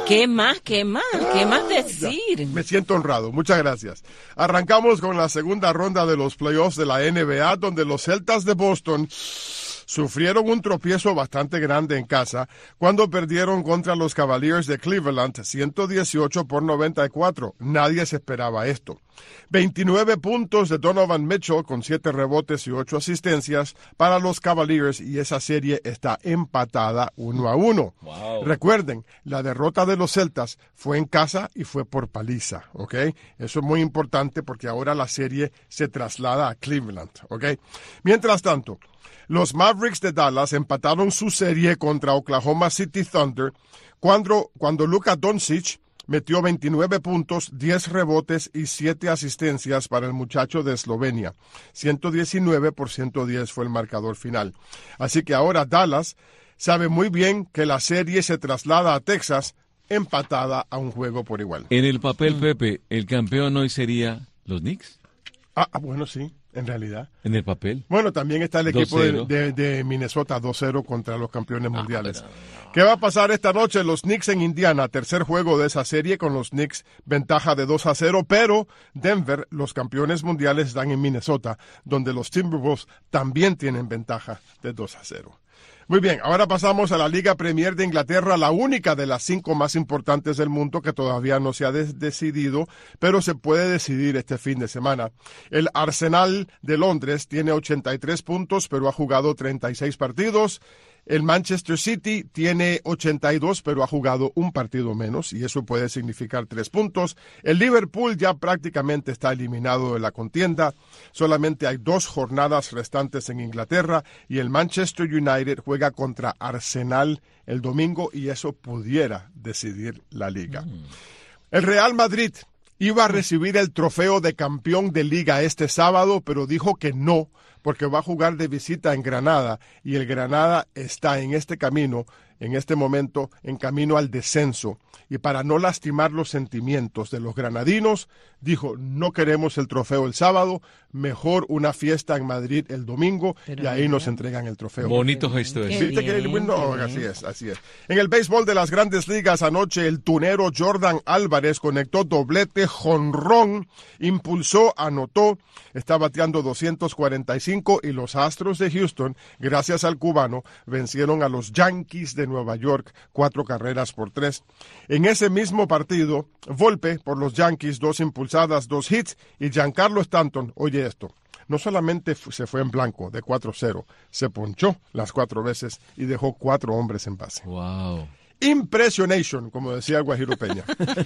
¿Qué más? ¿Qué más? ¿Qué más decir? Ya, me siento honrado. Muchas gracias. Arrancamos con la segunda ronda de los playoffs de la N B A, donde los Celtas de Boston sufrieron un tropiezo bastante grande en casa cuando perdieron contra los Cavaliers de Cleveland ciento dieciocho por noventa y cuatro. Nadie se esperaba esto. veintinueve puntos de Donovan Mitchell con siete rebotes y ocho asistencias para los Cavaliers y esa serie está empatada uno a uno. Wow. Recuerden, la derrota de los Celtas fue en casa y fue por paliza, ¿ok? Eso es muy importante porque ahora la serie se traslada a Cleveland, ¿ok? Mientras tanto, los Mavericks de Dallas empataron su serie contra Oklahoma City Thunder cuando, cuando Luka Doncic metió veintinueve puntos, diez rebotes y siete asistencias para el muchacho de Eslovenia. ciento diecinueve por ciento diez fue el marcador final. Así que ahora Dallas sabe muy bien que la serie se traslada a Texas empatada a un juego por igual. En el papel, Pepe, ¿el campeón hoy sería los Knicks? Ah, bueno, sí. En realidad. ¿En el papel? Bueno, también está el equipo de, de, de Minnesota dos cero contra los campeones mundiales. Ah, pero... ¿Qué va a pasar esta noche? Los Knicks en Indiana, tercer juego de esa serie con los Knicks, ventaja de dos a cero, pero Denver, los campeones mundiales, están en Minnesota, donde los Timberwolves también tienen ventaja de dos a cero. Muy bien, ahora pasamos a la Liga Premier de Inglaterra, la única de las cinco más importantes del mundo que todavía no se ha de- decidido, pero se puede decidir este fin de semana. El Arsenal de Londres tiene ochenta y tres puntos, pero ha jugado treinta y seis partidos. El Manchester City tiene ochenta y dos, pero ha jugado un partido menos, y eso puede significar tres puntos. El Liverpool ya prácticamente está eliminado de la contienda. Solamente hay dos jornadas restantes en Inglaterra, y el Manchester United juega contra Arsenal el domingo, y eso pudiera decidir la liga. Mm. El Real Madrid iba a recibir el trofeo de campeón de liga este sábado, pero dijo que no, porque va a jugar de visita en Granada, y el Granada está en este camino, en este momento, en camino al descenso. Y para no lastimar los sentimientos de los granadinos, dijo, no queremos el trofeo el sábado, mejor una fiesta en Madrid el domingo, pero y ahí mira, nos entregan el trofeo. Bonito gesto es. ¿Viste que el, no, así es, así es. En el béisbol de las Grandes Ligas anoche, el tunero Jordan Álvarez conectó doblete jonrón, impulsó, anotó, está bateando doscientos cuarenta y cinco, y los Astros de Houston, gracias al cubano, vencieron a los Yankees de Nueva York, cuatro carreras por tres. En ese mismo partido, Volpe por los Yankees, dos impulsadas, dos hits, y Giancarlo Stanton, oye esto, no solamente se fue en blanco de cuatro cero, se ponchó las cuatro veces y dejó cuatro hombres en base. Wow. Impressionation, como decía Guajiro Peña.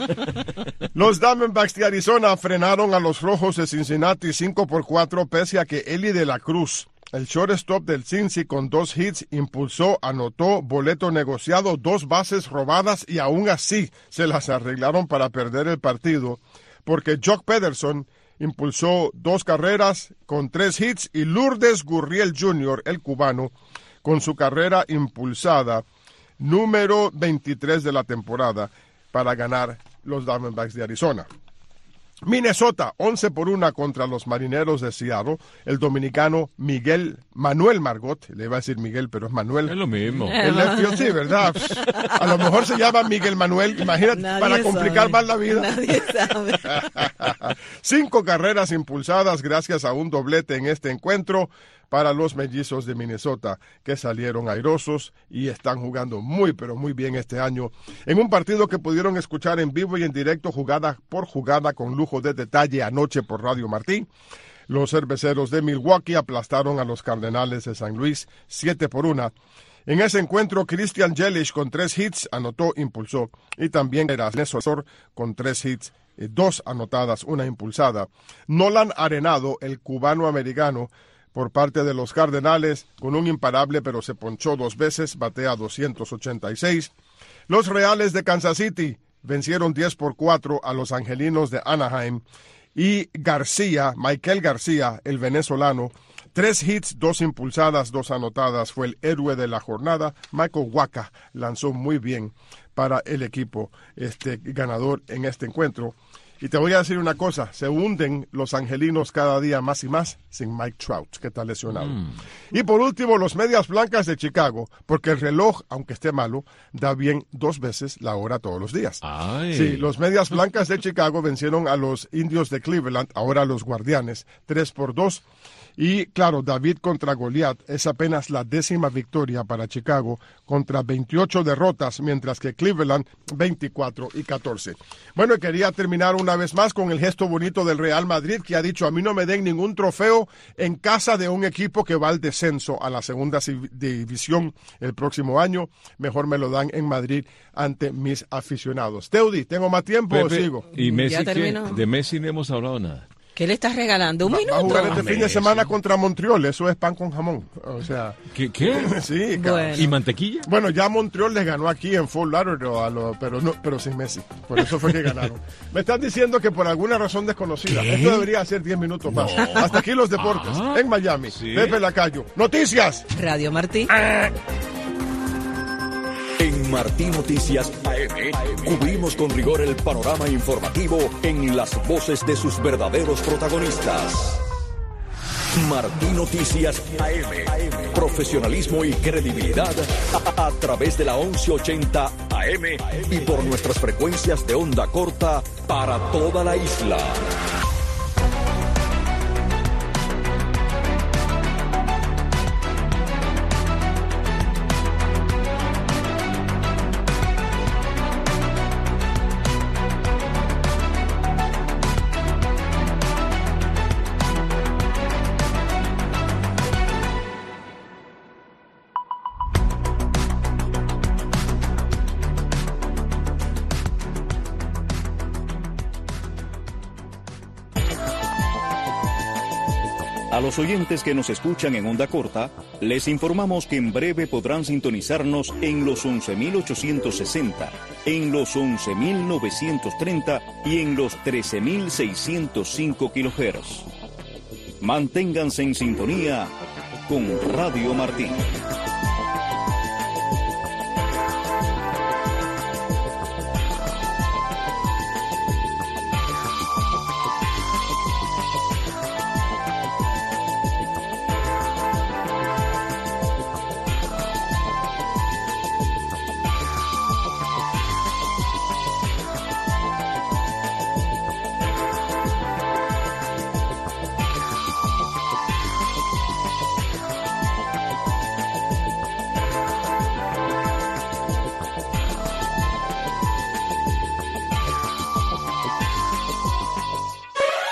Los Diamondbacks de Arizona frenaron a los Rojos de Cincinnati cinco por cuatro, pese a que Eli de la Cruz, el shortstop del Cincy, con dos hits, impulsó, anotó, boleto negociado, dos bases robadas, y aún así se las arreglaron para perder el partido, porque Jock Pederson impulsó dos carreras con tres hits, y Lourdes Gurriel junior, el cubano, con su carrera impulsada, número veintitrés de la temporada, para ganar los Diamondbacks de Arizona. Minnesota, once por una contra los Marineros de Seattle. El dominicano Miguel Manuel Margot, le iba a decir Miguel, pero es Manuel. Es lo mismo. El left field, sí, ¿verdad? A lo mejor se llama Miguel Manuel, imagínate, nadie para complicar sabe. Más la vida. Nadie sabe. Cinco carreras impulsadas gracias a un doblete en este encuentro para los Mellizos de Minnesota, que salieron airosos y están jugando muy, pero muy bien este año, en un partido que pudieron escuchar en vivo y en directo, jugada por jugada, con lujo de detalle, anoche por Radio Martí. Los Cerveceros de Milwaukee aplastaron a los Cardenales de San Luis siete por una. En ese encuentro, Christian Yelich con tres hits anotó, impulsó, y también era Nestor con tres hits, dos anotadas, una impulsada. Nolan Arenado, el cubano-americano, por parte de los Cardenales, con un imparable, pero se ponchó dos veces, batea doscientos ochenta y seis. Los Reales de Kansas City vencieron diez por cuatro a los Angelinos de Anaheim, y García, Michael García, el venezolano, tres hits, dos impulsadas, dos anotadas, fue el héroe de la jornada. Michael Wacha lanzó muy bien para el equipo este ganador en este encuentro. Y te voy a decir una cosa, se hunden los angelinos cada día más y más sin Mike Trout, que está lesionado. Mm. Y por último, los Medias Blancas de Chicago, porque el reloj, aunque esté malo, da bien dos veces la hora todos los días. Ay. Sí, los Medias Blancas de Chicago vencieron a los Indios de Cleveland, ahora los Guardianes, tres por dos. Y claro, David contra Goliat es apenas la décima victoria para Chicago contra veintiocho derrotas, mientras que Cleveland veinticuatro y catorce. Bueno, quería terminar una vez más con el gesto bonito del Real Madrid, que ha dicho: a mí no me den ningún trofeo en casa de un equipo que va al descenso a la segunda división el próximo año. Mejor me lo dan en Madrid ante mis aficionados. Teudi, ¿tengo más tiempo Pepe, o sigo? ¿Y Messi qué? De Messi no hemos hablado nada. ¿Qué le estás regalando? ¿Un va, minuto? Va a jugar este Messi. fin de semana contra Montreal, eso es pan con jamón. O sea, ¿Qué? qué? Sí, bueno. ¿Y mantequilla? Bueno, ya Montreal les ganó aquí en Fort Lauderdale, a lo, pero no, pero sin Messi. Por eso fue que ganaron. Me están diciendo que por alguna razón desconocida, ¿Qué? esto debería ser diez minutos más. No. Hasta aquí los deportes, Ah, en Miami. sí. Pepe Lacayo. Noticias. Radio Martí. Ah. En Martí Noticias A M, cubrimos con rigor el panorama informativo en las voces de sus verdaderos protagonistas. Martí Noticias A M, profesionalismo y credibilidad a, a través de la once ochenta A M y por nuestras frecuencias de onda corta para toda la isla. A los oyentes que nos escuchan en onda corta, les informamos que en breve podrán sintonizarnos en los once mil ochocientos sesenta, en los once mil novecientos treinta y en los trece mil seiscientos cinco kilohertz. Manténganse en sintonía con Radio Martí.